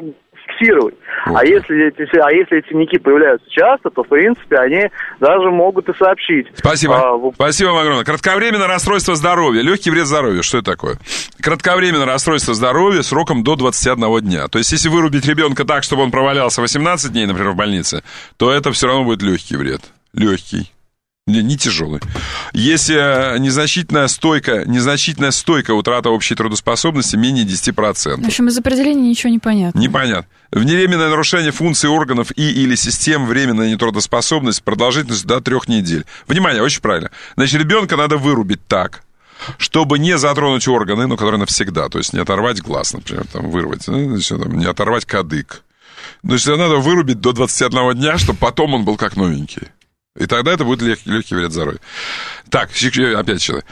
зафиксировать. Вот. А если эти синяки появляются часто, то, в принципе, они даже могут и сообщить. Спасибо. Спасибо вам огромное. Кратковременное расстройство здоровья. Легкий вред здоровью. Что это такое? Кратковременное расстройство здоровья сроком до 21 дня. То есть, если вырубить ребенка так, чтобы он провалялся 18 дней, например, в больнице, то это все равно будет легкий вред. Легкий. Не тяжелый. Если незначительная стойкая утрата общей трудоспособности менее 10%. В общем, из определения ничего не понятно. Непонятно. Вневременное нарушение функций органов или систем, временная нетрудоспособность, продолжительность до 3 недель. Внимание, очень правильно. Значит, ребенка надо вырубить так, чтобы не затронуть органы, которые навсегда. То есть не оторвать глаз, например, там, вырвать, не оторвать кадык. Значит, надо вырубить до 21 дня, чтобы потом он был как новенький. И тогда это будет легкий вред здоровью. Так, опять что-то.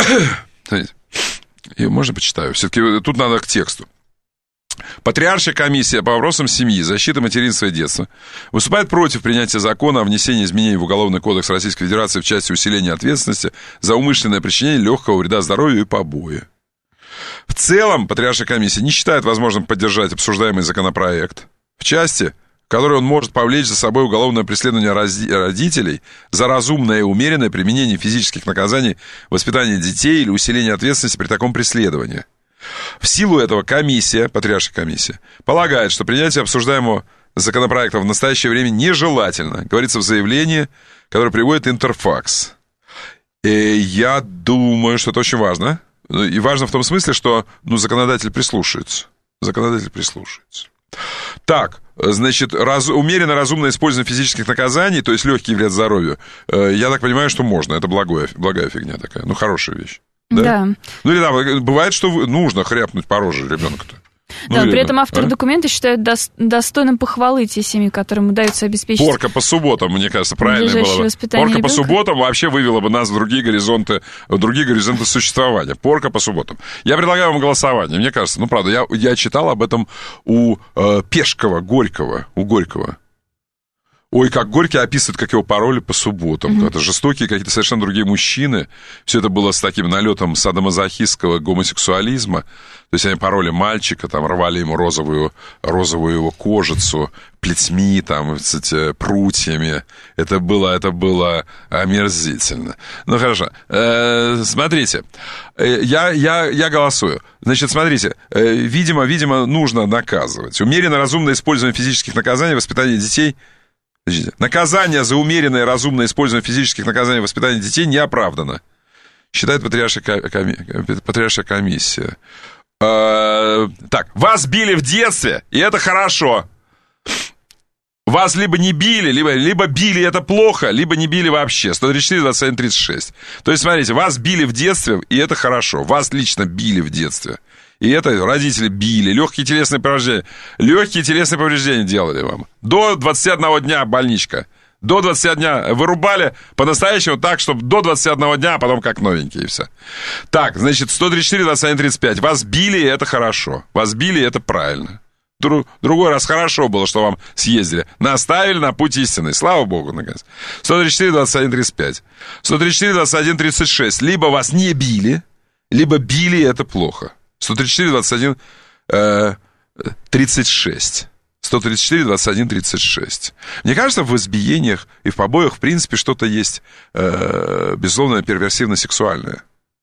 Можно почитаю? Все-таки тут надо к тексту. Патриаршая комиссия по вопросам семьи, защиты материнства и детства выступает против принятия закона о внесении изменений в Уголовный кодекс Российской Федерации в части усиления ответственности за умышленное причинение легкого вреда здоровью и побои. В целом, Патриаршая комиссия не считает возможным поддержать обсуждаемый законопроект в части, в которой он может повлечь за собой уголовное преследование родителей за разумное и умеренное применение физических наказаний в воспитании детей или усиление ответственности при таком преследовании. В силу этого Патриаршая комиссия, полагает, что принятие обсуждаемого законопроекта в настоящее время нежелательно, говорится в заявлении, которое приводит Интерфакс. И я думаю, что это очень важно. И важно в том смысле, что законодатель прислушается. Так, значит, умеренно разумное использование физических наказаний, то есть легкий вред здоровью, я так понимаю, что можно. Это благая фигня такая, хорошая вещь. Да. Или там, бывает, что нужно хряпнуть по роже ребенка-то. При этом авторы документа считают достойным похвалы те семьи, которым удается обеспечить... Порка по субботам, мне кажется, правильно было бы. Порка по субботам вообще вывела бы нас в другие горизонты существования. Порка по субботам. Я предлагаю вам голосование. Мне кажется, правда, я читал об этом у Горького. Ой, как Горький описывает, как его пароли по субботам. Это жестокие какие-то совершенно другие мужчины. Все это было с таким налетом садомазохистского гомосексуализма. То есть они пароли мальчика, там рвали ему розовую его кожицу, плетьми, там, прутьями. Это было омерзительно. Хорошо. Смотрите, я голосую. Значит, смотрите, видимо, нужно наказывать. Умеренно разумное использование физических наказаний в воспитании детей... Наказание за умеренное и разумное использование физических наказаний в воспитании детей не оправдано, считает Патриаршая комиссия. Так, вас били в детстве, и это хорошо. Вас либо не били, либо били, это плохо, либо не били вообще. 134, 21, 36. То есть, смотрите, вас били в детстве, и это хорошо. Вас лично били в детстве. И это родители били, легкие телесные повреждения делали вам. До 21 дня больничка. До 21 дня вырубали по-настоящему так, чтобы до 21 дня, а потом как новенькие, и все. Так, значит, 134, 21, 35. Вас били, и это хорошо. Вас били, и это правильно. Другой раз хорошо было, что вам съездили. Наставили на путь истинный. Слава Богу, наконец. 134, 21, 35. 134, 21, 36. Либо вас не били, либо били, и это плохо. 134, 21, 36. 134, 21, 36. Мне кажется, в избиениях и в побоях, в принципе, что-то есть, безусловно, перверсивно-сексуальное.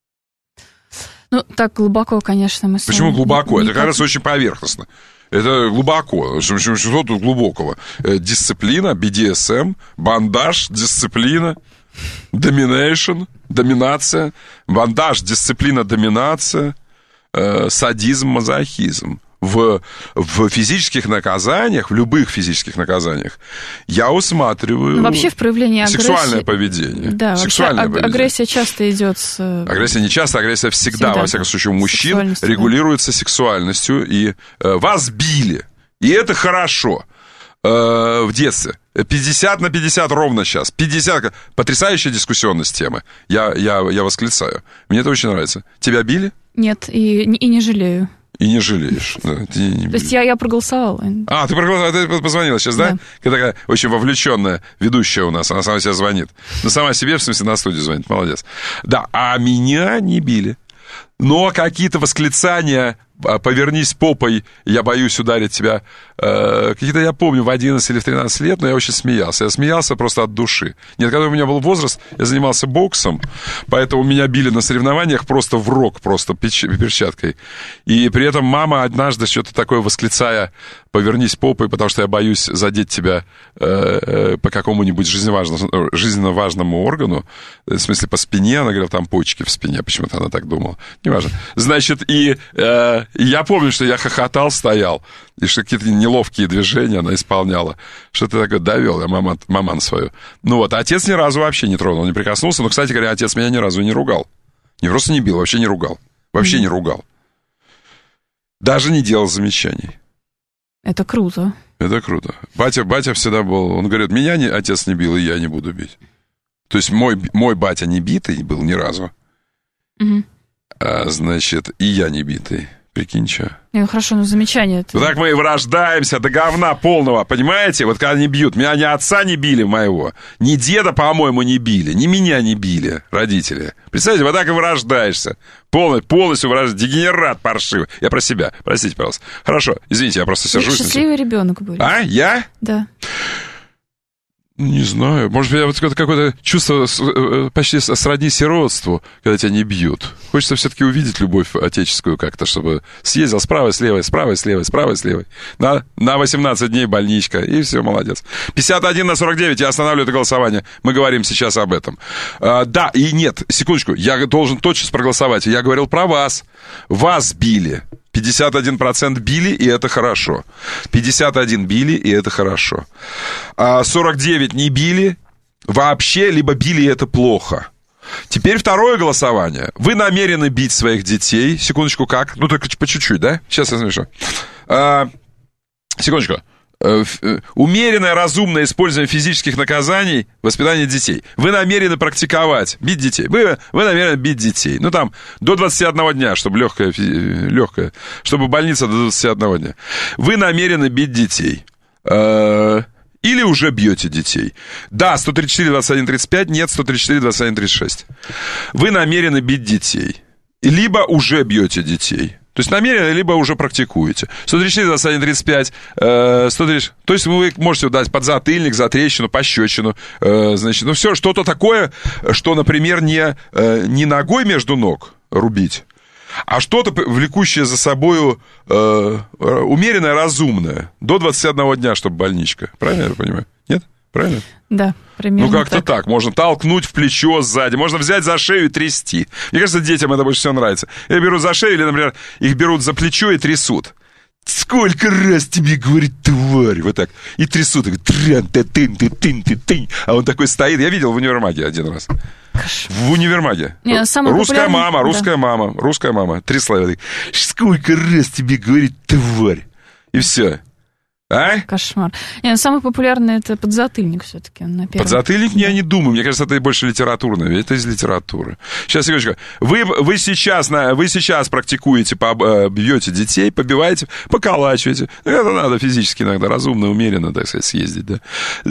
Так глубоко, конечно, мы... Почему глубоко? Это, как раз, очень поверхностно. Это глубоко. Что тут глубокого? Дисциплина, BDSM, бандаж, дисциплина, доминация. Бандаж, дисциплина, доминация. Садизм, мазохизм. В физических наказаниях, в любых физических наказаниях, я усматриваю вообще в проявлении агрессии. Сексуальное поведение. Да, сексуальное поведение. Агрессия часто идет с... Агрессия не часто, агрессия всегда. Во всяком случае, у мужчин регулируется сексуальностью. И вас били. И это хорошо. В детстве. 50 на 50 ровно сейчас. 50. Потрясающая дискуссионность темы. Я восклицаю. Мне это очень нравится. Тебя били? Нет, и не жалею. И не жалеешь. Да, То есть я проголосовала. Ты проголосовала, ты позвонила сейчас, да? Ты такая очень вовлеченная ведущая у нас, она сама себе звонит. Сама себе, в смысле, на студию звонит, молодец. Да, а меня не били. Но какие-то восклицания повернись попой, я боюсь ударить тебя. Какие-то, я помню, в 11 или в 13 лет, но я очень смеялся. Я смеялся просто от души. Нет, когда у меня был возраст, я занимался боксом, поэтому меня били на соревнованиях просто в рог, просто перчаткой. И при этом мама однажды что-то такое восклицая: повернись попой, потому что я боюсь задеть тебя по какому-нибудь жизненно важному органу, в смысле по спине, она говорила, там почки в спине, почему-то она так думала, неважно. Значит, и я помню, что я хохотал, стоял, и что какие-то неловкие движения она исполняла, что-то такое довел я маман свою. Ну вот, а отец ни разу вообще не тронул, не прикоснулся, но, кстати говоря, отец меня ни разу не ругал. Не просто не бил, вообще не ругал. Вообще не ругал. Даже не делал замечаний. Это круто. Это круто. Батя всегда был... Он говорит, меня отец не бил, и я не буду бить. То есть мой батя не битый был ни разу. Угу. А, значит, и я не битый. Прикинь, что? Хорошо, но замечание это... Вот так мы и вырождаемся до говна полного, понимаете? Вот когда они бьют. Меня ни отца не били моего, ни деда, по-моему, не били, ни меня не били родители. Представляете, вот так и вырождаешься. Полностью вырождаешься. Дегенерат паршивый. Я про себя. Простите, пожалуйста. Хорошо, извините, я просто сержусь. Счастливый ребенок был. А, я? Да. Не знаю. Может быть, вот какое-то чувство почти сродни сиротству, когда тебя не бьют. Хочется все-таки увидеть любовь отеческую как-то, чтобы съездил справа, слева, справа, слева, справа, слева. На 18 дней больничка, и все, молодец. 51-49, я останавливаю это голосование. Мы говорим сейчас об этом. Да, и нет, секундочку, я должен тотчас проголосовать. Я говорил про вас. Вас били. 51% били, и это хорошо. 51 били, и это хорошо. 49 не били вообще, либо били, и это плохо. Теперь второе голосование. Вы намерены бить своих детей. Секундочку, как? Ну, только по чуть-чуть, да? Сейчас я смешу. Секундочку. Умеренное, разумное использование физических наказаний в воспитании детей. Вы намерены практиковать, бить детей. Вы намерены бить детей. Ну, там, до 21 дня, чтобы легкое, чтобы больница до 21 дня. Вы намерены бить детей. Или уже бьете детей. Да, 134, 21, 35, нет, 134, 21, 36. Вы намерены бить детей. Либо уже бьете детей. То есть намеренно, либо уже практикуете. 134, 21, 35, 130. То есть вы можете дать подзатыльник, затрещину, пощечину. Значит, ну все, что-то такое, что, например, не ногой между ног рубить, а что-то, влекущее за собою умеренное, разумное. До 21 дня, чтобы больничка. Правильно я понимаю? Нет? Правильно? Да, примерно. Ну, как-то так. Можно толкнуть в плечо сзади, можно взять за шею и трясти. Мне кажется, детям это больше всего нравится. Я беру за шею, или, например, их берут за плечо и трясут. Сколько раз тебе говорит, тварь, вот так. И трясут, и говорят, а он такой стоит. Я видел в универмаге один раз. В универмаге. Русская мама. Трясла. Сколько раз тебе говорит, тварь. И все. А? Кошмар. Самый популярный это подзатыльник все-таки. Подзатыльник, я не думаю. Мне кажется, это больше литературное. Это из литературы. Сейчас, секундочку. Вы сейчас практикуете, бьете детей, побиваете, поколачиваете. Это надо физически иногда, разумно, умеренно, так сказать, съездить. Да?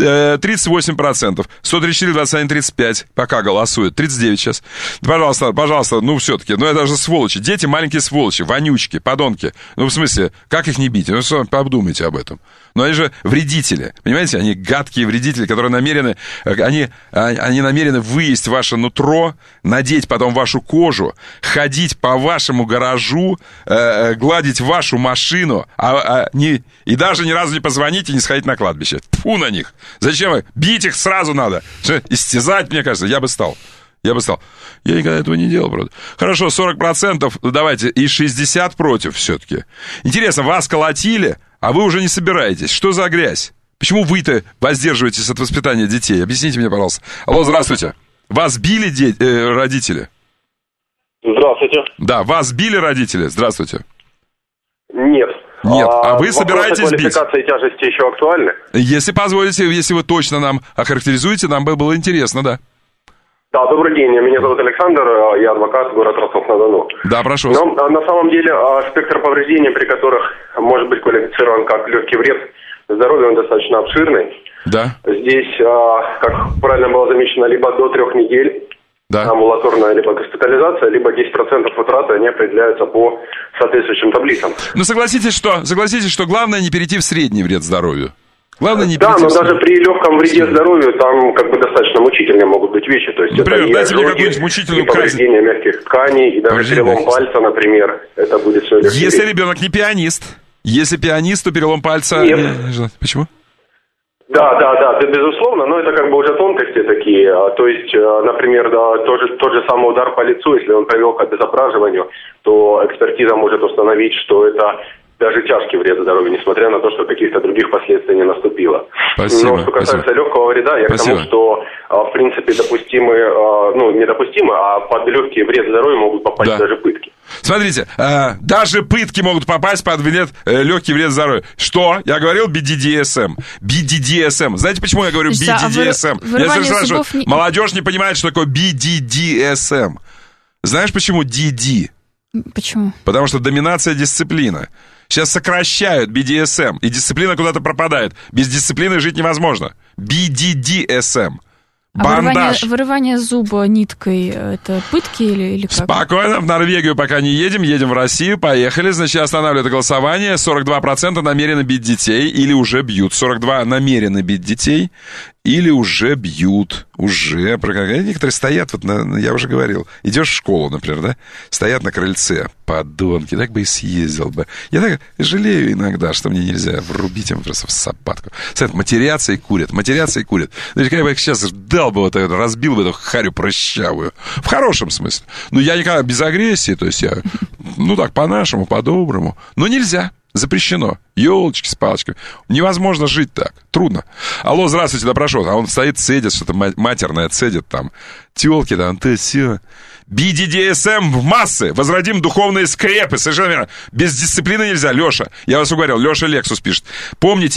38%. 134, 21, 35. Пока голосуют. 39 сейчас. Пожалуйста, ну все-таки. Ну это же сволочи. Дети маленькие сволочи, вонючки, подонки. Ну в смысле, как их не бить? Ну подумайте об этом. Но они же вредители, понимаете? Они гадкие вредители, которые намерены... Они намерены выесть ваше нутро, надеть потом вашу кожу, ходить по вашему гаражу, гладить вашу машину, и даже ни разу не позвонить и не сходить на кладбище. Тьфу на них! Зачем вы? Бить их сразу надо! Истязать, мне кажется, я бы стал. Я никогда этого не делал, правда. Хорошо, 40%, давайте, и 60% против все-таки. Интересно, вас колотили, а вы уже не собираетесь. Что за грязь? Почему вы-то воздерживаетесь от воспитания детей? Объясните мне, пожалуйста. Алло, здравствуйте. Вас били родители? Здравствуйте. Да, вас били родители? Здравствуйте. Нет. Нет, а вы собираетесь бить? Квалификация и тяжести еще актуальны? Если позволите, если вы точно нам охарактеризуете, нам бы было интересно, да. Да, добрый день, меня зовут Александр, я адвокат, город Ростов-на-Дону. Да, прошу. Но на самом деле спектр повреждений, при которых может быть квалифицирован как легкий вред здоровью, он достаточно обширный. Да. Здесь, как правильно было замечено, либо до 3 недель, амбулаторная либо госпитализация, либо 10% утраты, они определяются по соответствующим таблицам. Ну, согласитесь, что главное не перейти в средний вред здоровью. Главное не да, но даже при легком вреде здоровью там как бы достаточно мучительные могут быть вещи. То есть например, это дайте мне какую-нибудь мучительную и повреждение мягких тканей, и даже перелом пальца, например, это будет все легче. Если ребенок не пианист. Если пианист, то перелом пальца... Нет. Почему? Да, безусловно, но это как бы уже тонкости такие. То есть, например, тот же самый удар по лицу, если он привел к обезображиванию, то экспертиза может установить, что это даже тяжкий вред здоровью, несмотря на то, что каких-то других последствий не наступило. Спасибо, но что касается легкого вреда, я к тому, что в принципе недопустимы, а под легкий вред здоровью могут попасть даже пытки. Смотрите, даже пытки могут попасть под легкий вред здоровью. Что? Я говорил BDDSM. BDDSM. Знаете, почему я говорю BDDSM? Я спрашиваю, молодежь не понимает, что такое BDDSM. Знаешь, почему DD? Почему? Потому что доминация дисциплина. Сейчас сокращают BDSM, и дисциплина куда-то пропадает. Без дисциплины жить невозможно. BDDSM. Бандаж. Вырывание зуба ниткой, это пытки или как? Спокойно, в Норвегию пока не едем в Россию, поехали. Значит, останавливают голосование. 42% намерены бить детей или уже бьют. 42% намерены бить детей или уже бьют. Уже. Некоторые стоят, я уже говорил, идешь в школу, например, да? Стоят на крыльце, подонки, так бы и съездил бы. Я так жалею иногда, что мне нельзя врубить им просто в сапатку. Стоят, матерятся и курят. Значит, как бы я сейчас дал бы разбил бы эту харю прыщавую. В хорошем смысле. Я никогда без агрессии, то есть я, так, по-нашему, по-доброму. Но нельзя. Запрещено. Ёлочки с палочками. Невозможно жить так. Трудно. Алло, здравствуйте, да прошу. А он стоит, цедит, что-то матерное цедит там. Тёлки там, ты все. BDDSM в массы. Возродим духовные скрепы. Совершенно верно. Без дисциплины нельзя. Леша, я вас уговорил. Леша Лексус пишет. Помните,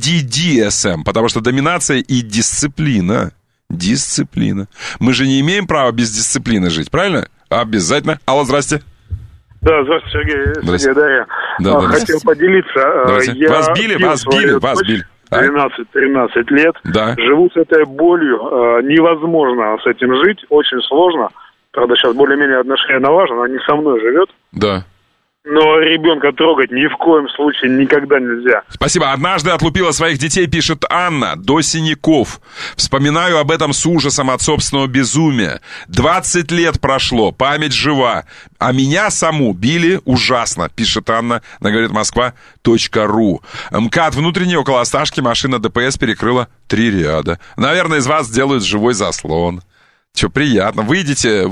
BDDSM, потому что доминация и дисциплина. Дисциплина. Мы же не имеем права без дисциплины жить, правильно? Обязательно. Алло, здрасте. Да, здравствуйте, Сергей, Дарья. Хотел поделиться. Я вас били. 12-13 лет. Да. Живу с этой болью. Невозможно с этим жить. Очень сложно. Правда, сейчас более-менее отношения налажены. Она не со мной живет. Да. Но ребенка трогать ни в коем случае никогда нельзя. Спасибо. Однажды отлупила своих детей, пишет Анна, до синяков. Вспоминаю об этом с ужасом от собственного безумия. 20 лет прошло, память жива. А меня саму били ужасно, пишет Анна на говорит Москва.ру. МКАД внутренней около Осташки машина ДПС перекрыла 3 ряда. Наверное, из вас сделают живой заслон. Че, приятно. Выйдите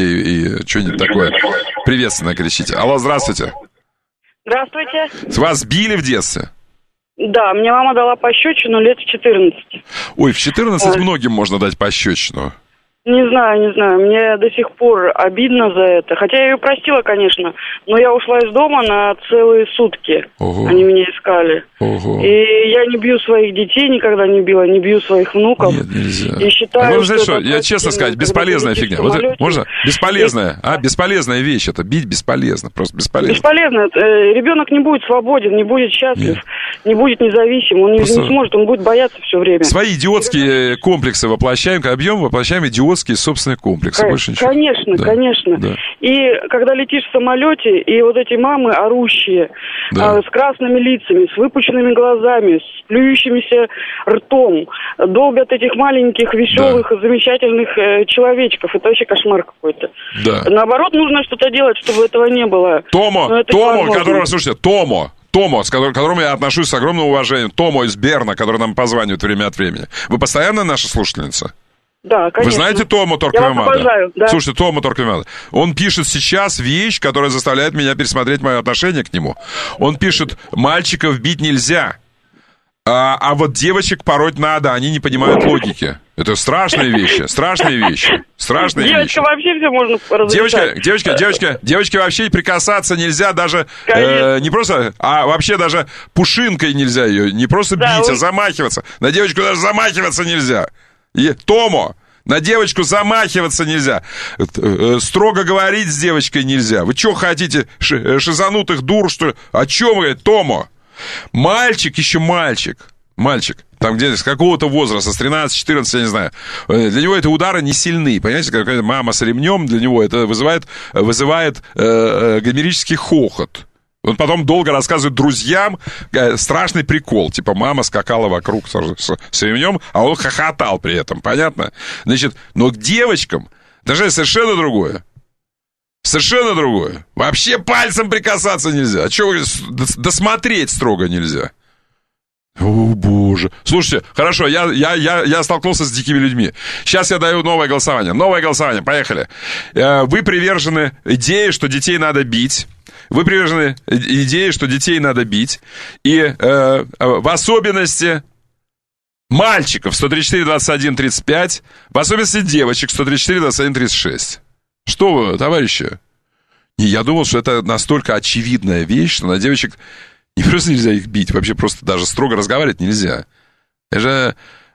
и что-нибудь такое приветственное кричите. Алло, здравствуйте. Здравствуйте. Вас били в детстве? Да, мне мама дала пощечину лет в 14. Ой, в 14 многим можно дать пощечину. Не знаю. Мне до сих пор обидно за это. Хотя я ее простила, конечно. Но я ушла из дома на целые сутки. Ого. Они меня искали. Ого. И я не бью своих детей, никогда не била. Не бью своих внуков. Нет, нельзя. И считаю, что я честно сказать, бесполезная фигня. Вот это, можно? Бесполезная. Бесполезная вещь. Это бить бесполезно. Просто бесполезно. Бесполезно. Ребенок не будет свободен, не будет счастлив, не будет независим. Он не сможет, он будет бояться все время. Свои идиотские комплексы воплощаем, когда бьем, воплощаем идиотские собственные комплексы. Больше ничего. Конечно. Да. И когда летишь в самолете, и вот эти мамы орущие, с красными лицами, с выпученными глазами, с плюющимися ртом, долбят этих маленьких, веселых, замечательных человечков. Это вообще кошмар какой-то. Да. Наоборот, нужно что-то делать, чтобы этого не было. Томо, с которым я отношусь с огромным уважением. Томо из Берна, который нам позванивает время от времени. Вы постоянно наша слушательница? Да, конечно. Вы знаете Тому Торквемада? Я вас обожаю, да. Слушайте, Тому Торквемада. Он пишет сейчас вещь, которая заставляет меня пересмотреть мое отношение к нему. Он пишет, мальчиков бить нельзя, а вот девочек пороть надо, они не понимают логики. Это страшные вещи. Девочка вообще все можно разрешать. Девочке вообще прикасаться нельзя даже, не просто, а вообще даже пушинкой нельзя ее, не просто бить, а замахиваться. На девочку даже замахиваться нельзя. Томо, на девочку замахиваться нельзя. Строго говорить с девочкой нельзя. Вы что хотите, шизанутых дур, что ли? О чем вы, Томо? Мальчик еще мальчик. мальчик, там где с какого-то возраста, с 13-14, я не знаю, для него это удары не сильны, понимаете, какая мама с ремнем, для него это вызывает гомерический хохот. Он потом долго рассказывает друзьям страшный прикол. Типа мама скакала вокруг с ремнем, а он хохотал при этом. Понятно? Значит, но к девочкам даже совершенно другое. Совершенно другое. Вообще пальцем прикасаться нельзя. А что вы говорите? Досмотреть строго нельзя. О, боже. Слушайте, хорошо, я столкнулся с дикими людьми. Сейчас я даю новое голосование. Новое голосование, поехали. Вы привержены идее, что детей надо бить. Вы привержены идее, что детей надо бить. И в особенности мальчиков 134, 21, 35. В особенности девочек 134, 21, 36. Что вы, товарищи? Я думал, что это настолько очевидная вещь, что на девочек не просто нельзя их бить, вообще просто даже строго разговаривать нельзя. Это же...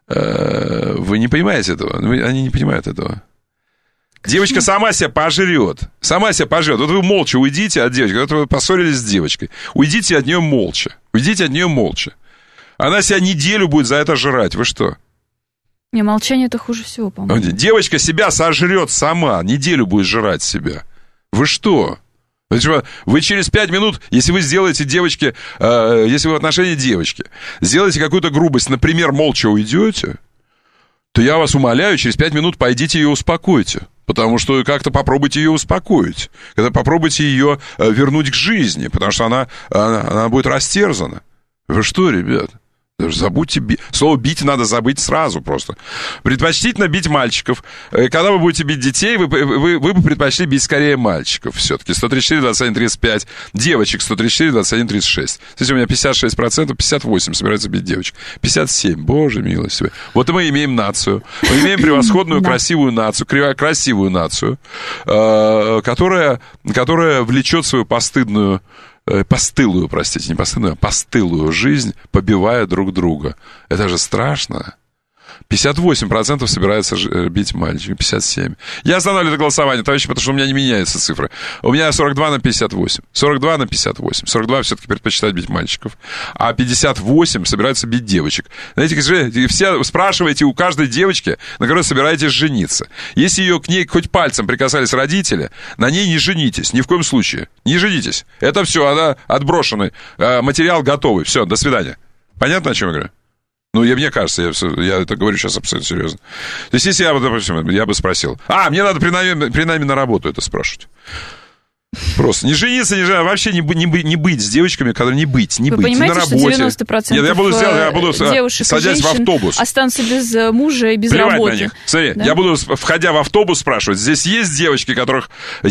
вы не понимаете этого. Они не понимают этого. Девочка сама себя пожрет. Сама себя пожрет. Вот вы молча уйдите от девочки. Вот вы поссорились с девочкой. Уйдите от нее молча. Уйдите от нее молча. Она себя неделю будет за это жрать. Вы что? Не, молчание это хуже всего, по-моему. Девочка себя сожрет сама. Неделю будет жрать себя. Вы что? Вы через 5 минут, если вы сделаете девочке, если вы в отношении девочки сделаете какую-то грубость, например, молча уйдете, то я вас умоляю, через 5 минут пойдите ее успокойте. Потому что как-то попробуйте ее успокоить. Когда попробуйте ее вернуть к жизни, потому что она будет растерзана. Вы что, ребят? Забудьте слово «бить» надо забыть сразу просто. Предпочтительно бить мальчиков. Когда вы будете бить детей, вы бы предпочли бить скорее мальчиков все-таки. 134, 21, 35. Девочек 134, 21, 36. Кстати, у меня 56%, 58% собираются бить девочек. 57%, боже милостивый. Вот и мы имеем нацию. Мы имеем превосходную, красивую нацию, красивую нацию, которая влечет свою постылую, простите, не постыдную, а постылую жизнь, побивая друг друга. Это же страшно. 58% собираются бить мальчика, 57%. Я останавливаю это голосование, товарищи, потому что у меня не меняются цифры. У меня 42 на 58. 42 на 58. 42 все-таки предпочитают бить мальчиков. А 58 собираются бить девочек. Знаете, все спрашиваете у каждой девочки, на которой собираетесь жениться. Если ее к ней хоть пальцем прикасались родители, на ней не женитесь, ни в коем случае. Не женитесь. Это все, она отброшенный. Материал готовый. Все, до свидания. Понятно, о чем я говорю? Ну, мне кажется, я это говорю сейчас абсолютно серьезно. То есть, если я бы спросил, мне надо при найме на работу это спрашивать. Просто не жениться, вообще не быть с девочками, которые не быть Вы понимаете, на работе. Что 90% я буду девушек садясь в автобус. Останутся без мужа и без работы. На них. Смотри, да? Я буду, входя в автобус, спрашивать, здесь есть девочки, которых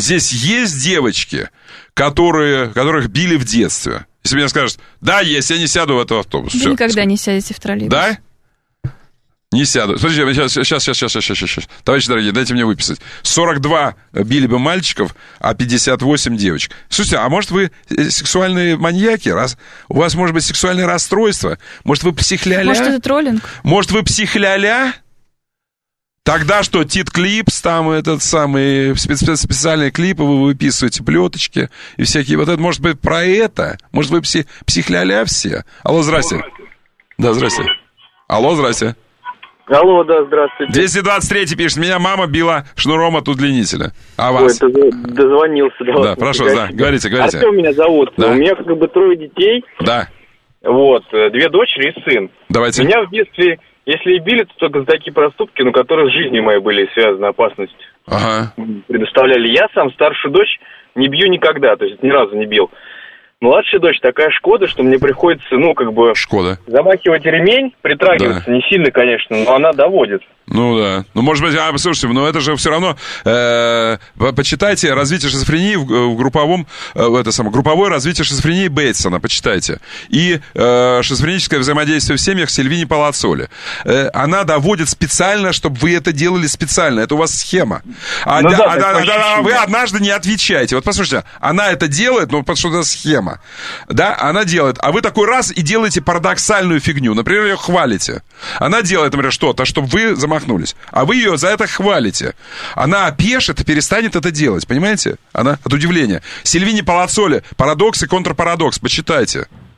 которых били в детстве. Если мне скажут, да, есть, я не сяду в этот автобус. Вы Все. никогда не сядете в троллейбус. Да? Не сяду. Смотрите, сейчас. Товарищи дорогие, дайте мне выписать. 42 били бы мальчиков, а 58 девочек. Слушайте, а может вы сексуальные маньяки? У вас может быть сексуальное расстройство? Может вы психляля? Может это троллинг? Может вы психляля? Тогда что, Тит-клипс, там этот самый специальные клипы, вы выписываете плеточки и всякие, вот это, может быть, про это? Может, вы психляля все? Алло, здрасте. Да, здрасте. Алло, здрасте. Алло, да, здравствуйте. 223 пишет, меня мама била шнуром от удлинителя. А вас? Ой, дозвонился до вас. Да, прошу, да, говорите. Артем меня зовут. Да. У меня как бы 3 детей. Да. Вот, 2 дочери и сын. Давайте. Меня в детстве... Если и били, то только за такие проступки, которые с жизнью моей были связаны, опасность предоставляли. Я сам старшую дочь не бью никогда, то есть ни разу не бил. Младшая дочь такая Шкода, что мне приходится, Шкода. Замахивать ремень, притрагиваться, не сильно, конечно, но она доводит. Ну да. Ну, может быть, слушайте, но это же все равно почитайте развитие шизофрении в групповое развитие шизофрении Бейтсона, почитайте. И шизофреническое взаимодействие в семьях Сильвини Палаццоли. Она доводит специально, чтобы вы это делали специально. Это у вас схема. Вы однажды не отвечаете. Вот послушайте, она это делает, потому что это схема. Да, она делает. А вы такой раз и делаете парадоксальную фигню. Например, ее хвалите. Она делает, например, что-то, чтобы вы замахнулись. А вы ее за это хвалите. Она опешит и перестанет это делать. Понимаете? Она от удивления. Сильвини Палаццоли. Парадокс и контрпарадокс. Почитайте.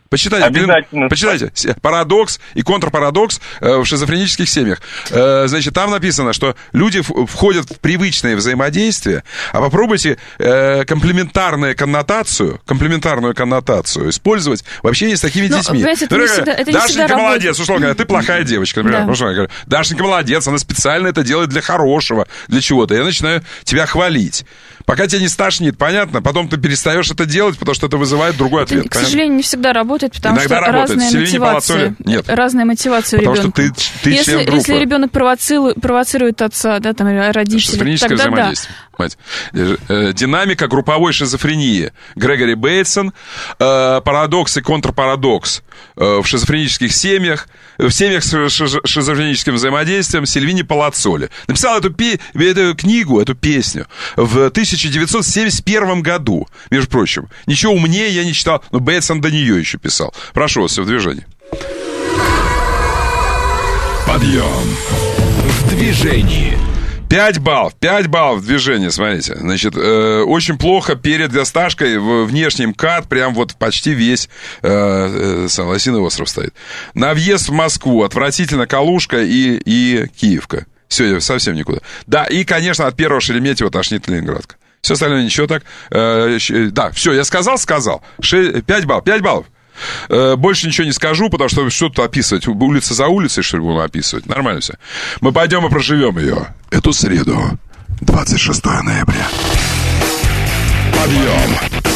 Почитайте. Парадокс и контрпарадокс в шизофренических семьях. Значит, там написано, что люди входят в привычное взаимодействие, а попробуйте комплементарную коннотацию использовать в общении с такими детьми. Дашенька молодец, условно говоря, ты плохая девочка, например. Да. Дашенька молодец, она специально это делает для хорошего, для чего-то. Я начинаю тебя хвалить. Пока тебя не стошнит, понятно? Потом ты перестаешь это делать, потому что это вызывает другой ответ. К сожалению, не всегда работает, потому иногда что работает. разная мотивация у ребенка. Потому что ты если ребенок провоцирует отца, да, там, родителей, тогда взаимодействие. Динамика групповой шизофрении. Грегори Бейтсон. Парадокс и контрпарадокс в шизофренических семьях. В семьях с шизофреническим взаимодействием Сильвини Палаццоли. Написал эту книгу, эту песню в 1971 году. Между прочим. Ничего умнее я не читал, но Бейтсон до нее еще писал. Прошу вас, все в движении. Подъем в движении. 5 баллов в движении, смотрите. Значит, очень плохо перед Гасташкой внешний МКАД, прям вот почти весь Лосиный остров стоит. На въезд в Москву отвратительно Калужка и Киевка. Все, совсем никуда. Да, и, конечно, от первого Шереметьево тошнит Ленинградка. Все остальное ничего так. Да, все, я сказал. 5 баллов. Больше ничего не скажу, потому что что-то описывать. Улица за улицей, что ли, будем описывать. Нормально все. Мы пойдем и проживем ее. Эту среду, 26 ноября. Подъем.